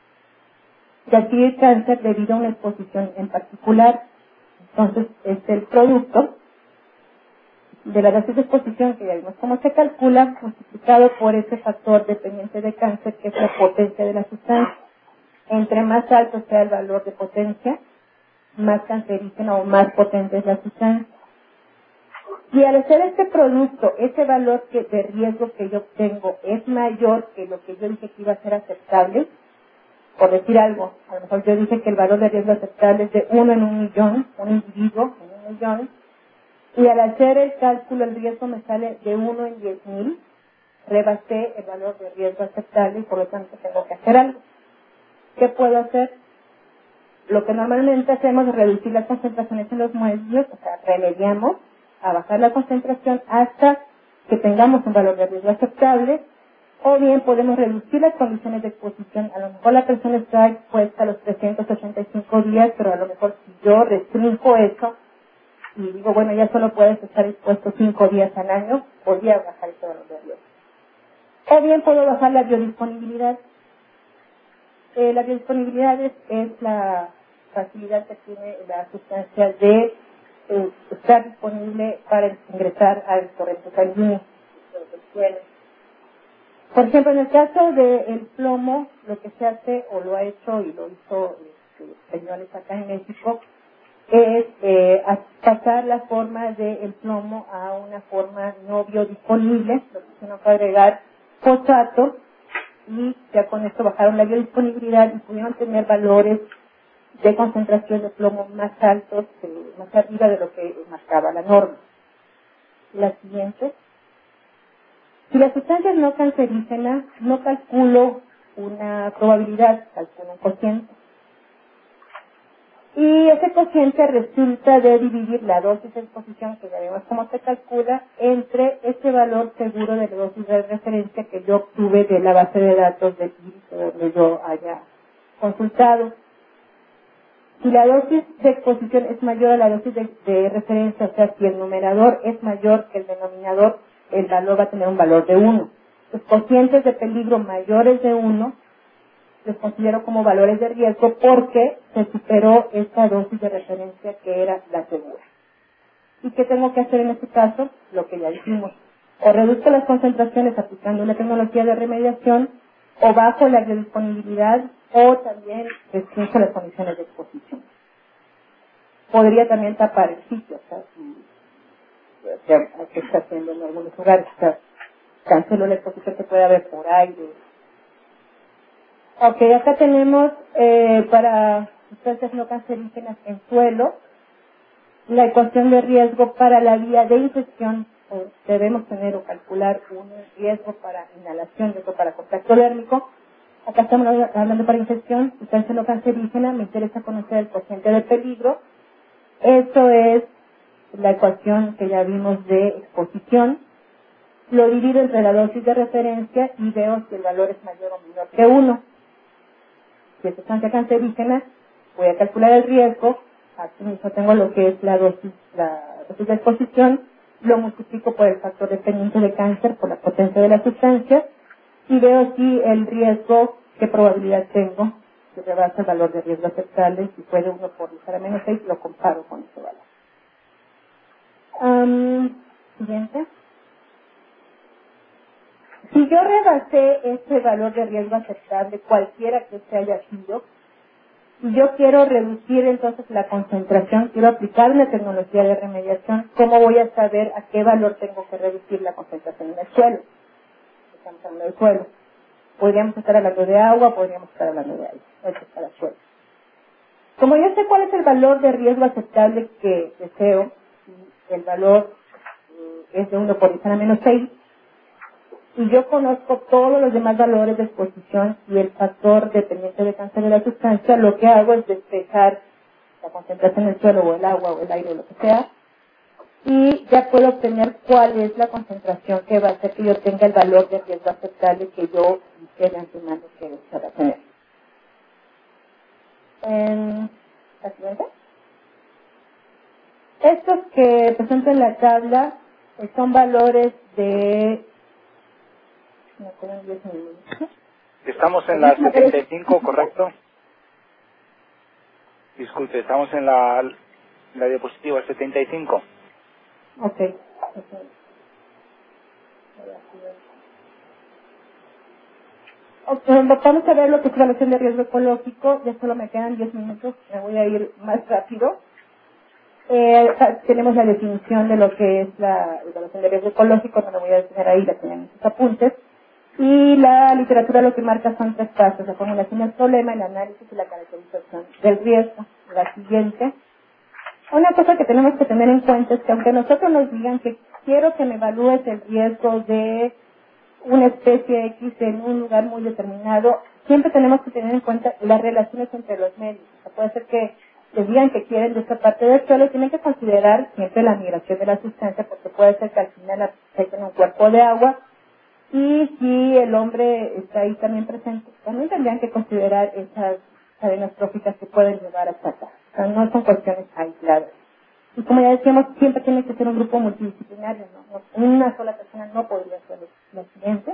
de adquirir cáncer debido a una exposición en particular. Entonces, es el producto de la dosis de exposición, que ya vimos cómo se calcula, multiplicado por ese factor dependiente de cáncer, que es la potencia de la sustancia. Entre más alto sea el valor de potencia, más cancerígena o más potente es la sustancia. Y al hacer este producto, ese valor de riesgo que yo obtengo es mayor que lo que yo dije que iba a ser aceptable. Por decir algo, a lo mejor yo dije que el valor de riesgo aceptable es de 1 en 1,000,000, un individuo en 1,000,000, y al hacer el cálculo el riesgo me sale de 1 en 10,000, rebasé el valor de riesgo aceptable y por lo tanto tengo que hacer algo. ¿Qué puedo hacer? Lo que normalmente hacemos es reducir las concentraciones en los muebles, o sea, remediamos a bajar la concentración hasta que tengamos un valor de riesgo aceptable, O bien podemos reducir las condiciones de exposición. A lo mejor la persona está expuesta a los 385 días, pero a lo mejor si yo restringo eso y digo, bueno, ya solo puedes estar expuesto 5 días al año, podría bajar ese valor de riesgo. O bien puedo bajar la biodisponibilidad. La biodisponibilidad es la facilidad que tiene la sustancia de estar disponible para ingresar al torrente sanguíneo del suelo. Por ejemplo, en el caso del plomo, lo que se hace, o lo ha hecho y lo hizo señores acá en México, es pasar la forma del plomo a una forma no biodisponible, lo que se nos va a agregar fosfato, y ya con esto bajaron la biodisponibilidad y pudieron tener valores de concentración de plomo más altos, más arriba de lo que marcaba la norma. La siguiente. Si la sustancia es no cancerígena, no calculo una probabilidad, calculo un cociente. Y ese cociente resulta de dividir la dosis de exposición, que ya vemos cómo se calcula, entre ese valor seguro de la dosis de referencia que yo obtuve de la base de datos del índice donde yo haya consultado. Si la dosis de exposición es mayor a la dosis de referencia, o sea, si el numerador es mayor que el denominador, el valor va a tener un valor de 1. Los cocientes de peligro mayores de 1 los considero como valores de riesgo porque se superó esta dosis de referencia que era la segura. ¿Y qué tengo que hacer en este caso? Lo que ya dijimos. O reduzco las concentraciones aplicando una tecnología de remediación, o bajo la biodisponibilidad, o también restringo las condiciones de exposición. Podría también tapar el sitio, o sea, que está haciendo en algunos lugares, o sea, cancelo la exposición que puede haber por aire. Ok, acá tenemos para sustancias no cancerígenas en suelo, la ecuación de riesgo para la vía de infección. Debemos tener o calcular un riesgo para inhalación y otro para contacto dérmico. Acá estamos hablando para infección, sustancia no cancerígena, me interesa conocer el cociente de peligro. Esto es la ecuación que ya vimos de exposición. Lo divido entre la dosis de referencia y veo si el valor es mayor o menor que 1. Si es sustancia cancerígena, voy a calcular el riesgo. Aquí mismo tengo lo que es la dosis de exposición, lo multiplico por el factor dependiente de cáncer por la potencia de la sustancia y veo si el riesgo, qué probabilidad tengo, si rebasa el valor de riesgo aceptable, si puede 1 por ligar a menos 6, lo comparo con ese valor. Siguiente. Si yo rebasé este valor de riesgo aceptable, cualquiera que se haya sido, y yo quiero reducir entonces la concentración, quiero aplicar una tecnología de remediación, ¿cómo voy a saber a qué valor tengo que reducir la concentración en el suelo? Estamos hablando del suelo. Podríamos estar hablando de agua, podríamos estar hablando de aire. Eso es para el suelo. Como yo sé cuál es el valor de riesgo aceptable que deseo, y el valor es de 1 por 10 a la menos 6, y yo conozco todos los demás valores de exposición y el factor dependiente de cáncer de la sustancia, lo que hago es despejar la concentración en el suelo o el agua o el aire o lo que sea, y ya puedo obtener cuál es la concentración que va a hacer que yo tenga el valor de riesgo aceptable que yo dije de antemano que desea tener. ¿La siguiente? Estos que presento en la tabla son valores de... Estamos en la 75, ¿correcto? Disculpe, estamos en la diapositiva 75. Ok. Vamos a ver lo que es evaluación de riesgo ecológico. Ya solo me quedan 10 minutos, me voy a ir más rápido. Tenemos la definición de lo que es la evaluación de riesgo ecológico, no lo voy a detener ahí, la tienen en sus apuntes. Y la literatura lo que marca son 3 pasos: la formulación del problema, el análisis y la caracterización del riesgo. La siguiente. Una cosa que tenemos que tener en cuenta es que aunque nosotros nos digan que quiero que me evalúes el riesgo de una especie X en un lugar muy determinado, siempre tenemos que tener en cuenta las relaciones entre los medios. O sea, puede ser que les digan que quieren de esta parte del suelo, tienen que considerar siempre la migración de la sustancia, porque puede ser que al final afecten un cuerpo de agua Y si el hombre está ahí también presente, también tendrían que considerar esas cadenas tróficas que pueden llevar hasta acá. O sea, no son cuestiones aisladas. Y como ya decíamos, siempre tiene que ser un grupo multidisciplinario, ¿no? Una sola persona no podría ser lo siguiente.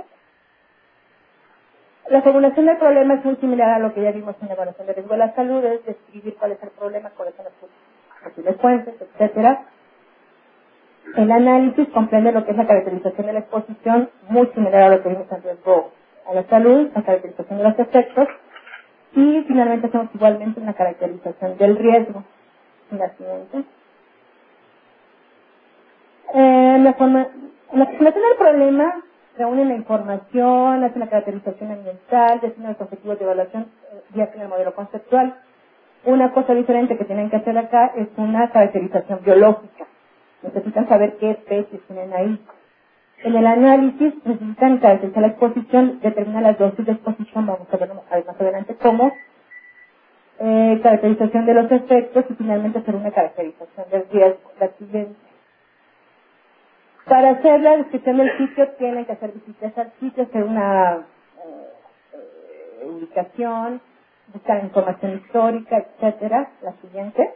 La formulación del problema es muy similar a lo que ya vimos en la evaluación de riesgo de la salud, es describir cuál es el problema, cuáles son las posibles fuentes, etcétera. El análisis comprende lo que es la caracterización de la exposición, muy similar a lo que vimos en riesgo a la salud, la caracterización de los efectos, y finalmente hacemos igualmente una caracterización del riesgo. La siguiente. La formulación del problema reúne la información, hace una caracterización ambiental, define los objetivos de evaluación y hace el modelo conceptual. Una cosa diferente que tienen que hacer acá es una caracterización biológica. Necesitan saber qué especies tienen ahí. En el análisis necesitan caracterizar la exposición, determinar las dosis de exposición, vamos a ver más adelante cómo, caracterización de los efectos y finalmente hacer una caracterización del riesgo. La siguiente. Para hacer la descripción del sitio tienen que hacer visitas al sitio, hacer una ubicación, buscar información histórica, etcétera. La siguiente.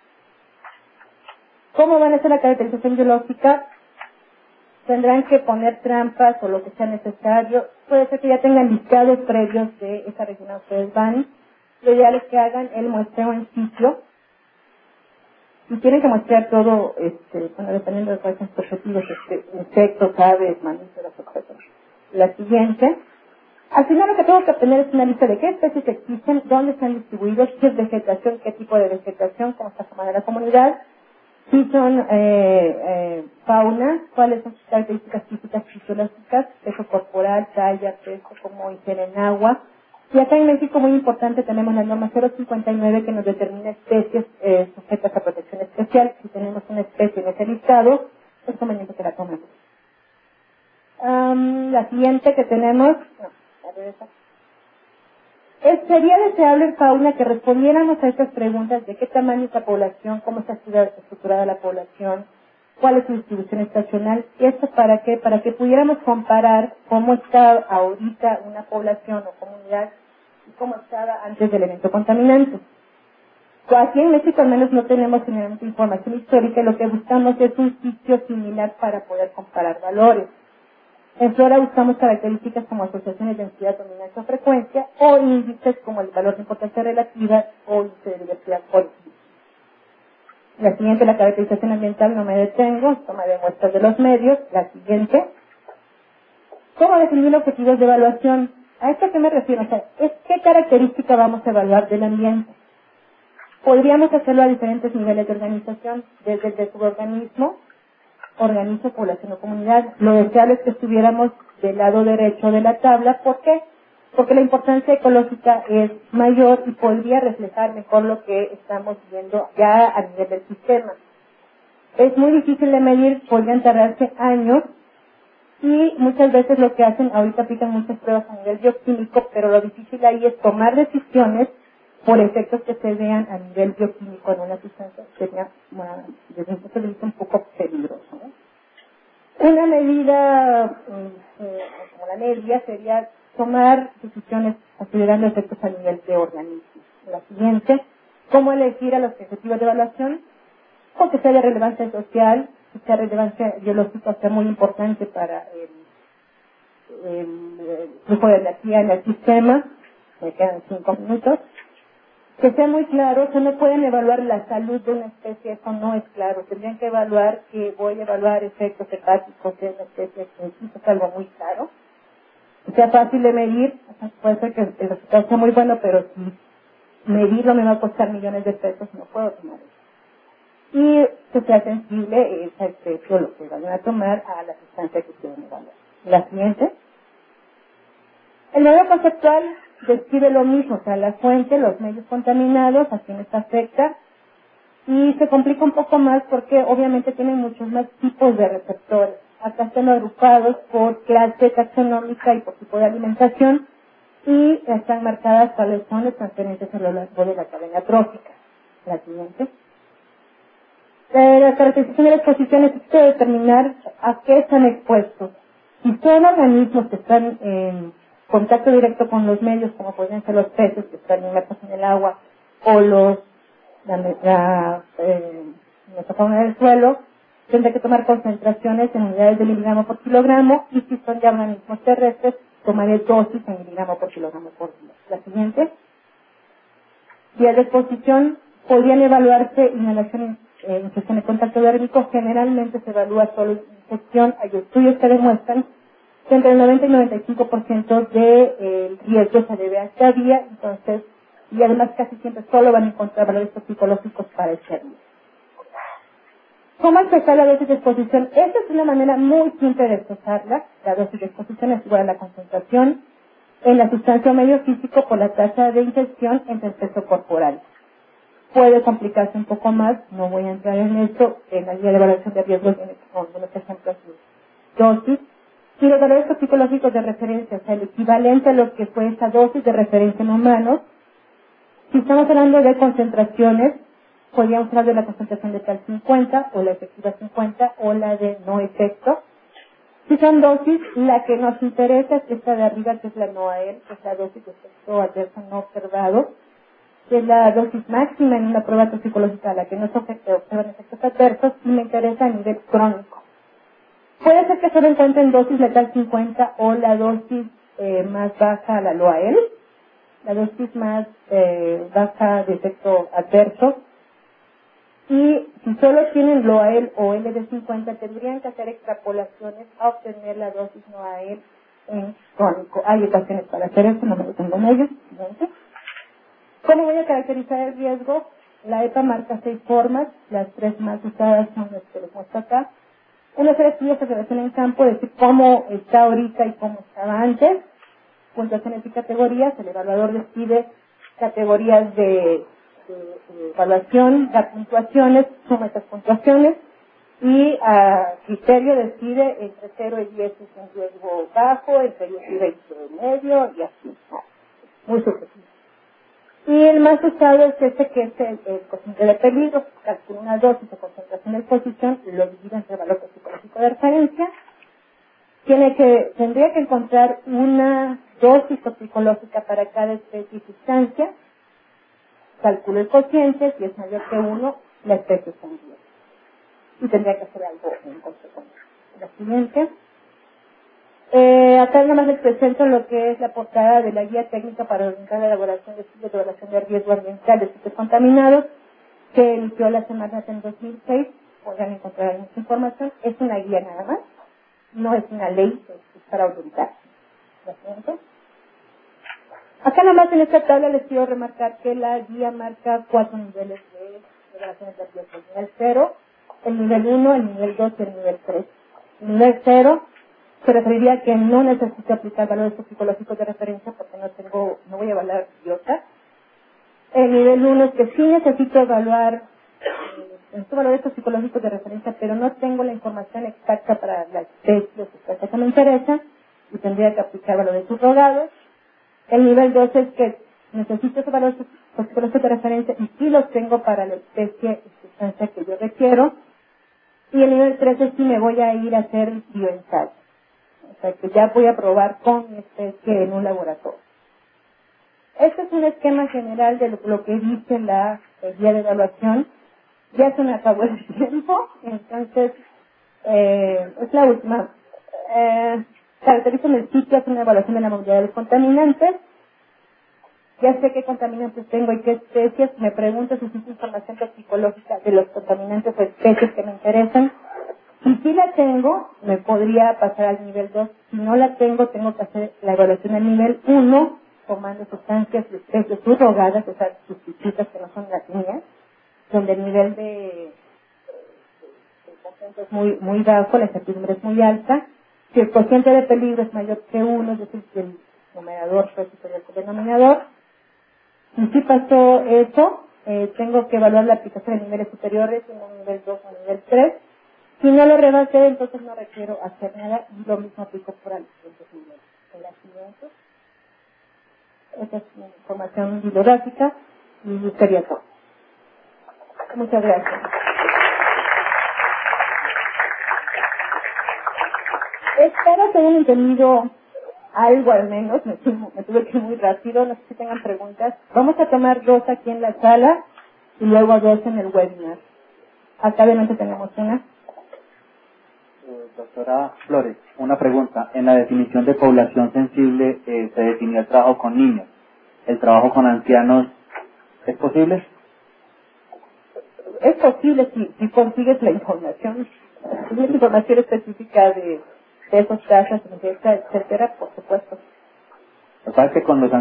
¿Cómo van a hacer la caracterización biológica? Tendrán que poner trampas o lo que sea necesario. Puede ser que ya tengan listados previos de esa región a ustedes van. Lo ideal es que hagan el muestreo en sitio. Y tienen que muestrear todo, bueno, dependiendo de cuáles son sus objetivos, insectos, aves, mamíferos, etc. La siguiente. Al final lo que tengo que obtener es una lista de qué especies existen, dónde están distribuidos, qué es vegetación, qué tipo de vegetación, cómo está formada la comunidad, si son fauna, cuáles son sus características físicas, fisiológicas, peso corporal, talla, peso, cómo ingieren agua. Y acá en México, muy importante, tenemos la norma 059 que nos determina especies sujetas a protección especial. Si tenemos una especie en ese listado, es conveniente que la tomemos. La siguiente que tenemos, sería deseable en fauna que respondiéramos a estas preguntas de qué tamaño es la población, cómo está estructurada la población, cuál es su distribución estacional. ¿Esto para qué? Para que pudiéramos comparar cómo está ahorita una población o comunidad y cómo estaba antes del evento contaminante. Aquí en México al menos no tenemos generalmente información histórica y lo que buscamos es un sitio similar para poder comparar valores. En Flora buscamos características como asociaciones de densidad, dominancia o frecuencia, o índices como el valor de importancia relativa o índice de diversidad política. La siguiente, la caracterización ambiental, no me detengo, toma de muestras de los medios. La siguiente, ¿cómo definir objetivos de evaluación? ¿A esto a qué me refiero? O sea, ¿qué característica vamos a evaluar del ambiente? Podríamos hacerlo a diferentes niveles de organización, desde el de suborganismo, organismo, población o comunidad. Lo deseable es que estuviéramos del lado derecho de la tabla. ¿Por qué? Porque la importancia ecológica es mayor y podría reflejar mejor lo que estamos viendo ya a nivel del sistema. Es muy difícil de medir, podrían tardarse años y muchas veces lo que hacen, ahorita aplican muchas pruebas a nivel bioquímico, pero lo difícil ahí es tomar decisiones por efectos que se vean a nivel bioquímico en una sustancia. Sería, bueno, desde un punto de vista un poco peligroso, ¿no? Una medida como la media sería tomar decisiones considerando efectos a nivel de organismo. La siguiente, ¿cómo elegir a los objetivos de evaluación? Porque sea de relevancia social, que sea relevancia biológica, sea muy importante para el flujo de energía en el sistema. Me quedan 5 minutos. Que sea muy claro, o sea, no pueden evaluar la salud de una especie, eso no es claro. Tendrían que evaluar que voy a evaluar efectos hepáticos de una especie, que es algo muy claro. Que sea fácil de medir, o sea, puede ser que el resultado sea muy bueno, pero si medirlo me va a costar millones de pesos, no puedo tomar eso. Y que sea sensible esa especie o lo que vayan a tomar a la sustancia que quieren evaluar. La siguiente. El modelo conceptual describe lo mismo, o sea, la fuente, los medios contaminados, a quienes afecta, y se complica un poco más porque obviamente tienen muchos más tipos de receptores. Acá están agrupados por clase taxonómica y por tipo de alimentación, y están marcadas cuáles son las transferencias a lo largo de la cadena trófica. La siguiente. La caracterización de las exposiciones es determinar a qué están expuestos. Si son organismos que están en contacto directo con los medios, como pueden ser los peces que están inmersos en el agua, o nuestra fauna del suelo, tendrá que tomar concentraciones en unidades de miligramo por kilogramo, y si son ya organismos terrestres, tomaré dosis en miligramo por kilogramo por día. La siguiente. Días de exposición, podrían evaluarse inhalación, infección de contacto dérmico. Generalmente se evalúa solo infección. Hay estudios que demuestran que entre el 90 y 95% del riesgo se debe a esta vía, entonces, y además casi siempre solo van a encontrar valores toxicológicos para esta vía. ¿Cómo expresar la dosis de exposición? Esta es una manera muy simple de expresarla. La dosis de exposición es igual a la concentración en la sustancia o medio físico por la tasa de ingestión entre el peso corporal. Puede complicarse un poco más, no voy a entrar en esto, en la guía de evaluación de riesgos con algunos ejemplos de dosis. Y los valores toxicológicos de referencia, o sea, el equivalente a lo que fue esa dosis de referencia en humanos. Si estamos hablando de concentraciones, podríamos hablar de la concentración de tal 50, o la efectiva 50, o la de no efecto. Si son dosis, la que nos interesa es esta de arriba, que es la NOAEL, que es la dosis de efecto adverso no observado, que es la dosis máxima en una prueba toxicológica a la que no se observan efectos adversos, y me interesa a nivel crónico. Puede ser que solo encuentren dosis letal 50 o la dosis más baja, la LOAEL, la dosis más baja de efecto adverso. Y si solo tienen LOAEL o LD50, tendrían que hacer extrapolaciones a obtener la dosis NOAEL en crónico. Hay ecuaciones para hacer eso, no me lo tengo en ellos. ¿Cómo voy a caracterizar el riesgo? La EPA marca 6 formas, las 3 más usadas son las que les muestro acá. Una serie de estudios de observación en campo, es decir, cómo está ahorita y cómo estaba antes, puntuaciones y categorías. El evaluador decide categorías de evaluación, da puntuaciones, suma estas puntuaciones y a criterio decide entre 0 y 10 es un riesgo bajo, entre 10 y 20 medio y así, muy subjetivo. Y el más usado es este, que es el cociente de peligro, calcula una dosis de concentración de exposición y lo divide entre valor toxicológico de referencia. Tendría que encontrar una dosis toxicológica para cada especie y sustancia. Calculo el cociente, si es mayor que 1, la especie está en riesgo. Y tendría que hacer algo en consecuencia. La siguiente. Acá nada más les presento lo que es la portada de la guía técnica para orientar la elaboración de estudios de evaluación de riesgo ambiental de sitios contaminados, que emitió la Semarnat en 2006. Podrán encontrar mucha información. Es una guía nada más, no es una ley, es para orientar. La siguiente. Acá nada más en esta tabla les quiero remarcar que la guía marca 4 niveles de evaluaciones de riesgo. El nivel 0, el nivel 1, el nivel 2 y el nivel 3. El nivel 0 se referiría a que no necesito aplicar valores psicológicos de referencia porque no voy a evaluar biota. El nivel 1 es que sí necesito evaluar estos valores psicológicos de referencia, pero no tengo la información exacta para la especie o sustancia que me interesa y tendría que aplicar valores subrogados. El nivel 2 es que necesito esos valores psicológicos de referencia y sí los tengo para la especie y sustancia que yo requiero. Y el nivel 3 es si me voy a ir a hacer bioensayo. O sea, que ya voy a probar con mi especie en un laboratorio. Este es un esquema general de lo que dice la guía de evaluación. Ya se me acabó el tiempo, entonces es la última. Caracterizan el sitio, hace una evaluación de la movilidad de los contaminantes. Ya sé qué contaminantes tengo y qué especies. Me pregunto si existe información toxicológica de los contaminantes o especies que me interesan. Y si la tengo, me podría pasar al nivel 2. Si no la tengo, tengo que hacer la evaluación al nivel 1, tomando sustancias y especies subrogadas, o sea, sustitutas que no son las mías, donde el nivel de cociente es muy bajo, la incertidumbre es muy alta. Si el cociente de peligro es mayor que 1, es decir, que el numerador fue superior al denominador. Y si pasó eso, tengo que evaluar la aplicación en niveles superiores, en un nivel 2 o nivel 3. Si no lo rebasé, entonces no requiero hacer nada y lo mismo aplico para los siguientes niveles. En la siguiente. Esta es una información bibliográfica y sería todo. Muchas gracias. Espero que hayan entendido algo al menos, me tuve que ir muy rápido, no sé si tengan preguntas. Vamos a tomar 2 aquí en la sala y luego 2 en el webinar. Acá obviamente tenemos una. Doctora Flores, una pregunta. En la definición de población sensible se definió el trabajo con niños. ¿El trabajo con ancianos es posible? Es posible si consigues la información, si tienes información específica de esos casos, etcétera, por supuesto. Lo que pasa es que con los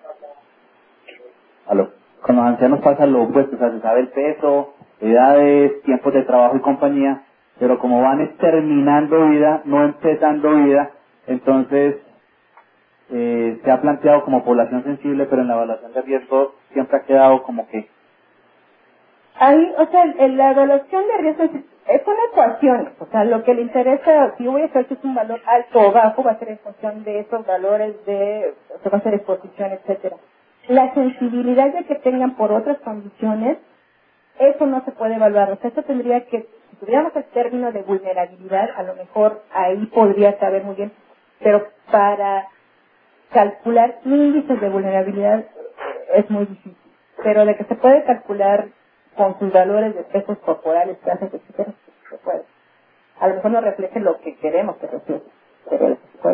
ancianos pasa lo opuesto, o sea, se sabe el peso, edades, tiempos de trabajo y compañía, pero como van terminando vida, no empezando vida, entonces se ha planteado como población sensible, pero en la evaluación de riesgo siempre ha quedado como que... Ahí, o sea, en la evaluación de riesgo son ecuaciones, o sea, lo que le interesa, si yo voy a hacer que es un valor alto o bajo, va a ser en función de esos valores o sea, va a ser exposición, etcétera. La sensibilidad de que tengan por otras condiciones, eso no se puede evaluar, o sea, eso tendría que, si tuviéramos el término de vulnerabilidad, a lo mejor ahí podría saber muy bien, pero para calcular índices de vulnerabilidad es muy difícil, pero de que se puede calcular con sus valores de pesos corporales, clases, etcétera, se puede. A lo mejor no refleje lo que queremos que refleje, pero se puede.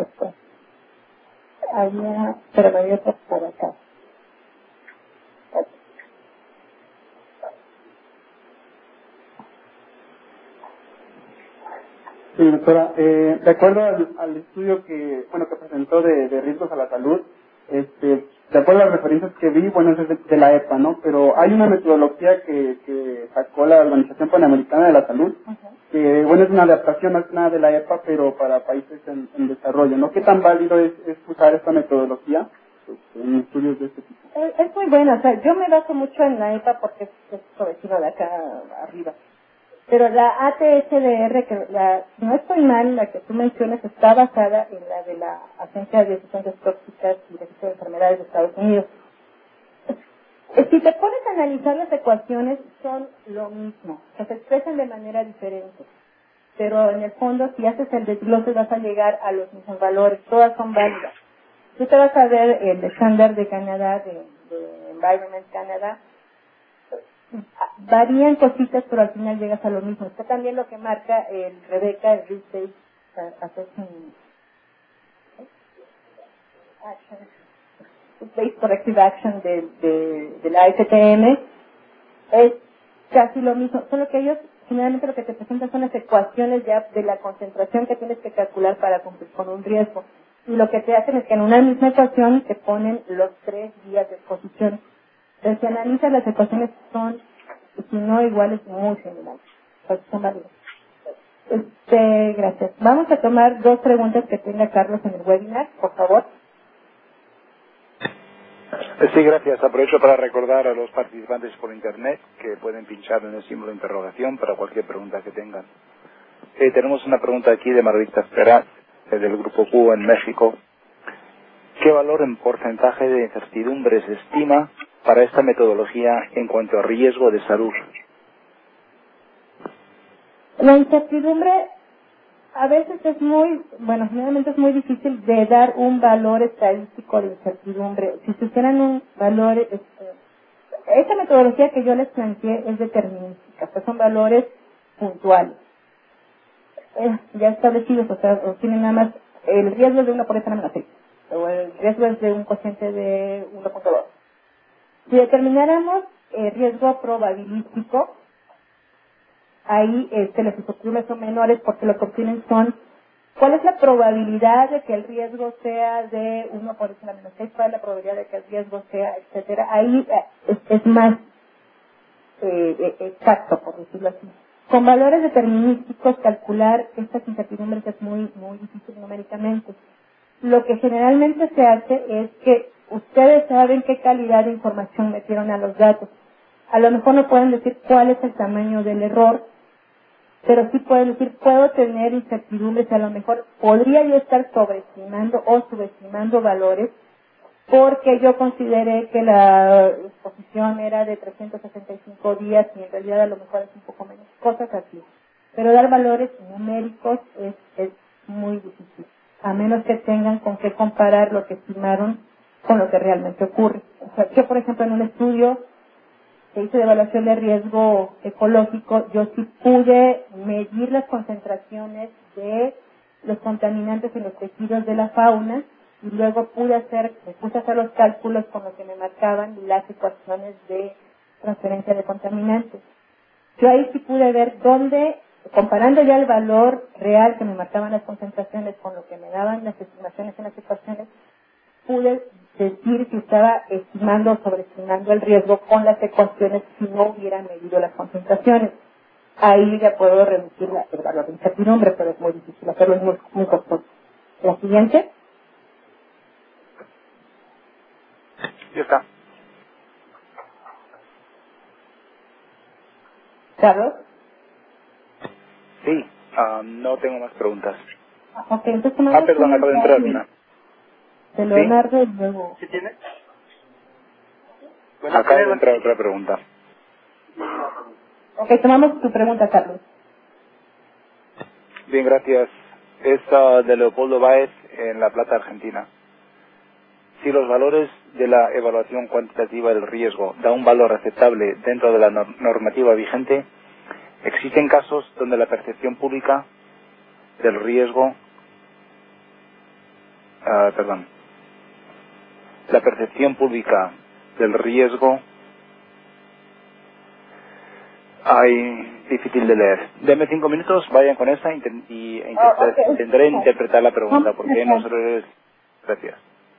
Pero había otro por acá. Sí, doctora, de acuerdo al estudio que presentó de riesgos a la salud, de acuerdo a las referencias que vi, bueno, es de la EPA, ¿no? Pero hay una metodología que sacó la Organización Panamericana de la Salud, que, bueno, es una adaptación más que nada de la EPA, pero para países en desarrollo, ¿no? ¿Qué tan válido es usar esta metodología en estudios de este tipo? Es muy buena, o sea, yo me baso mucho en la EPA porque es su vecino de acá arriba. Pero la ATSDR, si no estoy mal, la que tú mencionas, está basada en la de la Agencia de Sustancias Tóxicas y Registro de Enfermedades de Estados Unidos. Si te pones a analizar las ecuaciones, son lo mismo, o sea, se expresan de manera diferente. Pero en el fondo, si haces el desglose, vas a llegar a los mismos valores, todas son válidas. Tú te vas a ver el estándar de Canadá, de Environment Canada, varían cositas, pero al final llegas a lo mismo. Está también lo que marca el Rebeca, el Risk Based Corrective Action de la STM, es casi lo mismo, solo que ellos generalmente lo que te presentan son las ecuaciones ya de la concentración que tienes que calcular para cumplir con un riesgo. Y lo que te hacen es que en una misma ecuación te ponen los 3 días de exposición. Entonces, si analizas las ecuaciones son, si no iguales, muy similares. Pues son válidas. Gracias. Vamos a tomar 2 preguntas que tenga Carlos en el webinar, por favor. Sí, gracias. Aprovecho para recordar a los participantes por internet que pueden pinchar en el símbolo de interrogación para cualquier pregunta que tengan. Tenemos una pregunta aquí de Margarita Esperat, del Grupo Q en México. ¿Qué valor en porcentaje de incertidumbre se estima para esta metodología en cuanto a riesgo de salud? La incertidumbre a veces generalmente es muy difícil de dar un valor estadístico de incertidumbre. Si se hicieran un valor, esta metodología que yo les planteé es determinística, o sea, son valores puntuales, ya establecidos, o sea, tienen nada más, el riesgo es de 1 por 10 a la menos 6, o el riesgo es de un cociente de 1.2. Si determináramos el riesgo probabilístico, ahí las incertidumbres son menores porque lo que obtienen son cuál es la probabilidad de que el riesgo sea de 1 por 10 a la menos 6, cuál es la probabilidad de que el riesgo sea, etcétera. Ahí es más exacto, por decirlo así. Con valores determinísticos, calcular estas incertidumbres es muy, muy difícil numéricamente. Lo que generalmente se hace es que ustedes saben qué calidad de información metieron a los datos. A lo mejor no pueden decir cuál es el tamaño del error, pero sí pueden decir, puedo tener incertidumbres, a lo mejor podría yo estar sobreestimando o subestimando valores, porque yo consideré que la exposición era de 365 días y en realidad a lo mejor es un poco menos, cosas así. Pero dar valores numéricos es muy difícil. menos que tengan con qué comparar lo que estimaron con lo que realmente ocurre. O sea, yo, por ejemplo, en un estudio que hice de evaluación de riesgo ecológico, yo sí pude medir las concentraciones de los contaminantes en los tejidos de la fauna y luego me puse a hacer los cálculos con lo que me marcaban las ecuaciones de transferencia de contaminantes. Yo ahí sí pude ver dónde, comparando ya el valor real que me marcaban las concentraciones con lo que me daban las estimaciones en las ecuaciones, pude decir si estaba estimando o sobreestimando el riesgo con las ecuaciones si no hubiera medido las concentraciones. Ahí ya puedo reducir el valor de incertidumbre, pero es muy difícil hacerlo, es muy costoso. La siguiente. Ya está. Carlos. Sí, no tengo más preguntas. Ok, entonces perdón, acabo de entrar una. De Leonardo y luego. ¿Qué tiene? Acaba de entrar otra pregunta. Ok, tomamos tu pregunta, Carlos. Bien, gracias. Es de Leopoldo Báez en La Plata, Argentina. Si los valores de la evaluación cuantitativa del riesgo da un valor aceptable dentro de la normativa vigente, existen casos donde la percepción pública del riesgo, la percepción pública del riesgo, difícil de leer. Deme 5 minutos, vayan con esa intentaré interpretar la pregunta, porque no solo es... Gracias.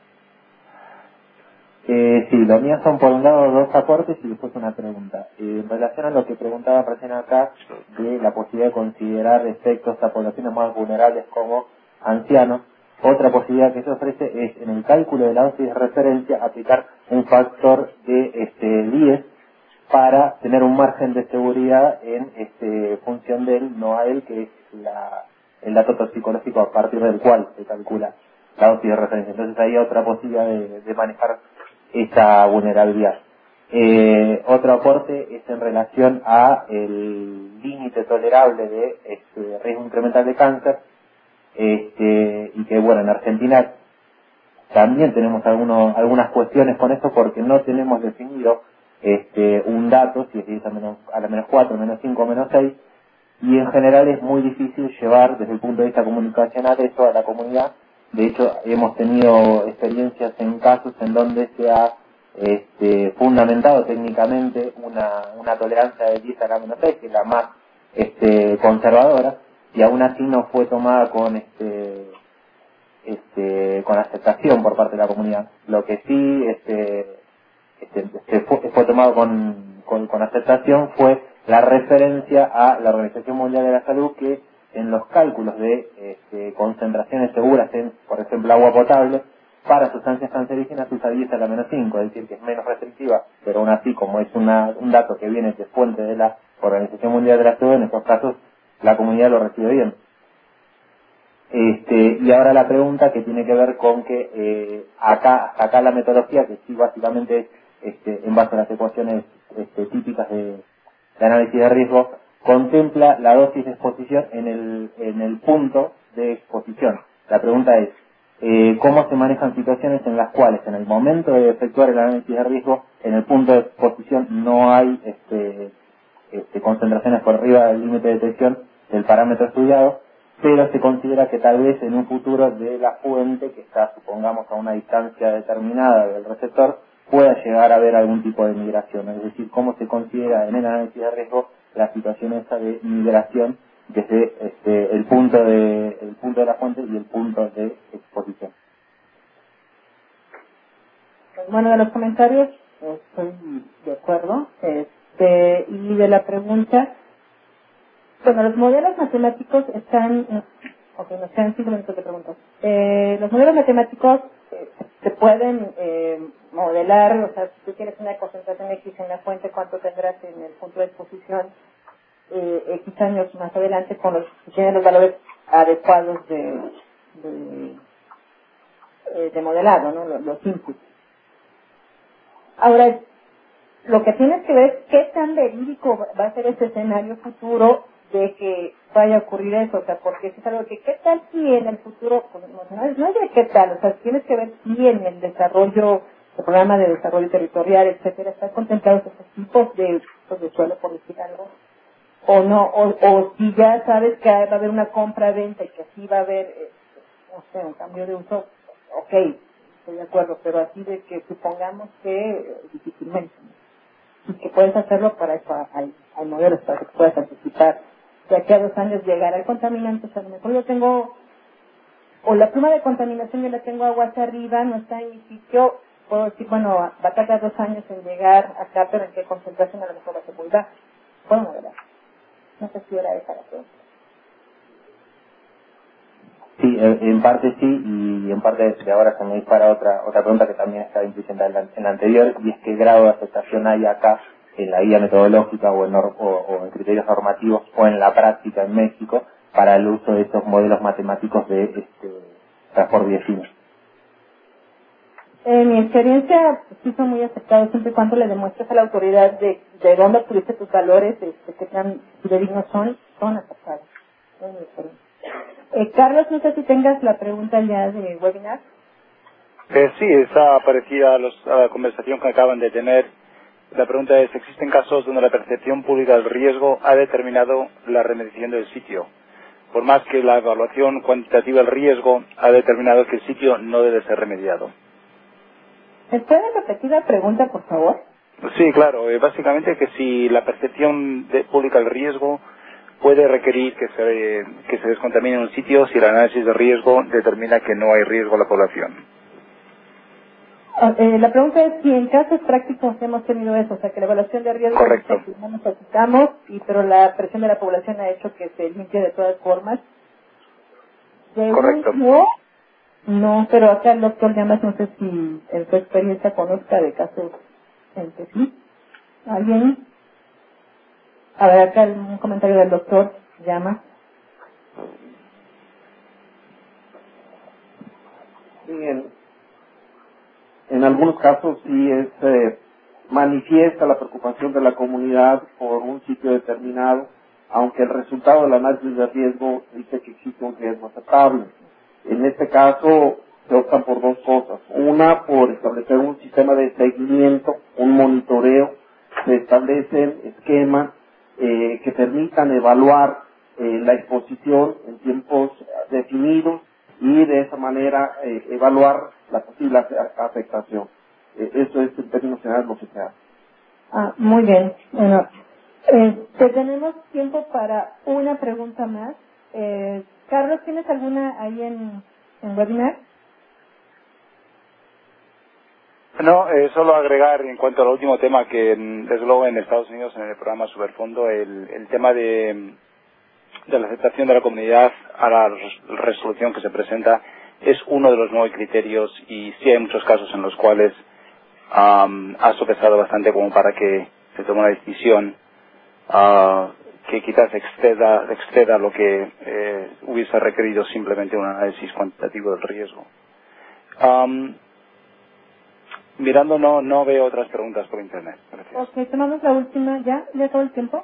Sí, lo mío son por un lado 2 aportes y después una pregunta. En relación a lo que preguntaban recién acá, de la posibilidad de considerar efectos a poblaciones más vulnerables como ancianos, otra posibilidad que se ofrece es en el cálculo de la dosis de referencia aplicar un factor de 10 para tener un margen de seguridad en función del NOAEL, que es el dato toxicológico a partir del cual se calcula la dosis de referencia. Entonces ahí hay otra posibilidad de manejar esa vulnerabilidad. Otro aporte es en relación a el límite tolerable de riesgo incremental de cáncer, y que bueno, en Argentina también tenemos algunas cuestiones con esto porque no tenemos definido un dato, si es a la menos 4, menos 5, menos 6, y en general es muy difícil llevar desde el punto de vista comunicacional eso a la comunidad. De hecho, hemos tenido experiencias en casos en donde se ha fundamentado técnicamente una tolerancia de 10 a la menos 6, que es la más conservadora, y aún así no fue tomada con aceptación por parte de la comunidad. Lo que sí fue tomado con aceptación fue la referencia a la Organización Mundial de la Salud, que en los cálculos de concentraciones seguras en, por ejemplo, agua potable, para sustancias cancerígenas usa 10 a la menos 5, es decir, que es menos restrictiva, pero aún así, como es un dato que viene de fuente de la Organización Mundial de la Salud, en estos casos la comunidad lo recibe bien. Y ahora la pregunta que tiene que ver con que acá la metodología, que sí básicamente es en base a las ecuaciones típicas de análisis de riesgo, contempla la dosis de exposición en el punto de exposición. La pregunta es, ¿cómo se manejan situaciones en las cuales en el momento de efectuar el análisis de riesgo, en el punto de exposición no hay concentraciones por arriba del límite de detección del parámetro estudiado, pero se considera que tal vez en un futuro de la fuente, que está, supongamos, a una distancia determinada del receptor, pueda llegar a haber algún tipo de migración? Es decir, cómo se considera en el análisis de riesgo la situación esa de migración desde el punto de la fuente y el punto de exposición. Bueno, de los comentarios estoy de acuerdo. Y de la pregunta, bueno, los modelos matemáticos están... nos quedan 5 minutos de preguntas. Los modelos matemáticos se pueden modelar, o sea, si tú tienes una concentración X en la fuente, ¿cuánto tendrás en el punto de exposición X años más adelante si tienen los valores adecuados de modelado, ¿no? Los inputs. Ahora, lo que tienes que ver es qué tan verídico va a ser ese escenario futuro de que vaya a ocurrir eso, o sea, porque si es algo que, ¿qué tal si en el futuro, pues, no es de qué tal, o sea, tienes que ver si en el desarrollo, el programa de desarrollo territorial, etcétera, están contemplados esos tipos de suelo, por decir algo, o no, o si ya sabes que va a haber una compra-venta y que así va a haber, no sé, un cambio de uso, ok, estoy de acuerdo, pero así de que supongamos que difícilmente, y que puedes hacerlo para eso, hay modelos para que puedas anticipar. De aquí a 2 años llegará el contaminante, o sea, a lo mejor yo tengo, o la pluma de contaminación yo la tengo aguas arriba, no está en mi sitio, puedo decir, bueno, va a tardar 2 años en llegar acá, pero en qué concentración a lo mejor va a ser muy baja. Puedo modelar. No sé si era esa la pregunta. Sí, en parte sí, y en parte de ahora se me dispara otra pregunta que también estaba implícita en la anterior, y es qué grado de aceptación hay acá en la guía metodológica o en criterios normativos o en la práctica en México para el uso de estos modelos matemáticos de transporte definido. En mi experiencia, sí son muy aceptados siempre y cuando le demuestres a la autoridad de dónde obtuviste tus valores, de qué tan fidedignos son aceptados. En mi experiencia. Carlos, no sé si tengas la pregunta ya de webinar. Sí, está parecida a la conversación que acaban de tener. La pregunta es, ¿existen casos donde la percepción pública del riesgo ha determinado la remediación del sitio? Por más que la evaluación cuantitativa del riesgo ha determinado que el sitio no debe ser remediado. ¿Me puede repetir la pregunta, por favor? Sí, claro. Básicamente que si la percepción pública del riesgo puede requerir que se descontamine un sitio si el análisis de riesgo determina que no hay riesgo a la población. La pregunta es si en casos prácticos hemos tenido eso, o sea, que la evaluación de riesgo correcto, no nos aceptamos, pero la presión de la población ha hecho que se limpie de todas formas. Correcto. No, pero acá el doctor Llamas, no sé si en su experiencia conozca de casos en que sí. ¿Alguien? A ver, acá un comentario del doctor Llamas. Sí, en algunos casos sí manifiesta la preocupación de la comunidad por un sitio determinado, aunque el resultado del análisis de riesgo dice que existe un riesgo aceptable. En este caso se optan por 2 cosas. Una, por establecer un sistema de seguimiento, un monitoreo. Se establecen esquemas que permitan evaluar la exposición en tiempos definidos y de esa manera evaluar la posible afectación. Eso es en términos generales lo que se hace. Muy bien. Bueno, tenemos tiempo para una pregunta más. Carlos, ¿tienes alguna ahí en webinar? No, solo agregar en cuanto al último tema que desde luego en Estados Unidos en el programa Superfondo el tema de la aceptación de la comunidad a la resolución que se presenta es uno de los 9 criterios y sí hay muchos casos en los cuales ha sopesado bastante como para que se tome una decisión que quizás exceda lo que hubiese requerido simplemente un análisis cuantitativo del riesgo. Mirando, no veo otras preguntas por internet. Gracias. Ok, tomamos la última ya todo el tiempo.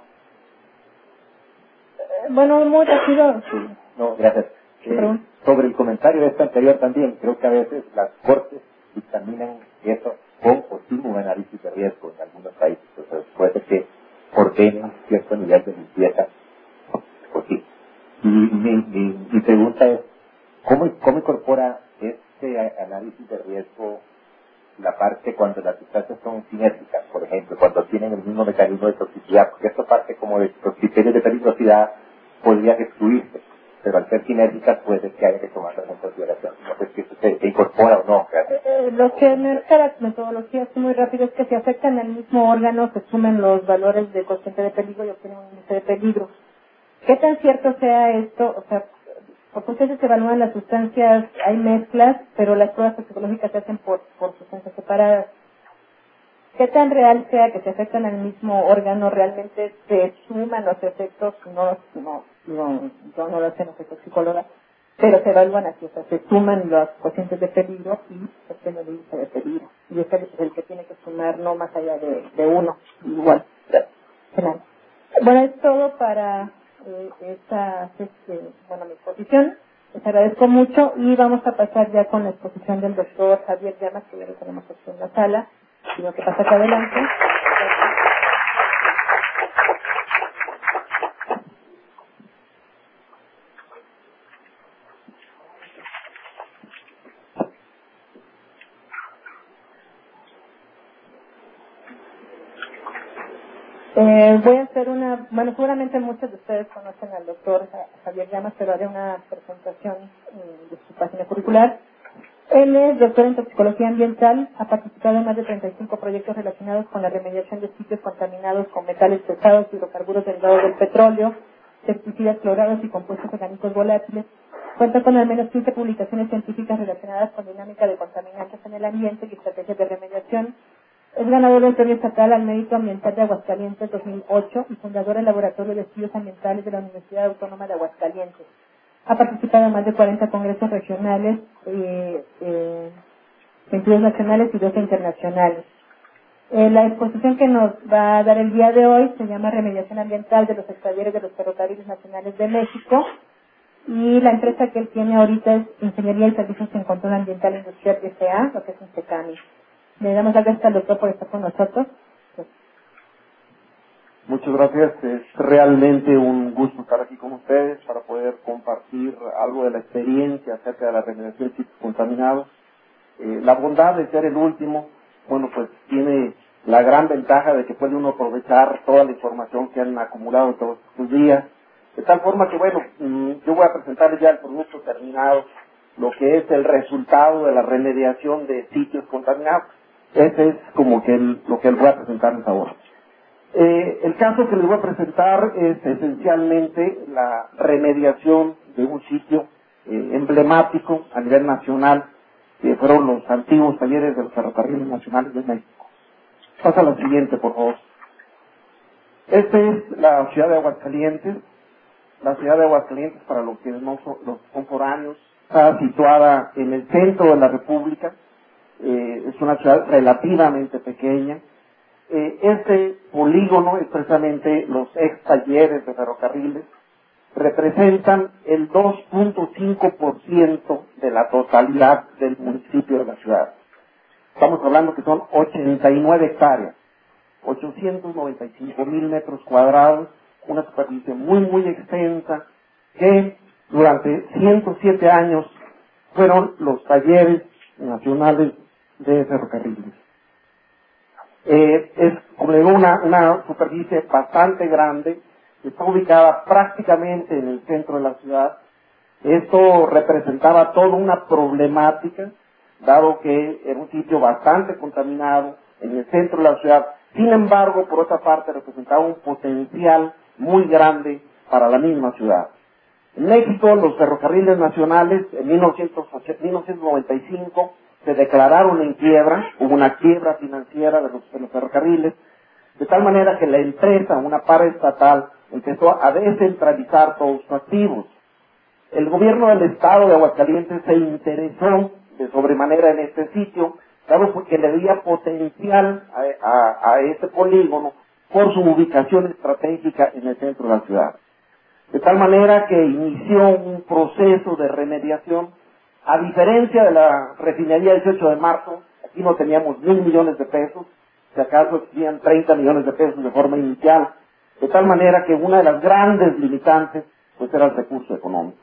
Bueno, muy rápido. Sí. No, gracias. Sobre el comentario de esta anterior también, creo que a veces las cortes dictaminan eso con o sin un análisis de riesgo en algunos países. Entonces puede ser que ordenen cierto nivel de limpieza por sí. Y mi pregunta es, ¿cómo incorpora este análisis de riesgo la parte cuando las sustancias son sinérgicas, por ejemplo, cuando tienen el mismo mecanismo de toxicidad? Porque esta parte como de los criterios de peligrosidad podrían excluirse, pero al ser sinérgicas puede que haya que tomarlas en consideración. No sé si eso se incorpora o no. Lo que marca la metodología es muy rápido, es que si afectan al mismo órgano se sumen los valores del cociente de peligro y obtienen un índice de peligro. ¿Qué tan cierto sea esto? O sea, porque ustedes evalúan las sustancias, hay mezclas, pero las pruebas toxicológicas se hacen por sustancias separadas. ¿Qué tan real sea que se afectan al mismo órgano, realmente se suman los efectos? Yo no lo sé, no soy toxicóloga, pero se evalúan así, o sea, se suman los cocientes de peligro y se obtiene el índice de peligro. Y ese es el que tiene que sumar, no más allá de uno. Igual. Bueno, es todo para mi exposición. Les agradezco mucho y vamos a pasar ya con la exposición del doctor Javier Llamas, que ya lo tenemos aquí en la sala, sino que pasa acá adelante. Voy a hacer seguramente muchos de ustedes conocen al doctor Javier Llamas, pero haré una presentación de su página curricular. Él es doctor en toxicología ambiental, ha participado en más de 35 proyectos relacionados con la remediación de sitios contaminados con metales pesados, hidrocarburos derivados del petróleo, pesticidas clorados y compuestos orgánicos volátiles. Cuenta con al menos 15 publicaciones científicas relacionadas con dinámica de contaminantes en el ambiente y estrategias de remediación. Es ganador del Premio Estatal al Mérito Ambiental de Aguascalientes 2008 y fundador del Laboratorio de Estudios Ambientales de la Universidad Autónoma de Aguascalientes. Ha participado en más de 40 congresos regionales, sentidos nacionales y 12 internacionales. La exposición que nos va a dar el día de hoy se llama Remediación Ambiental de los Extalleres de los Ferrocarriles Nacionales de México, y la empresa que él tiene ahorita es Ingeniería y Servicios en Control Ambiental Industrial S.A., lo que es INSECAMI. Le damos las gracias al doctor por estar con nosotros. Muchas gracias. Es realmente un gusto estar aquí con ustedes para poder compartir algo de la experiencia acerca de la remediación de sitios contaminados. La bondad de ser el último, pues tiene la gran ventaja de que puede uno aprovechar toda la información que han acumulado todos estos días. De tal forma que, yo voy a presentarles ya el producto terminado, lo que es el resultado de la remediación de sitios contaminados. Ese es como que lo que les voy a presentarles ahora. El caso que les voy a presentar es esencialmente la remediación de un sitio emblemático a nivel nacional, que fueron los antiguos talleres de los ferrocarriles nacionales de México. Pasa a la siguiente, por favor. Esta es la ciudad de Aguascalientes. La ciudad de Aguascalientes, para los que no son los contemporáneos, está situada en el centro de la República. Es una ciudad relativamente pequeña. Este polígono, expresamente los ex talleres de ferrocarriles, representan el 2.5% de la totalidad del municipio de la ciudad. Estamos hablando que son 89 hectáreas, 895,000 metros cuadrados, una superficie muy extensa, que durante 107 años fueron los talleres nacionales de ferrocarriles. Es, como le digo, una superficie bastante grande, está ubicada prácticamente en el centro de la ciudad. Esto representaba toda una problemática, dado que era un sitio bastante contaminado en el centro de la ciudad. Sin embargo, por otra parte, representaba un potencial muy grande para la misma ciudad. En México, los ferrocarriles nacionales, en 1995, se declararon en quiebra, hubo una quiebra financiera de los ferrocarriles, de tal manera que la empresa, una paraestatal, empezó a descentralizar todos sus activos. El gobierno del estado de Aguascalientes se interesó de sobremanera en este sitio, dado porque le veía potencial a este polígono por su ubicación estratégica en el centro de la ciudad. De tal manera que inició un proceso de remediación. A diferencia de la refinería 18 de marzo, aquí no teníamos 1,000 millones de pesos, si acaso existían 30 millones de pesos de forma inicial, de tal manera que una de las grandes limitantes era el recurso económico.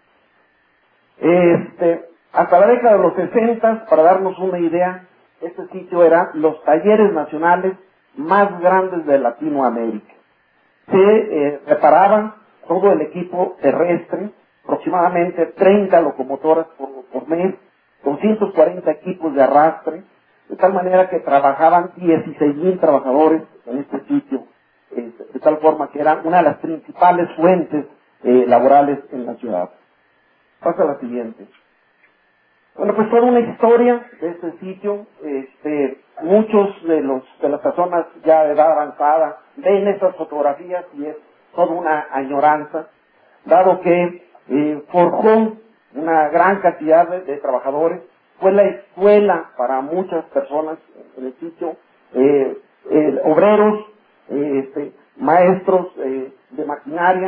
Hasta la década de los 60, para darnos una idea, este sitio era los talleres nacionales más grandes de Latinoamérica. Se reparaban todo el equipo terrestre, aproximadamente 30 locomotoras por mes, 240 equipos de arrastre, de tal manera que trabajaban 16,000 trabajadores en este sitio, de tal forma que era una de las principales fuentes laborales en la ciudad. Pasa a la siguiente. Pues toda una historia de este sitio. Muchos de las personas ya de edad avanzada ven estas fotografías y es toda una añoranza, dado que forjó una gran cantidad de trabajadores, fue la escuela para muchas personas en el sitio, obreros, maestros de maquinaria,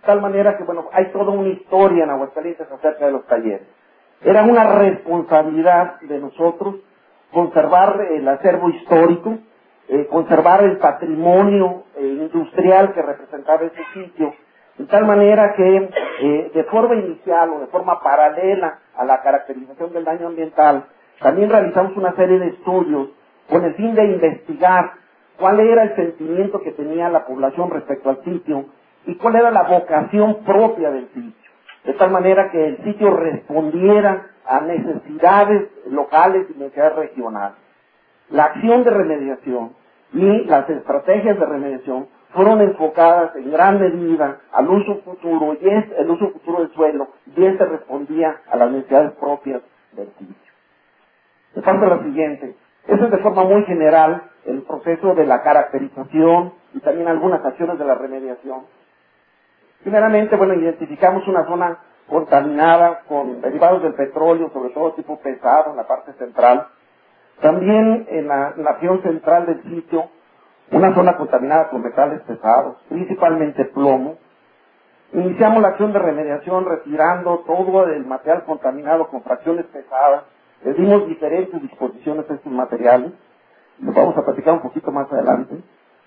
tal manera que, bueno, hay toda una historia en Aguascalientes acerca de los talleres. Era una responsabilidad de nosotros conservar el acervo histórico, conservar el patrimonio industrial que representaba ese sitio, de tal manera que de forma inicial o de forma paralela a la caracterización del daño ambiental, también realizamos una serie de estudios con el fin de investigar cuál era el sentimiento que tenía la población respecto al sitio y cuál era la vocación propia del sitio, de tal manera que el sitio respondiera a necesidades locales y necesidades regionales. La acción de remediación y las estrategias de remediación fueron enfocadas en gran medida al uso futuro y el uso futuro del suelo, y este respondía a las necesidades propias del sitio. Se pasa a la siguiente. Eso es de forma muy general el proceso de la caracterización y también algunas acciones de la remediación. Primeramente, bueno, identificamos una zona contaminada con derivados del petróleo, sobre todo tipo pesado en la parte central. También en la región central del sitio, una zona contaminada con metales pesados, principalmente plomo. Iniciamos la acción de remediación retirando todo el material contaminado con fracciones pesadas. Le dimos diferentes disposiciones a estos materiales. Lo vamos a platicar un poquito más adelante.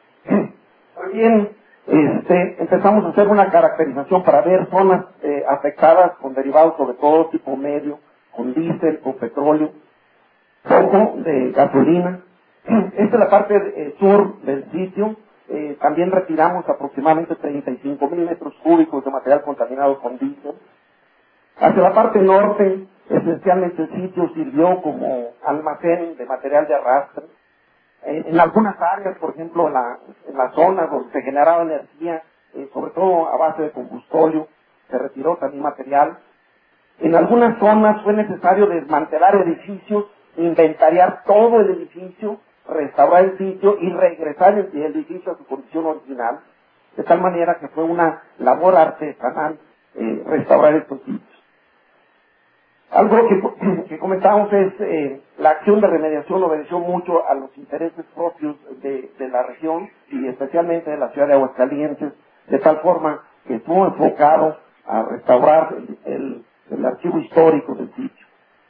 También empezamos a hacer una caracterización para ver zonas afectadas con derivados sobre todo tipo medio, con diésel, con petróleo, poco de gasolina. Esta es la parte sur del sitio. También retiramos aproximadamente 35,000 metros cúbicos de material contaminado con diésel. Hacia la parte norte, esencialmente el sitio sirvió como almacén de material de arrastre. En algunas áreas, por ejemplo, en las zonas donde se generaba energía, sobre todo a base de combustóleo, se retiró también material. En algunas zonas fue necesario desmantelar edificios, inventariar todo el edificio, restaurar el sitio y regresar el edificio a su condición original, de tal manera que fue una labor artesanal restaurar estos sitios. Algo que comentábamos es la acción de remediación obedeció mucho a los intereses propios de la región y especialmente de la ciudad de Aguascalientes, de tal forma que estuvo enfocado a restaurar el archivo histórico del sitio.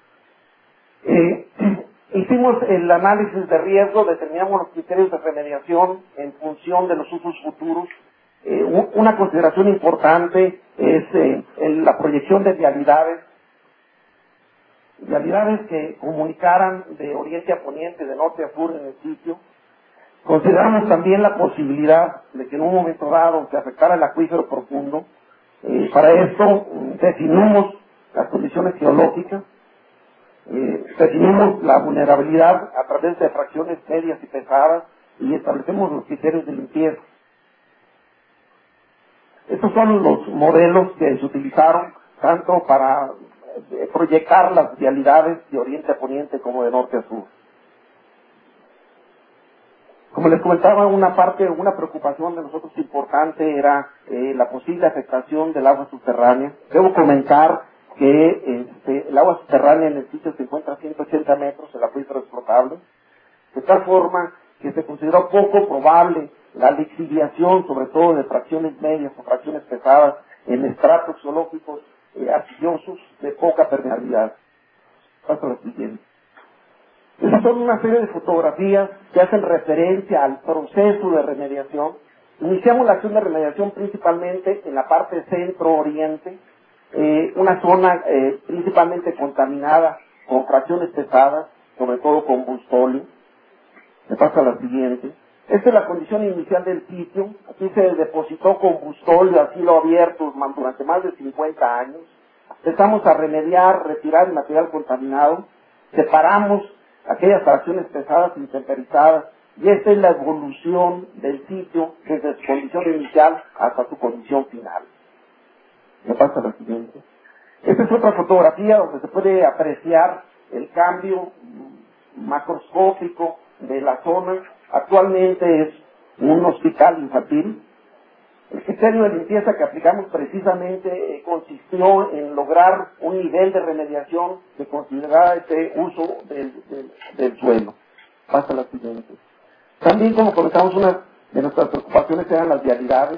Hicimos el análisis de riesgo, determinamos los criterios de remediación en función de los usos futuros. Una consideración importante es la proyección de vialidades que comunicaran de oriente a poniente, de norte a sur en el sitio. Consideramos también la posibilidad de que en un momento dado se afectara el acuífero profundo. Para esto definimos las condiciones geológicas, definimos la vulnerabilidad a través de fracciones medias y pesadas y establecemos los criterios de limpieza. Estos son los modelos que se utilizaron tanto para proyectar las vialidades de oriente a poniente como de norte a sur. Como les comentaba, una preocupación de nosotros importante era la posible afectación del agua subterránea. Debo comentar que el agua subterránea en el sitio se encuentra a 180 metros, el acuífero explotable, de tal forma que se consideró poco probable la lixiviación, sobre todo de fracciones medias o fracciones pesadas, en estratos geológicos arcillosos de poca permeabilidad. Paso a lo siguiente. Estas son una serie de fotografías que hacen referencia al proceso de remediación. Iniciamos la acción de remediación principalmente en la parte centro-oriente, una zona principalmente contaminada con fracciones pesadas, sobre todo combustóleo. Se pasa a la siguiente. Esta es la condición inicial del sitio. Aquí se depositó combustóleo a cielo abierto durante más de 50 años. Empezamos a remediar, retirar el material contaminado. Separamos aquellas fracciones pesadas intemperizadas. Y esta es la evolución del sitio desde su condición inicial hasta su condición final. Me pasa a la siguiente. Esta es otra fotografía donde se puede apreciar el cambio macroscópico de la zona. Actualmente es un hospital infantil. El criterio de limpieza que aplicamos precisamente consistió en lograr un nivel de remediación que considerara este uso del suelo. Pasa a la siguiente. También, como comentamos, una de nuestras preocupaciones eran las vialidades.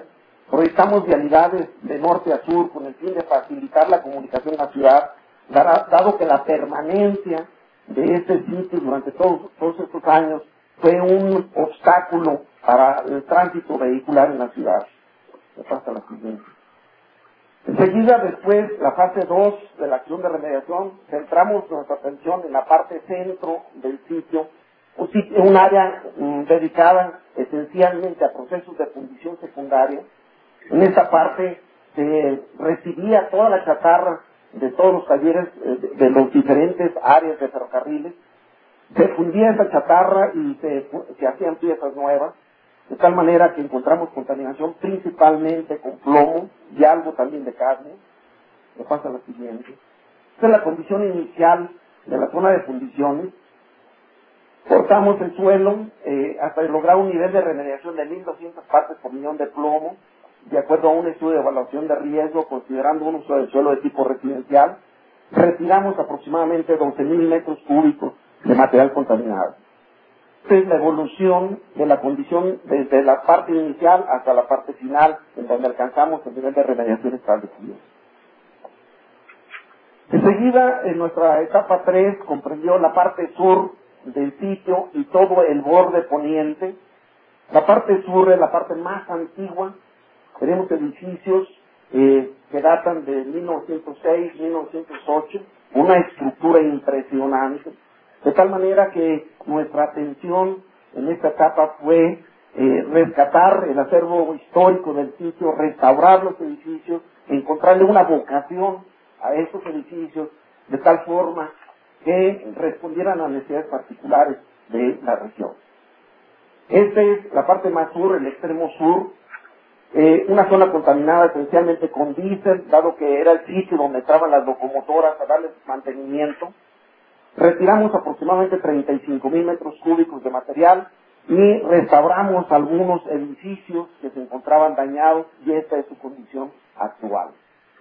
Proyectamos vialidades de norte a sur con el fin de facilitar la comunicación en la ciudad, dado que la permanencia de este sitio durante todos estos años fue un obstáculo para el tránsito vehicular en la ciudad. Me pasa la siguiente. Enseguida, después, la fase 2 de la acción de remediación, centramos nuestra atención en la parte centro del sitio, un área dedicada esencialmente a procesos de fundición secundaria. En esta parte se recibía toda la chatarra de todos los talleres de los diferentes áreas de ferrocarriles, se fundía esa chatarra y se hacían piezas nuevas, de tal manera que encontramos contaminación principalmente con plomo y algo también de cadmio. Me pasa la siguiente. Esta es la condición inicial de la zona de fundiciones. Cortamos el suelo hasta lograr un nivel de remediación de 1.200 partes por millón de plomo, de acuerdo a un estudio de evaluación de riesgo, considerando un uso del suelo de tipo residencial. Retiramos aproximadamente 12.000 metros cúbicos de material contaminado. Esta es la evolución de la condición desde la parte inicial hasta la parte final, en donde alcanzamos el nivel de remediación establecido. Enseguida, en nuestra etapa 3, comprendió la parte sur del sitio y todo el borde poniente. La parte sur es la parte más antigua. Tenemos edificios que datan de 1906, 1908, una estructura impresionante, de tal manera que nuestra atención en esta etapa fue rescatar el acervo histórico del sitio, restaurar los edificios, encontrarle una vocación a estos edificios de tal forma que respondieran a necesidades particulares de la región. Esta es la parte más sur, el extremo sur, una zona contaminada esencialmente con diésel, dado que era el sitio donde entraban las locomotoras a darles mantenimiento. Retiramos aproximadamente 35.000 metros cúbicos de material y restauramos algunos edificios que se encontraban dañados, y esta es su condición actual.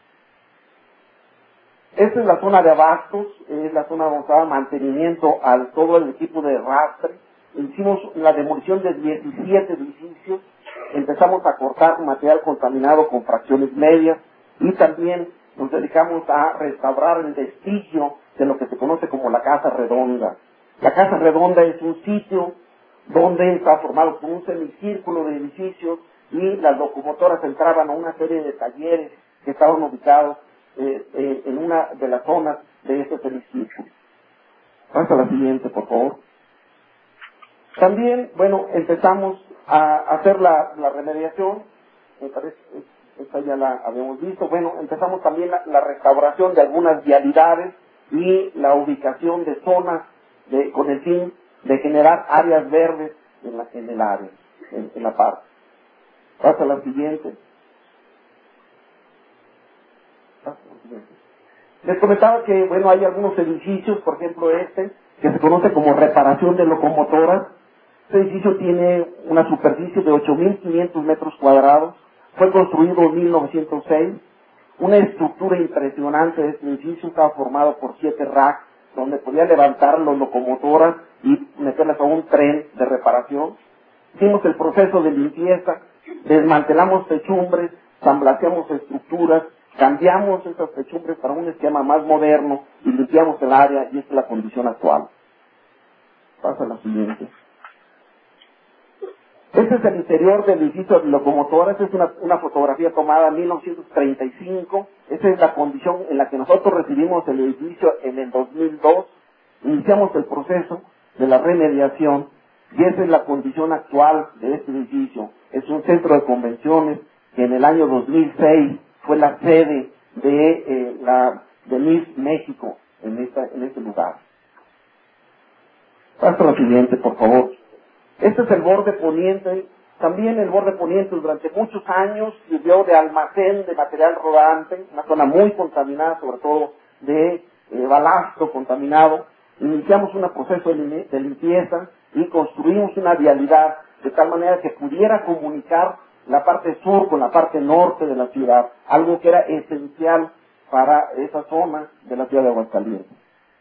Esta es la zona de abastos, es la zona donde estaba mantenimiento al todo el equipo de rastre. Hicimos la demolición de 17 edificios, empezamos a cortar material contaminado con fracciones medias y también nos dedicamos a restaurar el vestigio de lo que se conoce como la Casa Redonda. La Casa Redonda es un sitio donde está formado por un semicírculo de edificios y las locomotoras entraban a una serie de talleres que estaban ubicados en una de las zonas de este semicírculo. Pasa a la siguiente, por favor. También, bueno, empezamos a hacer la remediación, me parece, esta ya la habíamos visto. Bueno, empezamos también la restauración de algunas vialidades y la ubicación de zonas con el fin de generar áreas verdes en el área, en la parte. Pasa a la siguiente. Les comentaba que, bueno, hay algunos edificios, por ejemplo este, que se conoce como reparación de locomotoras. Este edificio tiene una superficie de 8.500 metros cuadrados, fue construido en 1906, una estructura impresionante de este edificio, estaba formado por 7 racks, donde podía levantar las locomotoras y meterlas a un tren de reparación. Hicimos el proceso de limpieza, desmantelamos techumbres, ensamblaceamos estructuras, cambiamos esas techumbres para un esquema más moderno y limpiamos el área, y esta es la condición actual. Pasa a la siguiente. Este es el interior del edificio de locomotoras, es una fotografía tomada en 1935, esa es la condición en la que nosotros recibimos el edificio en el 2002, iniciamos el proceso de la remediación, y esa es la condición actual de este edificio. Es un centro de convenciones que en el año 2006 fue la sede de Miss México en este lugar. Pasa lo siguiente, por favor. Este es el borde poniente. También el borde poniente durante muchos años sirvió de almacén de material rodante, una zona muy contaminada, sobre todo de balasto contaminado. Iniciamos un proceso de limpieza y construimos una vialidad de tal manera que pudiera comunicar la parte sur con la parte norte de la ciudad, algo que era esencial para esa zona de la ciudad de Aguascalientes.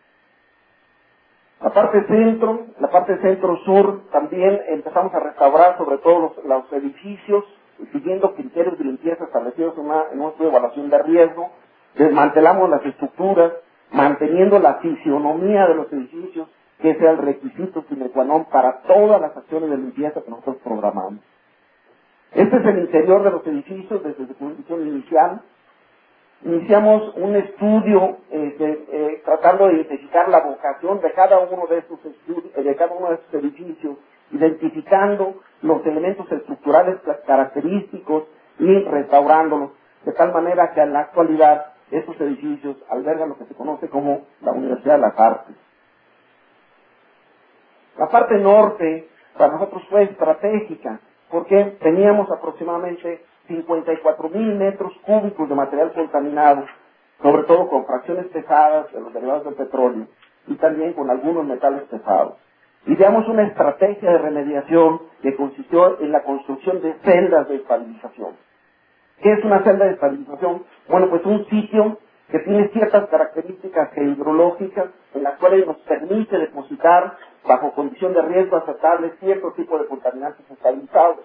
La parte centro-sur, también empezamos a restaurar sobre todo los edificios siguiendo criterios de limpieza establecidos en un estudio de evaluación de riesgo, desmantelamos las estructuras, manteniendo la fisionomía de los edificios, que sea el requisito sine qua non para todas las acciones de limpieza que nosotros programamos. Este es el interior de los edificios desde su condición inicial. Iniciamos un estudio tratando de identificar la vocación de cada uno de estos estudios, de cada uno de estos edificios, identificando los elementos estructurales característicos y restaurándolos, de tal manera que en la actualidad estos edificios albergan lo que se conoce como la Universidad de las Artes. La parte norte para nosotros fue estratégica, porque teníamos aproximadamente 54,000 metros cúbicos de material contaminado, sobre todo con fracciones pesadas de los derivados del petróleo y también con algunos metales pesados. Ideamos una estrategia de remediación que consistió en la construcción de celdas de estabilización. ¿Qué es una celda de estabilización? Bueno, pues un sitio que tiene ciertas características hidrológicas en las cuales nos permite depositar bajo condición de riesgo aceptable cierto tipo de contaminantes estabilizados.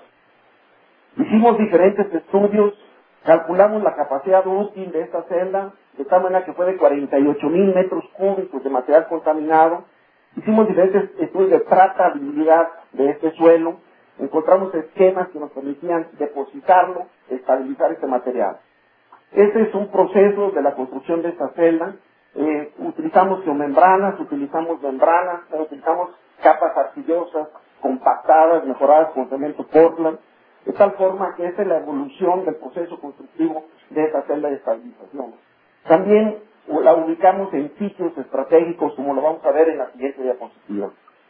Hicimos diferentes estudios, calculamos la capacidad útil de esta celda, de tal manera que fue de 48,000 metros cúbicos de material contaminado. Hicimos diferentes estudios de tratabilidad de este suelo, encontramos esquemas que nos permitían depositarlo, estabilizar este material. Este es un proceso de la construcción de esta celda. Utilizamos geomembranas, utilizamos membranas, utilizamos capas arcillosas, compactadas, mejoradas con cemento Portland, de tal forma que esa es la evolución del proceso constructivo de esta celda de estabilización. También la ubicamos en sitios estratégicos, como lo vamos a ver en la siguiente diapositiva.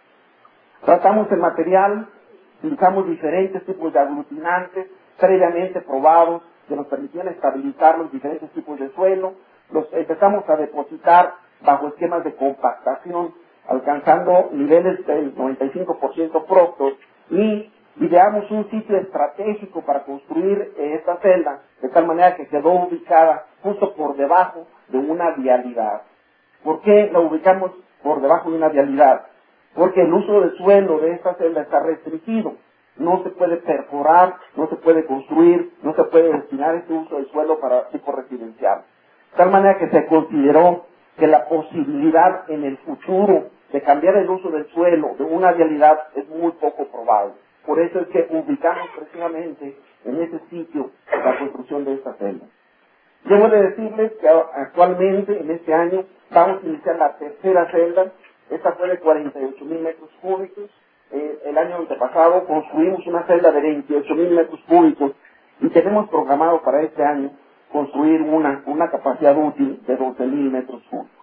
Tratamos el material, utilizamos diferentes tipos de aglutinantes previamente probados que nos permitían estabilizar los diferentes tipos de suelo. Los empezamos a depositar bajo esquemas de compactación, alcanzando niveles del 95% próctos, y ideamos un sitio estratégico para construir esta celda, de tal manera que quedó ubicada justo por debajo de una vialidad. ¿Por qué la ubicamos por debajo de una vialidad? Porque el uso del suelo de esta celda está restringido. No se puede perforar, no se puede construir, no se puede destinar este uso del suelo para tipo residencial. De tal manera que se consideró que la posibilidad en el futuro de cambiar el uso del suelo de una vialidad es muy poco probable. Por eso es que ubicamos precisamente en ese sitio la construcción de esta celda. Debo de decirles que actualmente, en este año, vamos a iniciar la tercera celda. Esta fue de 48,000 metros cúbicos. El año antepasado construimos una celda de 28,000 metros cúbicos y tenemos programado para este año construir una capacidad útil de 12,000 metros cúbicos.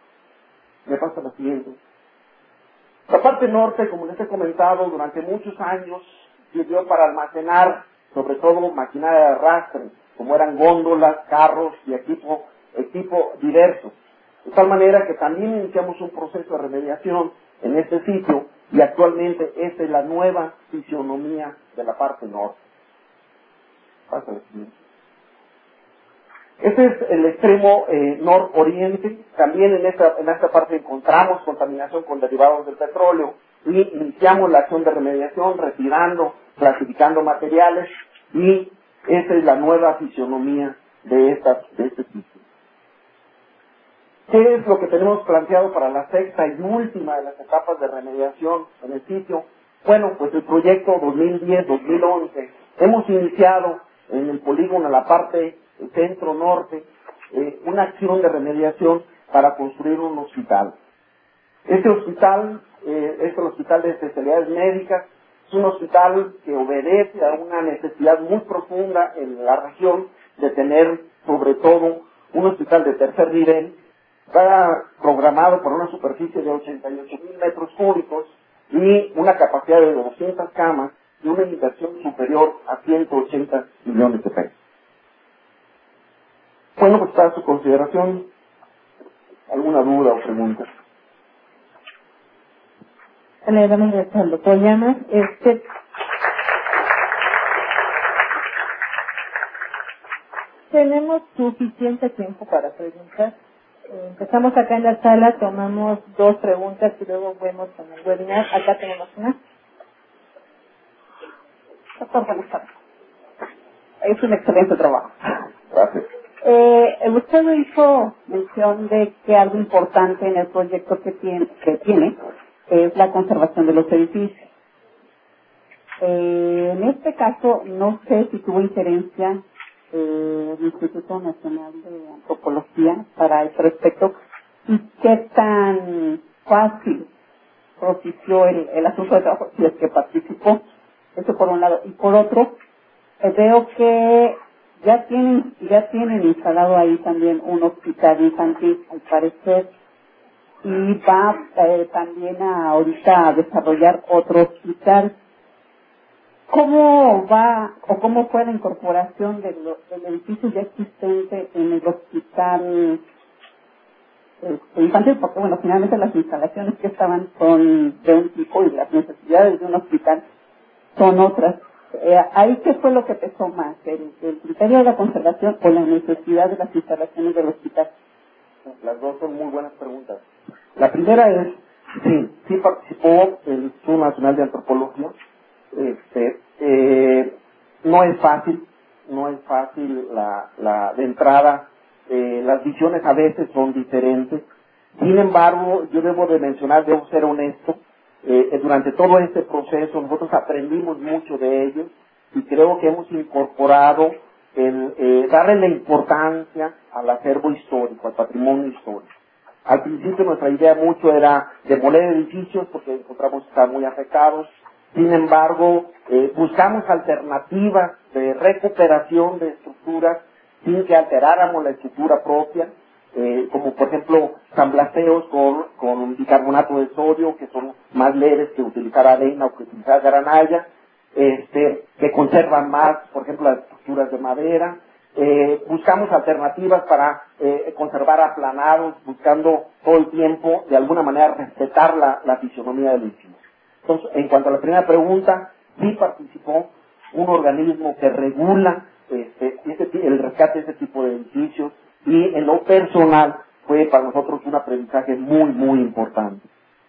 Me pasa la siguiente. La parte norte, como les he comentado, durante muchos años sirvió para almacenar, sobre todo maquinaria de arrastre, como eran góndolas, carros y equipo diverso. De tal manera que también iniciamos un proceso de remediación en este sitio y actualmente esta es la nueva fisionomía de la parte norte. Pasa la siguiente. Este es el extremo nororiente. También en esta parte encontramos contaminación con derivados del petróleo y iniciamos la acción de remediación, retirando, clasificando materiales, y esta es la nueva fisionomía de este sitio. ¿Qué es lo que tenemos planteado para la sexta y última de las etapas de remediación en el sitio? Bueno, pues el proyecto 2010-2011 hemos iniciado en el polígono, en la parte centro-norte, una acción de remediación para construir un hospital. Este hospital es el Hospital de Especialidades Médicas. Es un hospital que obedece a una necesidad muy profunda en la región de tener, sobre todo, un hospital de tercer nivel. Está programado por una superficie de 88,000 metros cúbicos y una capacidad de 200 camas y una inversión superior a 180 millones de pesos. Bueno, pues para su consideración, ¿alguna duda o pregunta? Le damos gracias al doctor Llamas. Tenemos suficiente tiempo para preguntas. Empezamos acá en la sala, tomamos 2 preguntas y luego vemos en el webinar. Acá tenemos una. Doctor, buenas tardes. Es un excelente trabajo. Gracias. Usted hizo mención de que algo importante en el proyecto que tiene es la conservación de los edificios. En este caso, no sé si tuvo injerencia el Instituto Nacional de Antropología para este respecto y qué tan fácil propició el asunto de trabajo, si es que participó. Eso por un lado. Y por otro, veo que ya tienen instalado ahí también un hospital infantil, al parecer, y va también ahorita a desarrollar otro hospital. ¿Cómo va o cómo fue la incorporación del edificio ya existente en el hospital infantil? Porque, bueno, finalmente las instalaciones que estaban son de un tipo y las necesidades de un hospital son otras. ¿Ahí qué fue lo que pesó más? ¿El criterio de la conservación o la necesidad de las instalaciones del hospital? Las dos son muy buenas preguntas. La primera es, sí participó el Instituto Nacional de Antropología. No es fácil de entrada, las visiones a veces son diferentes. Sin embargo, yo debo ser honesto, durante todo este proceso nosotros aprendimos mucho de ellos y creo que hemos incorporado darle la importancia al acervo histórico, al patrimonio histórico. Al principio nuestra idea mucho era demoler edificios porque encontramos que estaban muy afectados. Sin embargo, buscamos alternativas de recuperación de estructuras sin que alteráramos la estructura propia, como por ejemplo samblaceos con bicarbonato de sodio, que son más leves que utilizar arena o que utilizar granalla, que conservan más, por ejemplo, las estructuras de madera. Buscamos alternativas para conservar aplanados, buscando todo el tiempo de alguna manera respetar la fisionomía del edificio. Entonces, en cuanto a la primera pregunta, sí participó un organismo que regula el rescate de este tipo de edificios y en lo personal fue para nosotros un aprendizaje muy, muy importante.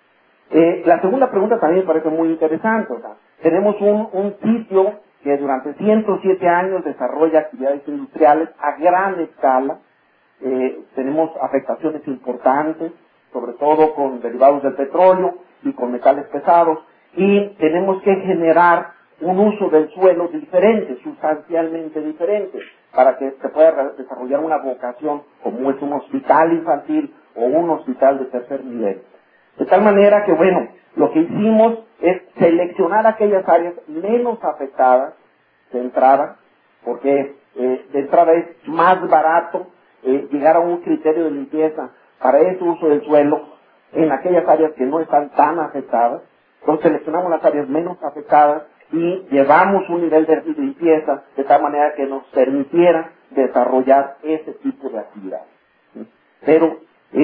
La segunda pregunta también me parece muy interesante. O sea, tenemos un sitio que durante 107 años desarrolla actividades industriales a gran escala. Tenemos afectaciones importantes, sobre todo con derivados del petróleo y con metales pesados, y tenemos que generar un uso del suelo diferente, sustancialmente diferente, para que se pueda desarrollar una vocación como es un hospital infantil o un hospital de tercer nivel. De tal manera que, bueno, lo que hicimos es seleccionar aquellas áreas menos afectadas de entrada, porque de entrada es más barato llegar a un criterio de limpieza para ese uso del suelo en aquellas áreas que no están tan afectadas. Entonces seleccionamos las áreas menos afectadas y llevamos un nivel de limpieza de tal manera que nos permitiera desarrollar ese tipo de actividades. Pero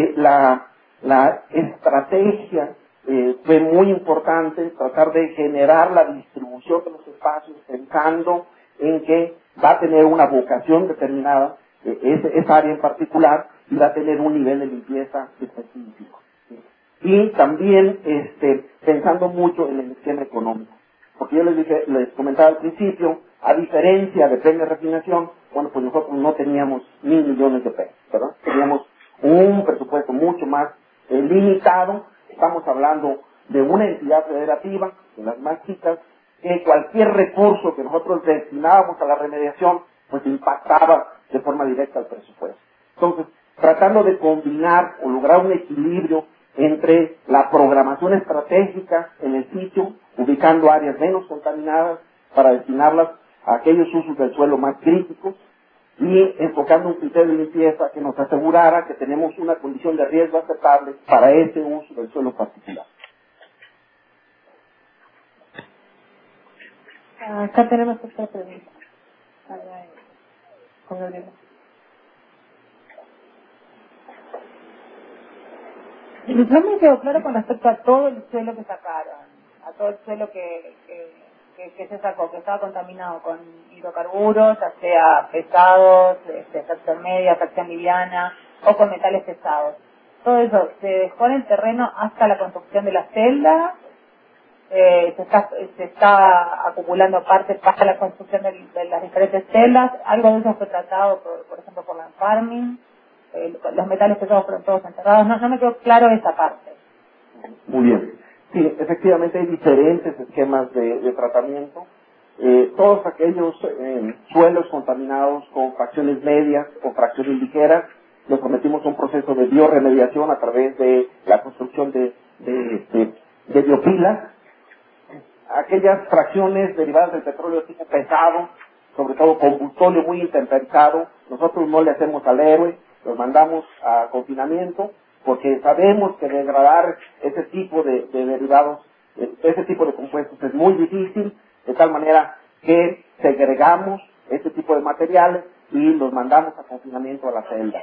la estrategia fue muy importante, tratar de generar la distribución de los espacios pensando en que va a tener una vocación determinada, esa área en particular, y va a tener un nivel de limpieza específico. Y también pensando mucho en el esquema económico. Porque yo les comentaba al principio, a diferencia de premio de refinación, bueno, pues nosotros no teníamos 1,000 millones de pesos, ¿verdad? Teníamos un presupuesto mucho más limitado. Estamos hablando de una entidad federativa, de las más chicas, que cualquier recurso que nosotros destinábamos a la remediación, pues impactaba de forma directa al presupuesto. Entonces, tratando de combinar o lograr un equilibrio entre la programación estratégica en el sitio, ubicando áreas menos contaminadas para destinarlas a aquellos usos del suelo más críticos y enfocando un criterio de limpieza que nos asegurara que tenemos una condición de riesgo aceptable para ese uso del suelo particular. Acá tenemos otra pregunta. Con el no me quedó claro con respecto a todo el suelo que sacaron, a todo el suelo que se sacó, que estaba contaminado con hidrocarburos, ya sea pesados, fracción media, fracción liviana, o con metales pesados. Todo eso se dejó en el terreno hasta la construcción de la celda, se está acumulando parte para la construcción de las diferentes celdas. Algo de eso fue tratado, por ejemplo, por la farming. Los metales pesados fueron todos enterrados. No me quedó claro esa parte. Muy bien. Sí, efectivamente hay diferentes esquemas de tratamiento. Todos aquellos suelos contaminados con fracciones medias o fracciones ligeras, los sometimos a un proceso de bioremediación a través de la construcción de biopilas. Aquellas fracciones derivadas del petróleo tipo pesado, sobre todo combustóleo muy intemperizado, nosotros no le hacemos al héroe, los mandamos a confinamiento, porque sabemos que degradar ese tipo de derivados, ese tipo de compuestos es muy difícil, de tal manera que segregamos este tipo de materiales y los mandamos a confinamiento a la celda.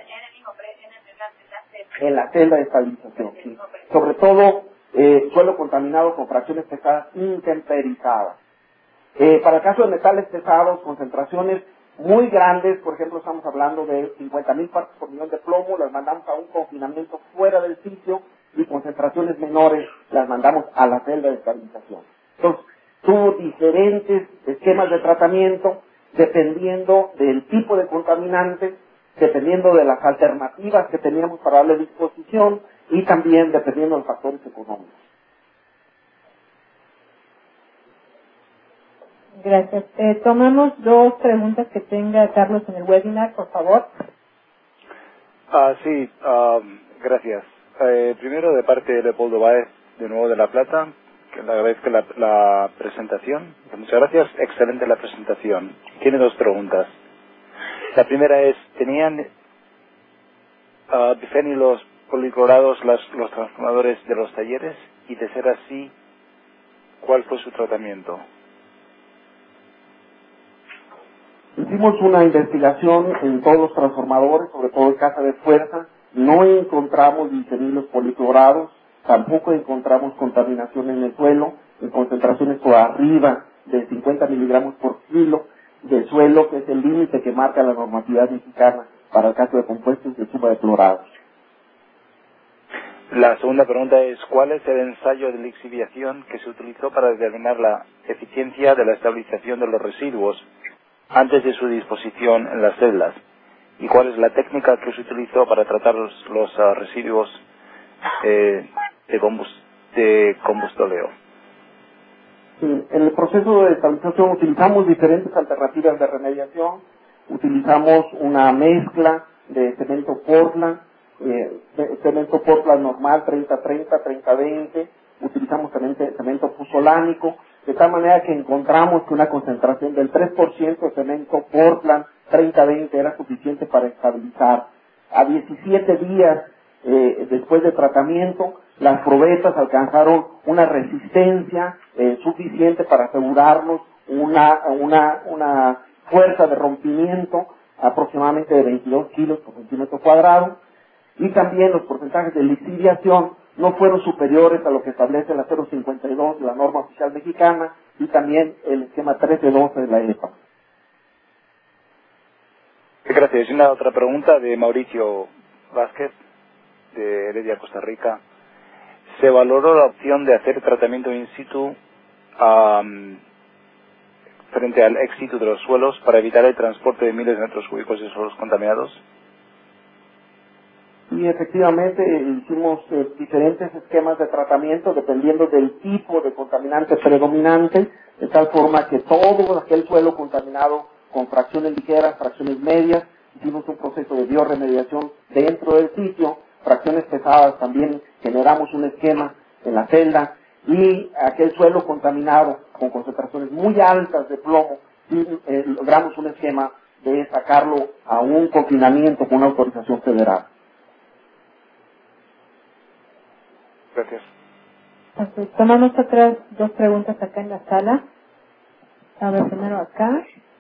En la celda de estabilización, sí. Sobre todo suelo contaminado con fracciones pesadas intemperizadas. Para el caso de metales pesados, concentraciones muy grandes, por ejemplo, estamos hablando de 50.000 partes por millón de plomo, las mandamos a un confinamiento fuera del sitio, y concentraciones menores las mandamos a la celda de estabilización. Entonces, tuvo diferentes esquemas de tratamiento dependiendo del tipo de contaminante, dependiendo de las alternativas que teníamos para darle disposición y también dependiendo de los factores económicos. Gracias. Tomamos dos preguntas que tenga Carlos en el webinar, por favor. Sí, gracias. Primero, de parte de Leopoldo Báez, de nuevo de La Plata, que le agradezco la presentación. Muchas gracias, excelente la presentación. Tiene dos preguntas. La primera es, ¿tenían bifenilos policlorados los transformadores de los talleres? Y de ser así, ¿cuál fue su tratamiento? Hicimos una investigación en todos los transformadores, sobre todo en casa de fuerza. No encontramos bifenilos policlorados, tampoco encontramos contaminación en el suelo, en concentraciones por arriba de 50 miligramos por kilo de suelo, que es el límite que marca la normatividad mexicana para el caso de compuestos de suma de clorados. La segunda pregunta es, ¿cuál es el ensayo de lixiviación que se utilizó para determinar la eficiencia de la estabilización de los residuos antes de su disposición en las celdas? ¿Y cuál es la técnica que se utilizó para tratar los residuos de combustóleo? Sí, en el proceso de estabilización utilizamos diferentes alternativas de remediación. Utilizamos una mezcla de cemento Portland, normal 30-30, 30-20. Utilizamos también cemento puzolánico, de tal manera que encontramos que una concentración del 3% de cemento Portland 30-20 era suficiente para estabilizar. A 17 días después de tratamiento, las probetas alcanzaron una resistencia suficiente para asegurarnos una fuerza de rompimiento aproximadamente de 22 kilos por centímetro cuadrado, y también los porcentajes de lixiviación no fueron superiores a lo que establece la 052 de la norma oficial mexicana y también el esquema 1312 de la EPA. Gracias. Y una otra pregunta de Mauricio Vázquez, de Heredia, Costa Rica. ¿Se valoró la opción de hacer tratamiento in situ frente al ex situ de los suelos para evitar el transporte de miles de metros cúbicos de suelos contaminados? Y efectivamente hicimos diferentes esquemas de tratamiento dependiendo del tipo de contaminante predominante, de tal forma que todo aquel suelo contaminado con fracciones ligeras, fracciones medias, hicimos un proceso de bioremediación dentro del sitio, fracciones pesadas también generamos un esquema en la celda, y aquel suelo contaminado con concentraciones muy altas de plomo, logramos un esquema de sacarlo a un confinamiento con una autorización federal. Gracias. Entonces, tomamos otras dos preguntas acá en la sala. A ver, primero acá.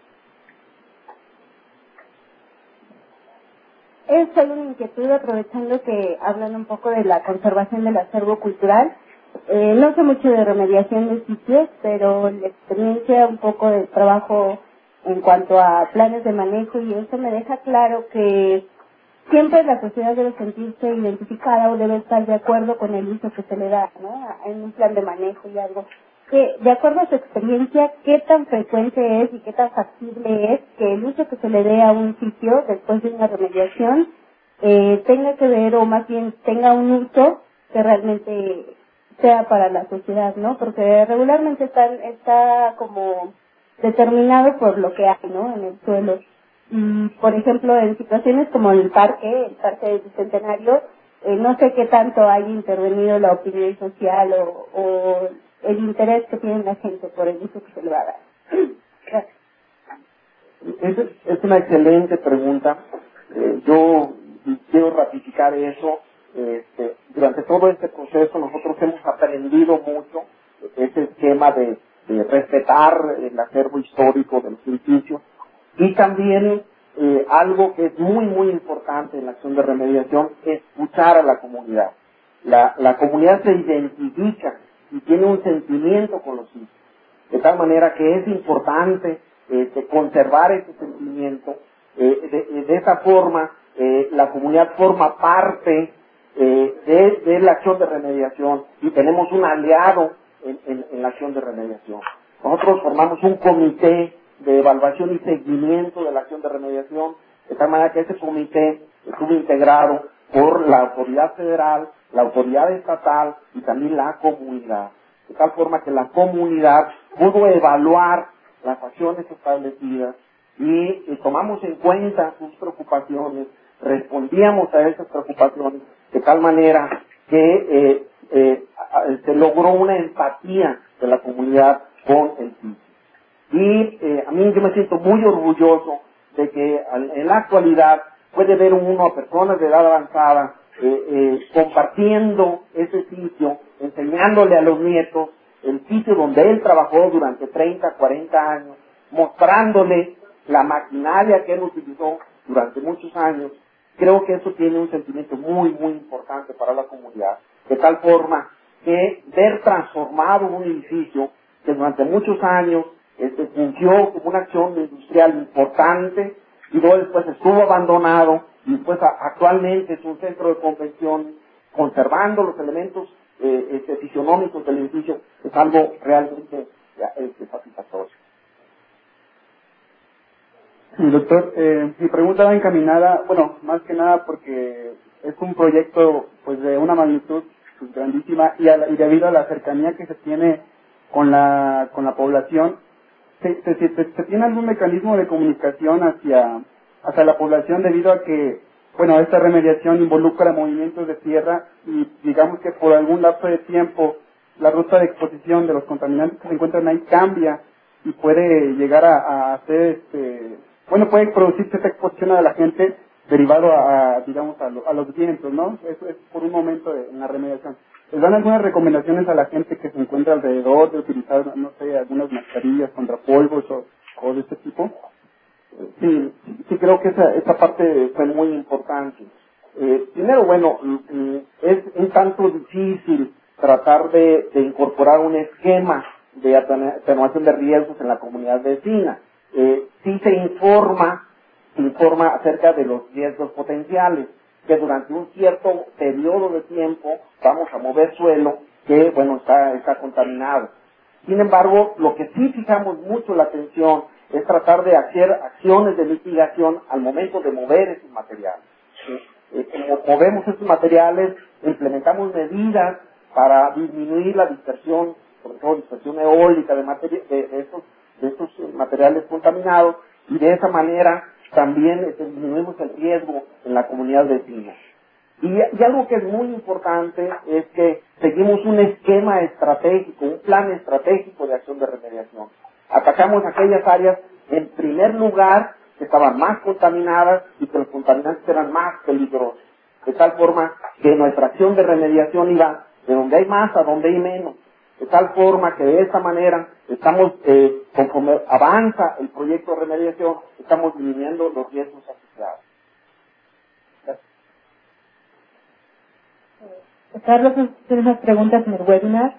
Es solo una inquietud, aprovechando que hablan un poco de la conservación del acervo cultural. No sé mucho de remediación de sitios, pero la experiencia, un poco de trabajo en cuanto a planes de manejo, y eso me deja claro que siempre la sociedad debe sentirse identificada o debe estar de acuerdo con el uso que se le da, ¿no?, en un plan de manejo y algo. que, de acuerdo a su experiencia, qué tan frecuente es y qué tan factible es que el uso que se le dé a un sitio después de una remediación tenga que ver, o más bien tenga un uso que realmente sea para la sociedad, ¿no? Porque regularmente está como determinado por lo que hay, ¿no? En el suelo. Por ejemplo, en situaciones como el parque del Bicentenario, no sé qué tanto haya intervenido la opinión social o el interés que tiene la gente por el uso que se le va a dar. Gracias. Esa es una excelente pregunta. Yo quiero ratificar eso. Durante todo este proceso nosotros hemos aprendido mucho ese esquema de respetar el acervo histórico de los edificios, y también algo que es muy muy importante en la acción de remediación, escuchar a la comunidad. La comunidad se identifica y tiene un sentimiento con los sitios, de tal manera que es importante conservar ese sentimiento. De esa forma la comunidad forma parte de la acción de remediación y tenemos un aliado en la acción de remediación. Nosotros formamos un comité de evaluación y seguimiento de la acción de remediación, de tal manera que ese comité estuvo integrado por la autoridad federal, la autoridad estatal y también la comunidad, de tal forma que la comunidad pudo evaluar las acciones establecidas y tomamos en cuenta sus preocupaciones, respondíamos a esas preocupaciones, de tal manera que se logró una empatía de la comunidad con el sitio. Y a mí yo me siento muy orgulloso de que en la actualidad puede ver uno a personas de edad avanzada compartiendo ese sitio, enseñándole a los nietos el sitio donde él trabajó durante 30, 40 años, mostrándole la maquinaria que él utilizó durante muchos años. Creo que eso tiene un sentimiento muy, muy importante para la comunidad, de tal forma que ver transformado un edificio que durante muchos años fungió como una acción industrial importante y luego después estuvo abandonado y después actualmente es un centro de convención, conservando los elementos fisionómicos del edificio, es algo realmente satisfactorio. Sí, doctor, mi pregunta va encaminada, bueno, más que nada porque es un proyecto pues de una magnitud pues, grandísima y debido a la cercanía que se tiene con la población, ¿se tiene algún mecanismo de comunicación hacia la población debido a que, bueno, esta remediación involucra movimientos de tierra y digamos que por algún lapso de tiempo la ruta de exposición de los contaminantes que se encuentran ahí cambia y puede llegar a hacer puede producirse esta exposición a la gente derivado digamos, a los vientos, ¿no? Eso es por un momento en la remediación. ¿Les dan algunas recomendaciones a la gente que se encuentra alrededor de utilizar, no sé, algunas mascarillas contra polvos o de este tipo? Sí, creo que esa parte fue muy importante. Primero, bueno, es un tanto difícil tratar de incorporar un esquema de atenuación de riesgos en la comunidad vecina. Sí se informa acerca de los riesgos potenciales, que durante un cierto periodo de tiempo vamos a mover suelo que, bueno, está contaminado. Sin embargo, lo que sí fijamos mucho la atención es tratar de hacer acciones de mitigación al momento de mover esos materiales. Como movemos estos materiales, implementamos medidas para disminuir la dispersión, sobre todo dispersión eólica de estos materiales contaminados, y de esa manera también disminuimos el riesgo en la comunidad vecina. Y algo que es muy importante es que seguimos un esquema estratégico, un plan estratégico de acción de remediación. Atacamos aquellas áreas, en primer lugar, que estaban más contaminadas y que los contaminantes eran más peligrosos. De tal forma que nuestra acción de remediación iba de donde hay más a donde hay menos. De tal forma que de esta manera estamos, conforme avanza el proyecto de remediación, estamos disminuyendo los riesgos asociados. Carlos, ¿tienes unas preguntas en el webinar?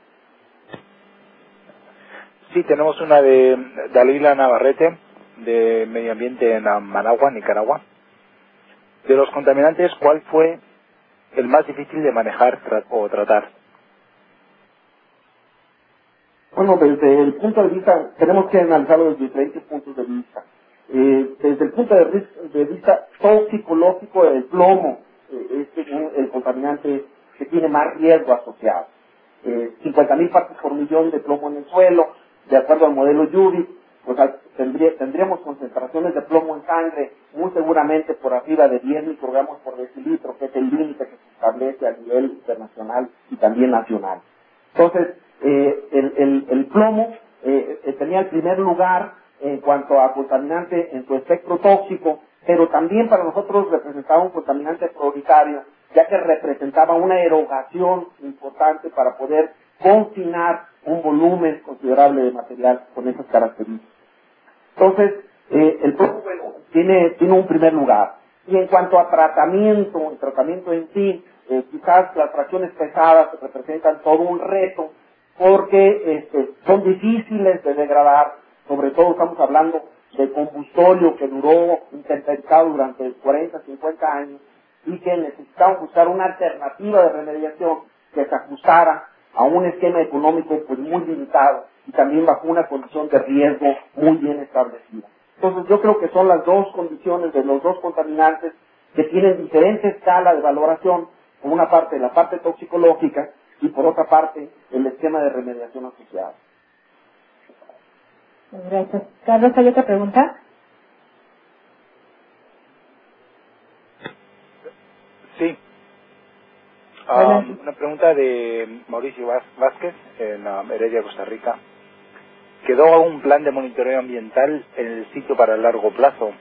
Sí, tenemos una de Dalila Navarrete, de Medio Ambiente en Managua, Nicaragua. De los contaminantes, ¿cuál fue el más difícil de manejar o tratar? Bueno, desde el punto de vista, tenemos que analizarlo desde diferentes puntos de vista. Desde el punto de vista toxicológico, el plomo es el contaminante que tiene más riesgo asociado. 50.000 partes por millón de plomo en el suelo, de acuerdo al modelo UVI, pues tendríamos concentraciones de plomo en sangre muy seguramente por arriba de 10 microgramos por decilitro, que es el límite que se establece a nivel internacional y también nacional. Entonces, el plomo tenía el primer lugar en cuanto a contaminante en su espectro tóxico, pero también para nosotros representaba un contaminante prioritario, ya que representaba una erogación importante para poder confinar un volumen considerable de material con esas características. Entonces, el plomo tiene un primer lugar. Y en cuanto a tratamiento, el tratamiento en sí, quizás las fracciones pesadas representan todo un reto, porque son difíciles de degradar, sobre todo estamos hablando de combustóleo que duró intemperizado durante 40, 50 años, y que necesitamos buscar una alternativa de remediación que se ajustara a un esquema económico pues muy limitado y también bajo una condición de riesgo muy bien establecida. Entonces yo creo que son las dos condiciones de los dos contaminantes que tienen diferente escala de valoración, por una parte la parte toxicológica y por otra parte el esquema de remediación asociado. Gracias. Carlos, ¿hay otra pregunta? Sí. Una pregunta de Mauricio Vázquez, en Heredia, Costa Rica. ¿Quedó algún plan de monitoreo ambiental en el sitio para el largo plazo?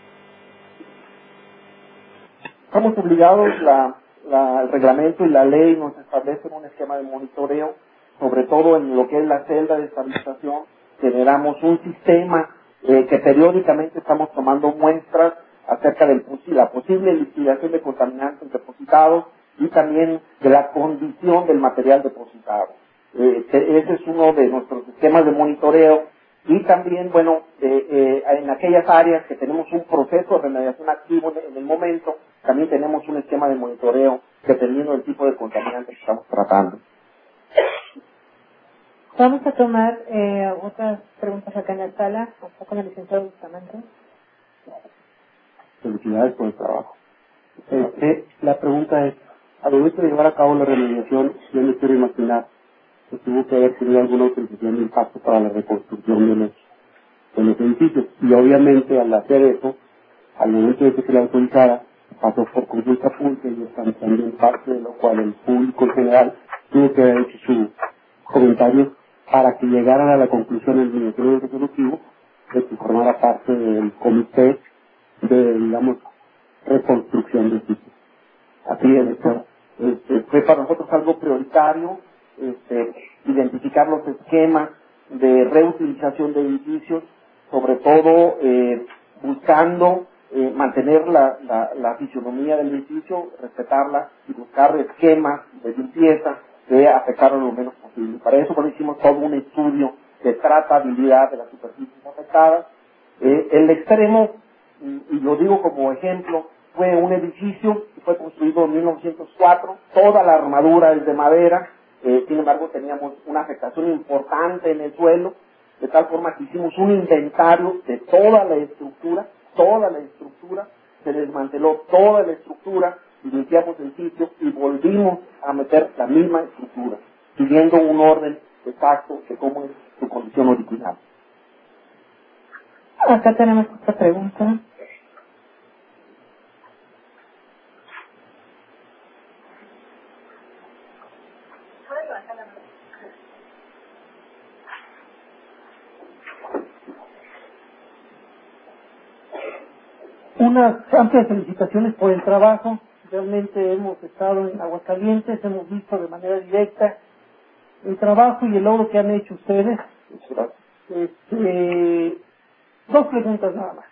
Estamos obligados, el reglamento y la ley nos establecen un esquema de monitoreo, sobre todo en lo que es la celda de estabilización. Generamos un sistema que periódicamente estamos tomando muestras acerca de la posible liquidación de contaminantes depositados y también de la condición del material depositado. Ese es uno de nuestros esquemas de monitoreo y también, bueno, en aquellas áreas que tenemos un proceso de remediación activo en el momento, también tenemos un esquema de monitoreo dependiendo del tipo de contaminante que estamos tratando. Vamos a tomar otras preguntas acá en la sala, con el licenciado Bustamante. Felicidades por el trabajo. La pregunta es, al momento de llevar a cabo la remediación, yo me quiero imaginar que tuvo que haber tenido alguna autorización de impacto para la reconstrucción de los edificios. Y obviamente al hacer eso, al momento de que se la autorizara, pasó por consulta pública y están también parte de lo cual el público en general tuvo que haber hecho su comentario para que llegaran a la conclusión del Ministerio Ejecutivo de que formara parte del comité de, digamos, reconstrucción de sitios. Así es, fue para nosotros algo prioritario, identificar los esquemas de reutilización de edificios, sobre todo buscando mantener la fisionomía del edificio, respetarla y buscar esquemas de limpieza que afectaron lo menos posible. Para eso hicimos todo un estudio de tratabilidad de las superficies afectadas. El extremo, y lo digo como ejemplo, fue un edificio que fue construido en 1904, toda la armadura es de madera, sin embargo teníamos una afectación importante en el suelo, de tal forma que hicimos un inventario de toda la estructura, se desmanteló toda la estructura, limpiamos el sitio y volvimos a meter la misma estructura, siguiendo un orden exacto de cómo es su condición original. Acá tenemos otra pregunta. Unas amplias felicitaciones por el trabajo. Realmente hemos estado en Aguascalientes, hemos visto de manera directa el trabajo y el logro que han hecho ustedes. Dos preguntas nada más.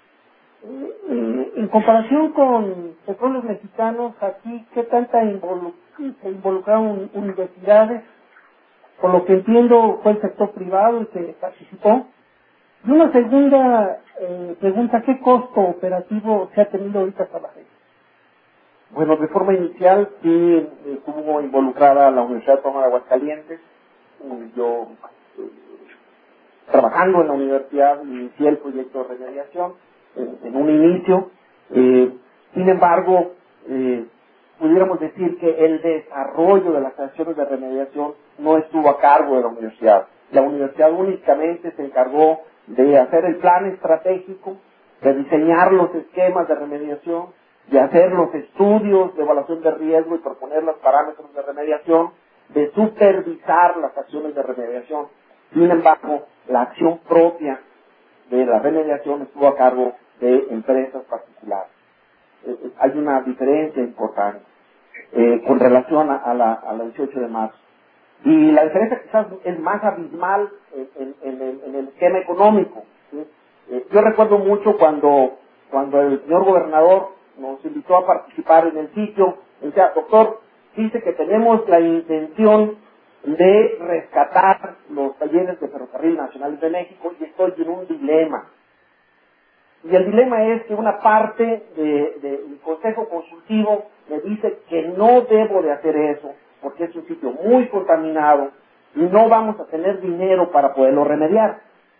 En comparación con Petróleos Mexicanos, aquí, ¿qué tanta se involucraron universidades? Por lo que entiendo, fue el sector privado el que participó. Y una segunda pregunta, ¿qué costo operativo se ha tenido ahorita para la red? Bueno, de forma inicial sí estuvo involucrada la Universidad Autónoma de Aguascalientes. Yo trabajando en la universidad, inicié el proyecto de remediación en un inicio. Sin embargo, pudiéramos decir que el desarrollo de las acciones de remediación no estuvo a cargo de la universidad. La universidad únicamente se encargó de hacer el plan estratégico, de diseñar los esquemas de remediación, de hacer los estudios de evaluación de riesgo y proponer los parámetros de remediación, de supervisar las acciones de remediación. Sin embargo, la acción propia de la remediación estuvo a cargo de empresas particulares. Hay una diferencia importante con relación a la 18 de marzo. Y la diferencia quizás es más abismal en el esquema económico, ¿sí? Yo recuerdo mucho cuando el señor gobernador nos invitó a participar en el sitio, decía, doctor, dice que tenemos la intención de rescatar los talleres de Ferrocarril Nacionales de México y estoy en un dilema. Y el dilema es que una parte del Consejo Consultivo me dice que no debo de hacer eso, porque es un sitio muy contaminado y no vamos a tener dinero para poderlo remediar.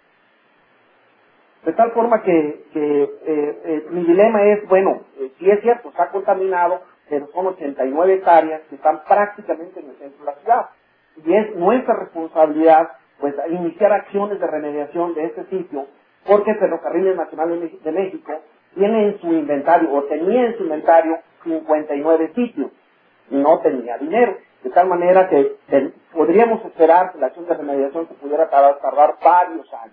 De tal forma que mi dilema es, bueno, sí es cierto, está contaminado, pero son 89 hectáreas que están prácticamente en el centro de la ciudad. Y es nuestra responsabilidad, pues, iniciar acciones de remediación de este sitio, porque Ferrocarriles Nacionales de México tiene en su inventario, o tenía en su inventario, 59 sitios, y no tenía dinero. De tal manera que podríamos esperar que la acción de remediación se pudiera tardar varios años.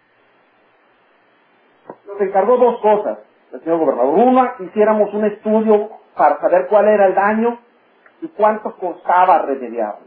Nos encargó dos cosas, el señor gobernador. Una, hiciéramos un estudio para saber cuál era el daño y cuánto costaba remediarlo.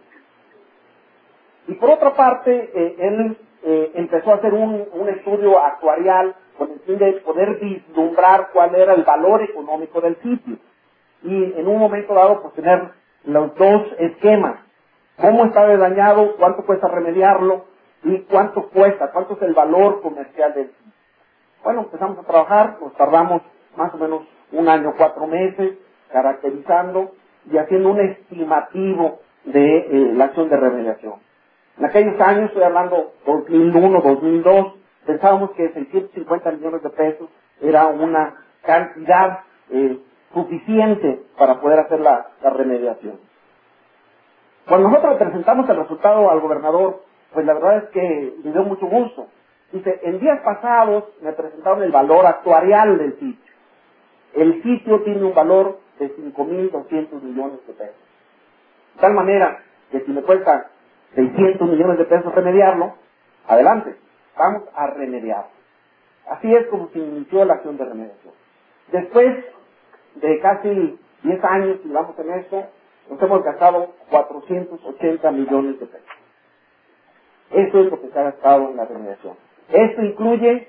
Y por otra parte, él empezó a hacer un estudio actuarial con el fin de poder vislumbrar cuál era el valor económico del sitio. Y en un momento dado, pues tener los dos esquemas. Cómo está dañado, cuánto cuesta remediarlo y cuánto cuesta, cuánto es el valor comercial del sitio. Bueno, empezamos a trabajar, nos tardamos más o menos 1 año, 4 meses, caracterizando y haciendo un estimativo de la acción de remediación. En aquellos años, estoy hablando 2001, 2002, pensábamos que 650 millones de pesos era una cantidad suficiente para poder hacer la remediación. Cuando nosotros presentamos el resultado al gobernador, pues la verdad es que le dio mucho gusto. Dice, en días pasados me presentaron el valor actuarial del sitio. El sitio tiene un valor de 5.200 millones de pesos. De tal manera que si me cuesta 600 millones de pesos remediarlo, adelante, vamos a remediarlo. Así es como se inició la acción de remediación. Después de casi 10 años, si vamos en esto, nos hemos gastado 480 millones de pesos. Eso es lo que se ha gastado en la remediación. Esto incluye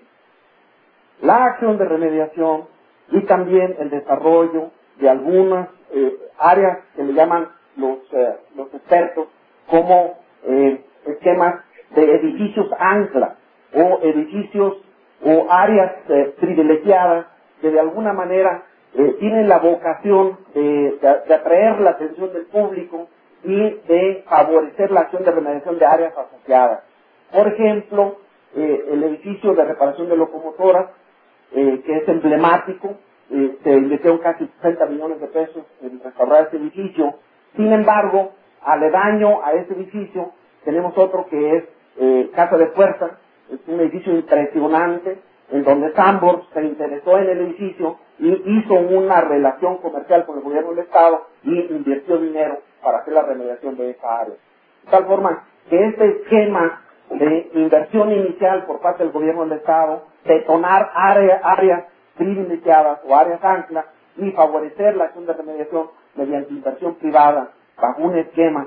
la acción de remediación y también el desarrollo de algunas áreas que le llaman los expertos como esquemas de edificios ancla o edificios o áreas privilegiadas que de alguna manera tienen la vocación de atraer la atención del público y de favorecer la acción de remediación de áreas asociadas. Por ejemplo, el edificio de reparación de locomotoras, que es emblemático, se invirtieron casi 60 millones de pesos en restaurar ese edificio. Sin embargo, aledaño a ese edificio, tenemos otro que es Casa de Fuerza, es un edificio impresionante, en donde Sambor se interesó en el edificio y hizo una relación comercial con el gobierno del Estado y invirtió dinero para hacer la remediación de esa área. De tal forma que este esquema de inversión inicial por parte del gobierno del Estado, detonar áreas privilegiadas o áreas ancla y favorecer la acción de remediación mediante inversión privada bajo un esquema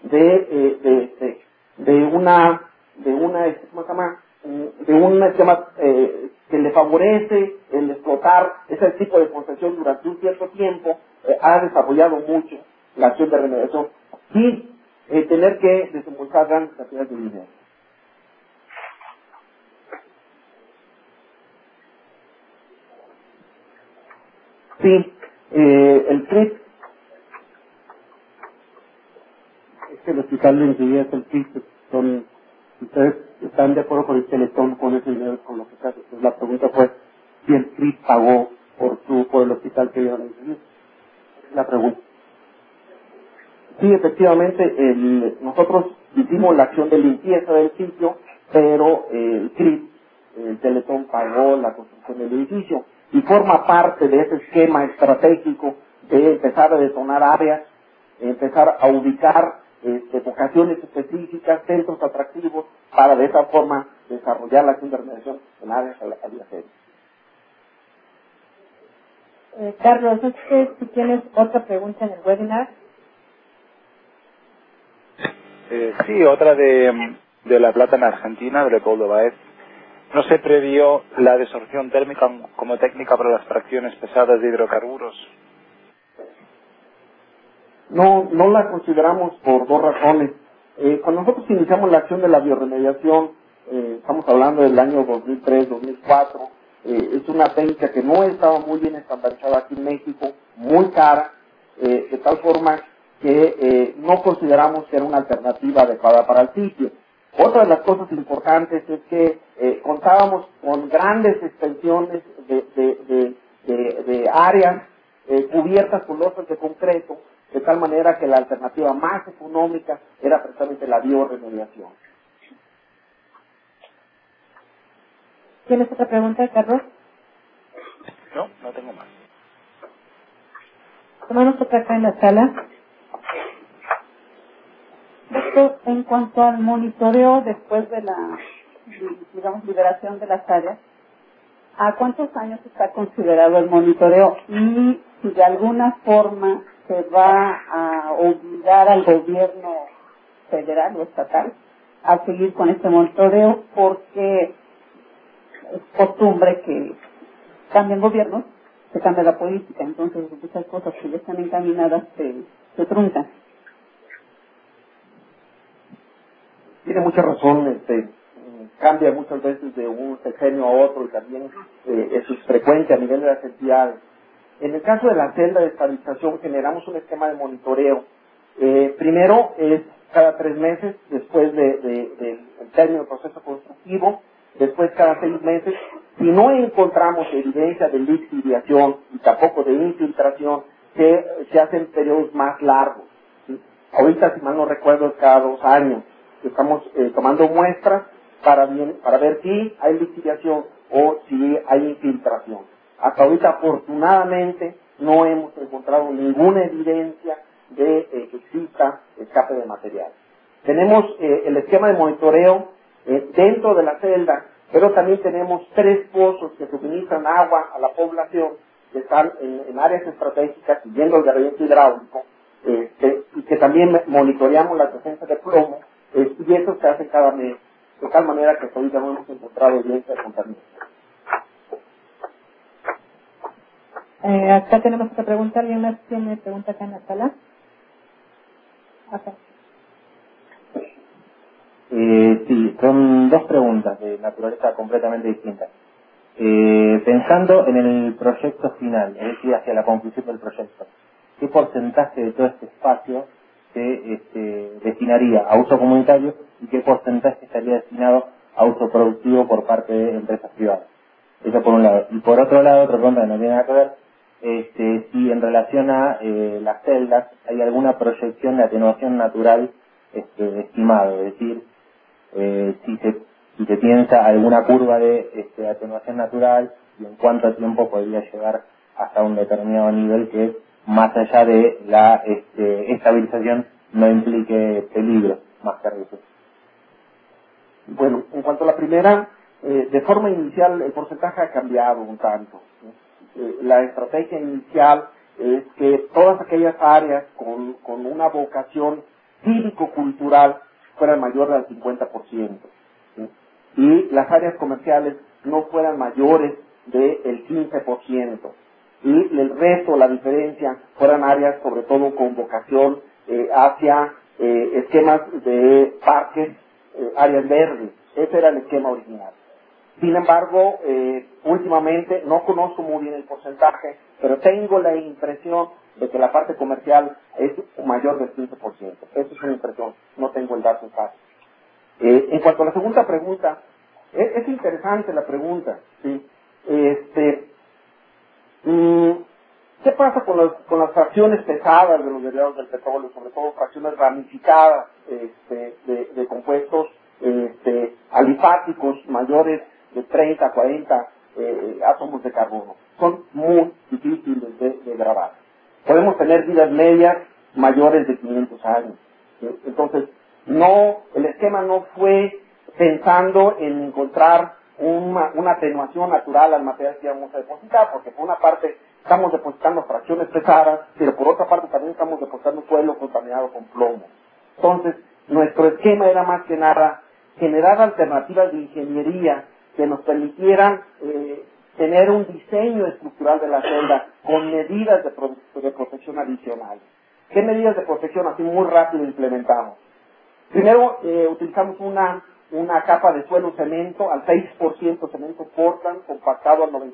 de un esquema que le favorece el explotar ese tipo de concesión durante un cierto tiempo, ha desarrollado mucho la acción de remediación sin tener que desembolsar grandes cantidades de dinero. Sí, el CRIP, es que lo explicarle enseguida es el CRIP, son ustedes están de acuerdo con el Teletón, con ese dinero, con lo que se hace. Entonces la pregunta fue si el CRIP pagó por el hospital que iban a recibir. La pregunta. Sí, efectivamente, nosotros hicimos la acción de limpieza del sitio, pero el CRIP, el Teletón, pagó la construcción del edificio y forma parte de ese esquema estratégico de empezar a detonar áreas, empezar a ubicar vocaciones específicas, centros atractivos, para de esa forma desarrollar la acción de remediación en áreas adyacentes. Carlos, si tienes otra pregunta en el webinar. Sí, otra de La Plata en Argentina, de Leopoldo Baez. ¿No se previó la desorción térmica como técnica para las fracciones pesadas de hidrocarburos? No la consideramos por dos razones. Cuando nosotros iniciamos la acción de la bioremediación, estamos hablando del año 2003-2004, es una técnica que no estaba muy bien estandarizada aquí en México, muy cara, de tal forma que no consideramos que era una alternativa adecuada para el sitio. Otra de las cosas importantes es que contábamos con grandes extensiones de áreas cubiertas con losas de concreto, de tal manera que la alternativa más económica era precisamente la bioremediación. ¿Tienes otra pregunta, Carlos? No tengo más. Tomamos otra acá en la sala. Esto, en cuanto al monitoreo después de la, digamos, liberación de las áreas, ¿a cuántos años está considerado el monitoreo? Y si de alguna forma se va a obligar al gobierno federal o estatal a seguir con este monitoreo, porque es costumbre que cambien gobiernos, se cambia la política, entonces muchas cosas que ya están encaminadas se truncan. Tiene mucha razón, cambia muchas veces de un sexenio a otro y también eso es frecuente a nivel de las entidades. En el caso de la celda de estabilización generamos un esquema de monitoreo. Primero es cada 3 meses después del término del proceso constructivo, después cada 6 meses. Si no encontramos evidencia de lixiviación y tampoco de infiltración, se hacen periodos más largos, ¿sí? Ahorita, si mal no recuerdo, es cada 2 años. Estamos tomando muestras para ver si hay lixiviación o si hay infiltración. Hasta ahorita, afortunadamente, no hemos encontrado ninguna evidencia de que exista escape de material. Tenemos el esquema de monitoreo dentro de la celda, pero también tenemos 3 pozos que suministran agua a la población, que están en áreas estratégicas siguiendo el gradiente hidráulico, y que también monitoreamos la presencia de plomo, y eso se hace cada mes, de tal manera que hasta ahorita no hemos encontrado evidencia de contaminación. Acá tenemos otra pregunta. ¿Alguien más tiene pregunta acá en la sala? Acá. Sí, son 2 preguntas de naturaleza completamente distinta. Pensando en el proyecto final, es decir, hacia la conclusión del proyecto, ¿qué porcentaje de todo este espacio se destinaría a uso comunitario y qué porcentaje estaría destinado a uso productivo por parte de empresas privadas? Eso por un lado. Y por otro lado, otra pregunta que no tiene nada que ver, si en relación a las celdas hay alguna proyección de atenuación natural estimado, es decir, si se piensa alguna curva de atenuación natural y en cuánto tiempo podría llegar hasta un determinado nivel que más allá de la estabilización no implique peligro más que riesgo. Bueno, en cuanto a la primera, de forma inicial el porcentaje ha cambiado un tanto. La estrategia inicial es que todas aquellas áreas con una vocación cívico-cultural fueran mayores al 50%, ¿sí? Y las áreas comerciales no fueran mayores del 15%. Y el resto, la diferencia, fueran áreas sobre todo con vocación hacia esquemas de parques, áreas verdes. Ese era el esquema original. Sin embargo, últimamente no conozco muy bien el porcentaje, pero tengo la impresión de que la parte comercial es mayor del 15%. Esa es una impresión, no tengo el dato exacto. En cuanto a la segunda pregunta, es interesante la pregunta, ¿sí? ¿Qué pasa con las fracciones pesadas de los derivados del petróleo, sobre todo fracciones ramificadas de compuestos alifáticos mayores de 30 a 40 átomos de carbono? Son muy difíciles de grabar. Podemos tener vidas medias mayores de 500 años. ¿Sí? Entonces, el esquema no fue pensando en encontrar una atenuación natural al material que íbamos a depositar, porque por una parte estamos depositando fracciones pesadas, pero por otra parte también estamos depositando suelo contaminado con plomo. Entonces, nuestro esquema era más que nada generar alternativas de ingeniería que nos permitieran tener un diseño estructural de la celda con medidas de protección adicionales. ¿Qué medidas de protección así muy rápido implementamos? Primero, utilizamos una capa de suelo cemento al 6% cemento Portland, compactado al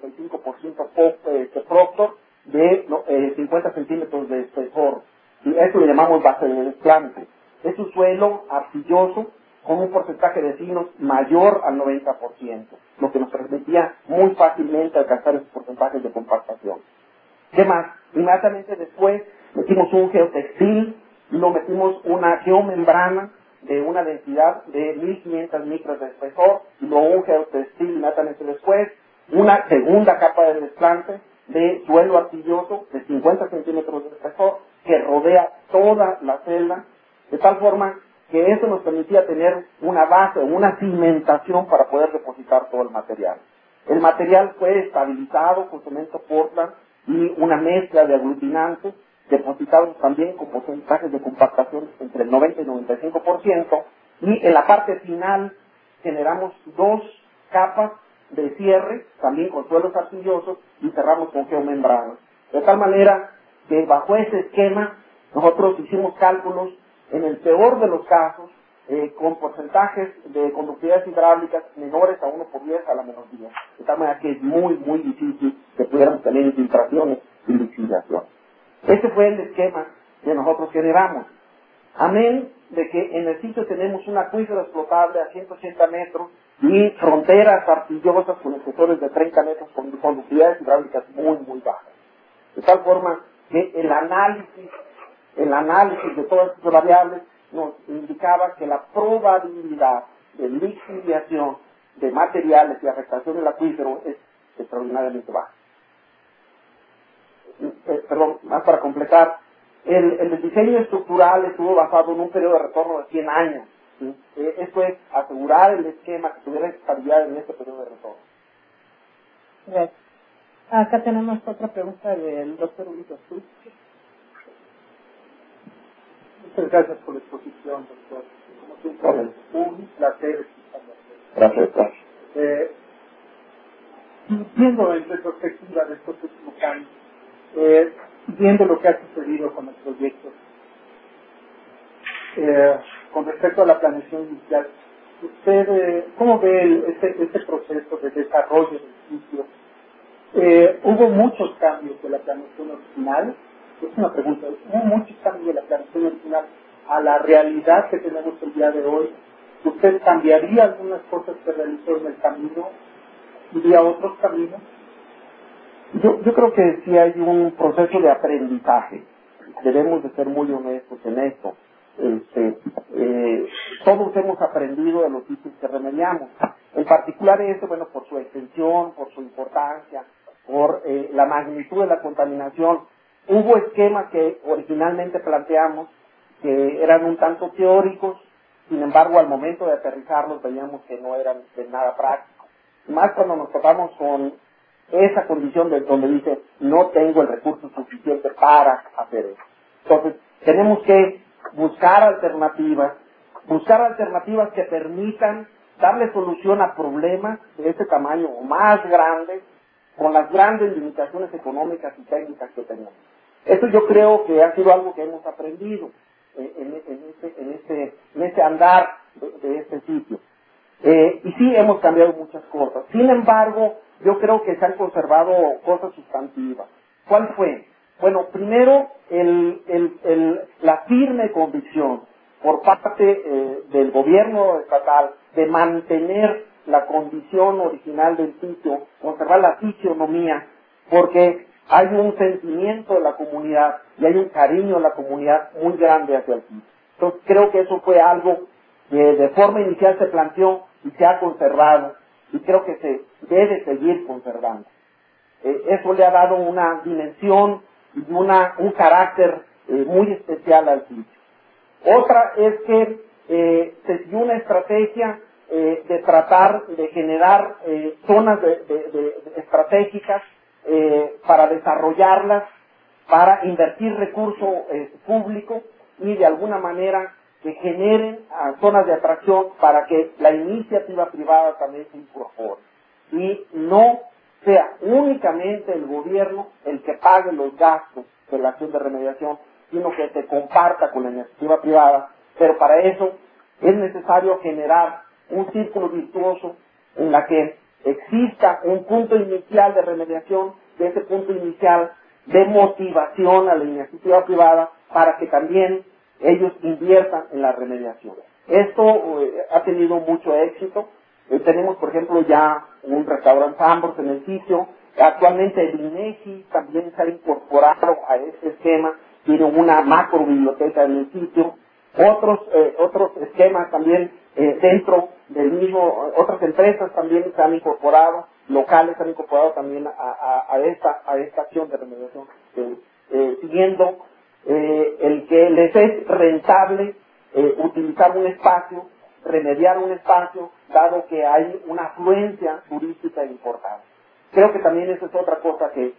95% Proctor, de 50 centímetros de espesor. Y eso le llamamos base de desplante. Es un suelo arcilloso con un porcentaje de sinos mayor al 90%, lo que nos permitía muy fácilmente alcanzar esos porcentajes de compactación. ¿Qué más? Inmediatamente después metimos un geotextil, lo metimos una geomembrana de una densidad de 1500 micros de espesor, y luego un geotextil inmediatamente después, una segunda capa de desplante de suelo arcilloso de 50 centímetros de espesor que rodea toda la celda, de tal forma que eso nos permitía tener una base, una cimentación para poder depositar todo el material. El material fue estabilizado con cemento Portland y una mezcla de aglutinantes, depositados también con porcentajes de compactación entre el 90 y 95%, y en la parte final generamos 2 capas de cierre, también con suelos arcillosos, y cerramos con geomembranas. De tal manera que bajo ese esquema nosotros hicimos cálculos en el peor de los casos, con porcentajes de conductividades hidráulicas menores a 1/10 a la menos 10. De tal manera que es muy, muy difícil que pudiéramos tener infiltraciones y lixiviación. Ese fue el esquema que nosotros generamos. Amén de que en el sitio tenemos un acuífero explotable a 180 metros y fronteras arcillosas con espesores de 30 metros con conductividades hidráulicas muy, muy bajas. De tal forma que el análisis de todas estas variables nos indicaba que la probabilidad de lixiviación de materiales y afectación del acuífero es extraordinariamente baja. Más para completar, el diseño estructural estuvo basado en un periodo de retorno de 100 años. ¿Sí? Esto es asegurar el esquema que tuviera estabilidad en este periodo de retorno. Gracias. Acá tenemos otra pregunta del doctor Ulises. Muchas gracias por la exposición, doctor. Como siempre, un placer. Gracias. Viendo en retrospectiva de estos últimos años, viendo lo que ha sucedido con los proyectos, con respecto a la planeación inicial, ¿usted cómo ve este proceso de desarrollo del sitio? ¿Hubo muchos cambios de la planeación original? Es una pregunta. ¿Hubo muchos cambios de la planeación original a la realidad que tenemos el día de hoy? ¿Usted cambiaría algunas cosas que realizó en el camino? ¿Iría a otros caminos? Yo creo que sí hay un proceso de aprendizaje. Debemos de ser muy honestos en esto. Todos hemos aprendido de los sitios que remediamos. En particular por su extensión, por su importancia, por la magnitud de la contaminación. Hubo esquemas que originalmente planteamos que eran un tanto teóricos, sin embargo al momento de aterrizarlos veíamos que no eran de nada prácticos. Más cuando nos topamos con esa condición de donde dice no tengo el recurso suficiente para hacer eso. Entonces tenemos que buscar alternativas que permitan darle solución a problemas de ese tamaño o más grandes, con las grandes limitaciones económicas y técnicas que tenemos. Eso yo creo que ha sido algo que hemos aprendido en este andar de este sitio. Y sí hemos cambiado muchas cosas. Sin embargo, yo creo que se han conservado cosas sustantivas. ¿Cuál fue? Bueno, primero la firme convicción por parte del gobierno estatal de mantener la condición original del sitio, conservar la fisionomía, porque hay un sentimiento de la comunidad y hay un cariño de la comunidad muy grande hacia el sitio. Entonces creo que eso fue algo que de forma inicial se planteó y se ha conservado, y creo que se debe seguir conservando. Eso le ha dado una dimensión y un carácter muy especial al sitio. Otra es que se siguió una estrategia de tratar de generar zonas estratégicas para desarrollarlas, para invertir recurso público y de alguna manera que generen zonas de atracción para que la iniciativa privada también se incorpore y no sea únicamente el gobierno el que pague los gastos de la acción de remediación, sino que se comparta con la iniciativa privada, pero para eso es necesario generar un círculo virtuoso en la que exista un punto inicial de remediación, de ese punto inicial de motivación a la iniciativa privada para que también ellos inviertan en la remediación. Esto ha tenido mucho éxito. Tenemos, por ejemplo, ya un restaurante Ambros en el sitio. Actualmente el INEGI también se ha incorporado a este esquema. Tiene una macro biblioteca en el sitio. Otros esquemas también dentro del mismo, otras empresas también se han incorporado, locales se han incorporado también a esta acción de remediación, siguiendo el que les es rentable utilizar un espacio, remediar un espacio, dado que hay una afluencia turística importante. Creo que también esa es otra cosa que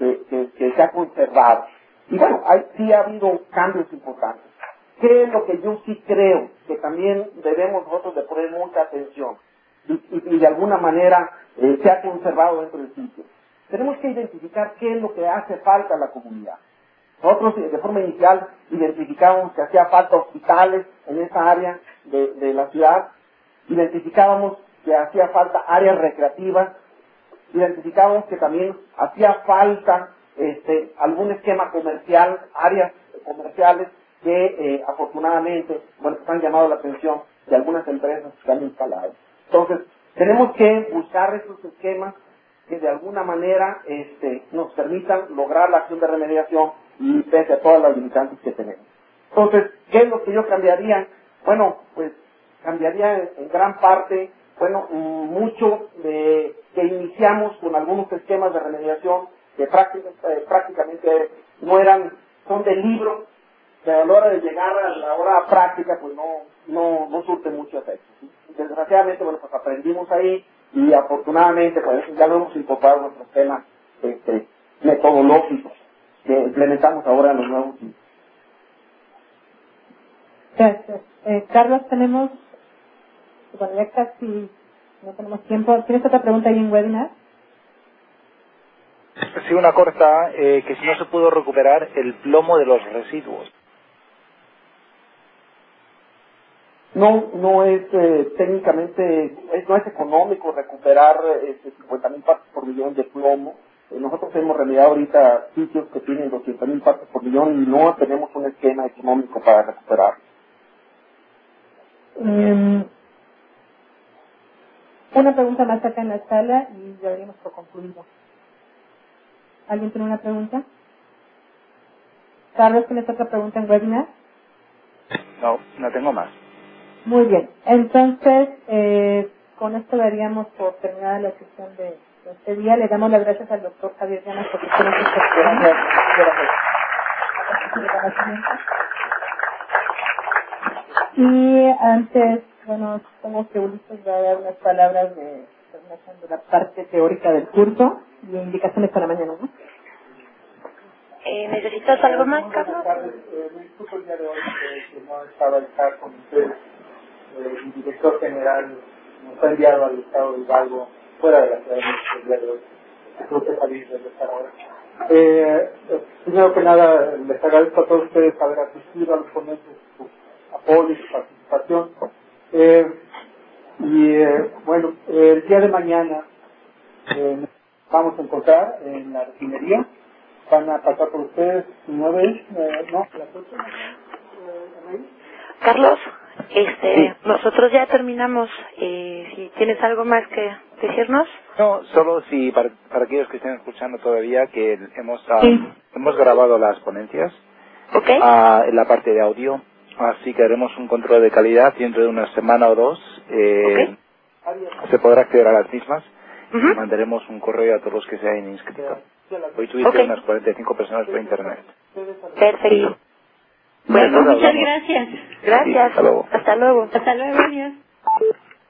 se ha conservado. Y bueno, sí ha habido cambios importantes. ¿Qué es lo que yo sí creo que también debemos nosotros de poner mucha atención y de alguna manera se ha conservado dentro del sitio? Tenemos que identificar qué es lo que hace falta a la comunidad. Nosotros de forma inicial identificábamos que hacía falta hospitales en esa área de la ciudad, identificábamos que hacía falta áreas recreativas, identificábamos que también hacía falta algún esquema comercial, áreas comerciales que afortunadamente han llamado la atención de algunas empresas que se han instalado. Entonces, tenemos que buscar esos esquemas que de alguna manera nos permitan lograr la acción de remediación y pese a todas las limitantes que tenemos. Entonces, ¿qué es lo que yo cambiaría? Bueno, pues cambiaría en gran parte, mucho de que iniciamos con algunos esquemas de remediación que prácticamente son de libro, pero a la hora de llegar a la hora práctica, pues no surte mucho efecto. Desgraciadamente, pues aprendimos ahí y afortunadamente, pues ya lo hemos incorporado en nuestros temas metodológicos que implementamos ahora en los nuevos sitios. Gracias. Carlos, tenemos, bueno, ya casi no tenemos tiempo. ¿Tienes otra pregunta ahí en webinar? Sí, una corta, que si no se pudo recuperar el plomo de los residuos. No es técnicamente, no es económico recuperar 50,000 partes por millón de plomo. Nosotros hemos remediado ahorita sitios que tienen 200,000 partes por millón y no tenemos un esquema económico para recuperar. Una pregunta más acá en la sala y ya daríamos por concluido. ¿Alguien tiene una pregunta? Carlos, ¿tienes otra pregunta en webinar? No tengo más. Muy bien, entonces con esto daríamos por terminada la sesión de este día. Le damos las gracias al doctor Javier Llamas por su exposición. Y antes, supongo que Ulises va a dar unas palabras de terminación de la parte teórica del curso y indicaciones para mañana, ¿no? ¿Necesitas algo más, Carlos? Me disculpo el día de hoy que no estaba estar con ustedes. El director general nos ha enviado al estado de Hidalgo fuera de la ciudad de México el día de hoy. Creo que salir de estar ahora. Primero que nada, les agradezco a todos ustedes haber asistido a los ponentes, su apoyo y su participación. El día de mañana vamos a encontrar en la refinería. Van a pasar por ustedes 9, las 8. Carlos, Sí. nosotros ya terminamos. Si tienes algo más que decirnos. No, solo si para aquellos que estén escuchando todavía que Sí. hemos grabado las ponencias Okay. En la parte de audio, así que haremos un control de calidad y dentro de una semana o dos se podrá acceder a las mismas. Y mandaremos un correo a todos los que se hayan inscrito. Hoy tuviste unas 45 personas por internet. Perfecto. Bueno, Bueno, muchas gracias. Gracias. Sí, hasta luego. Hasta luego. Hasta luego, adiós.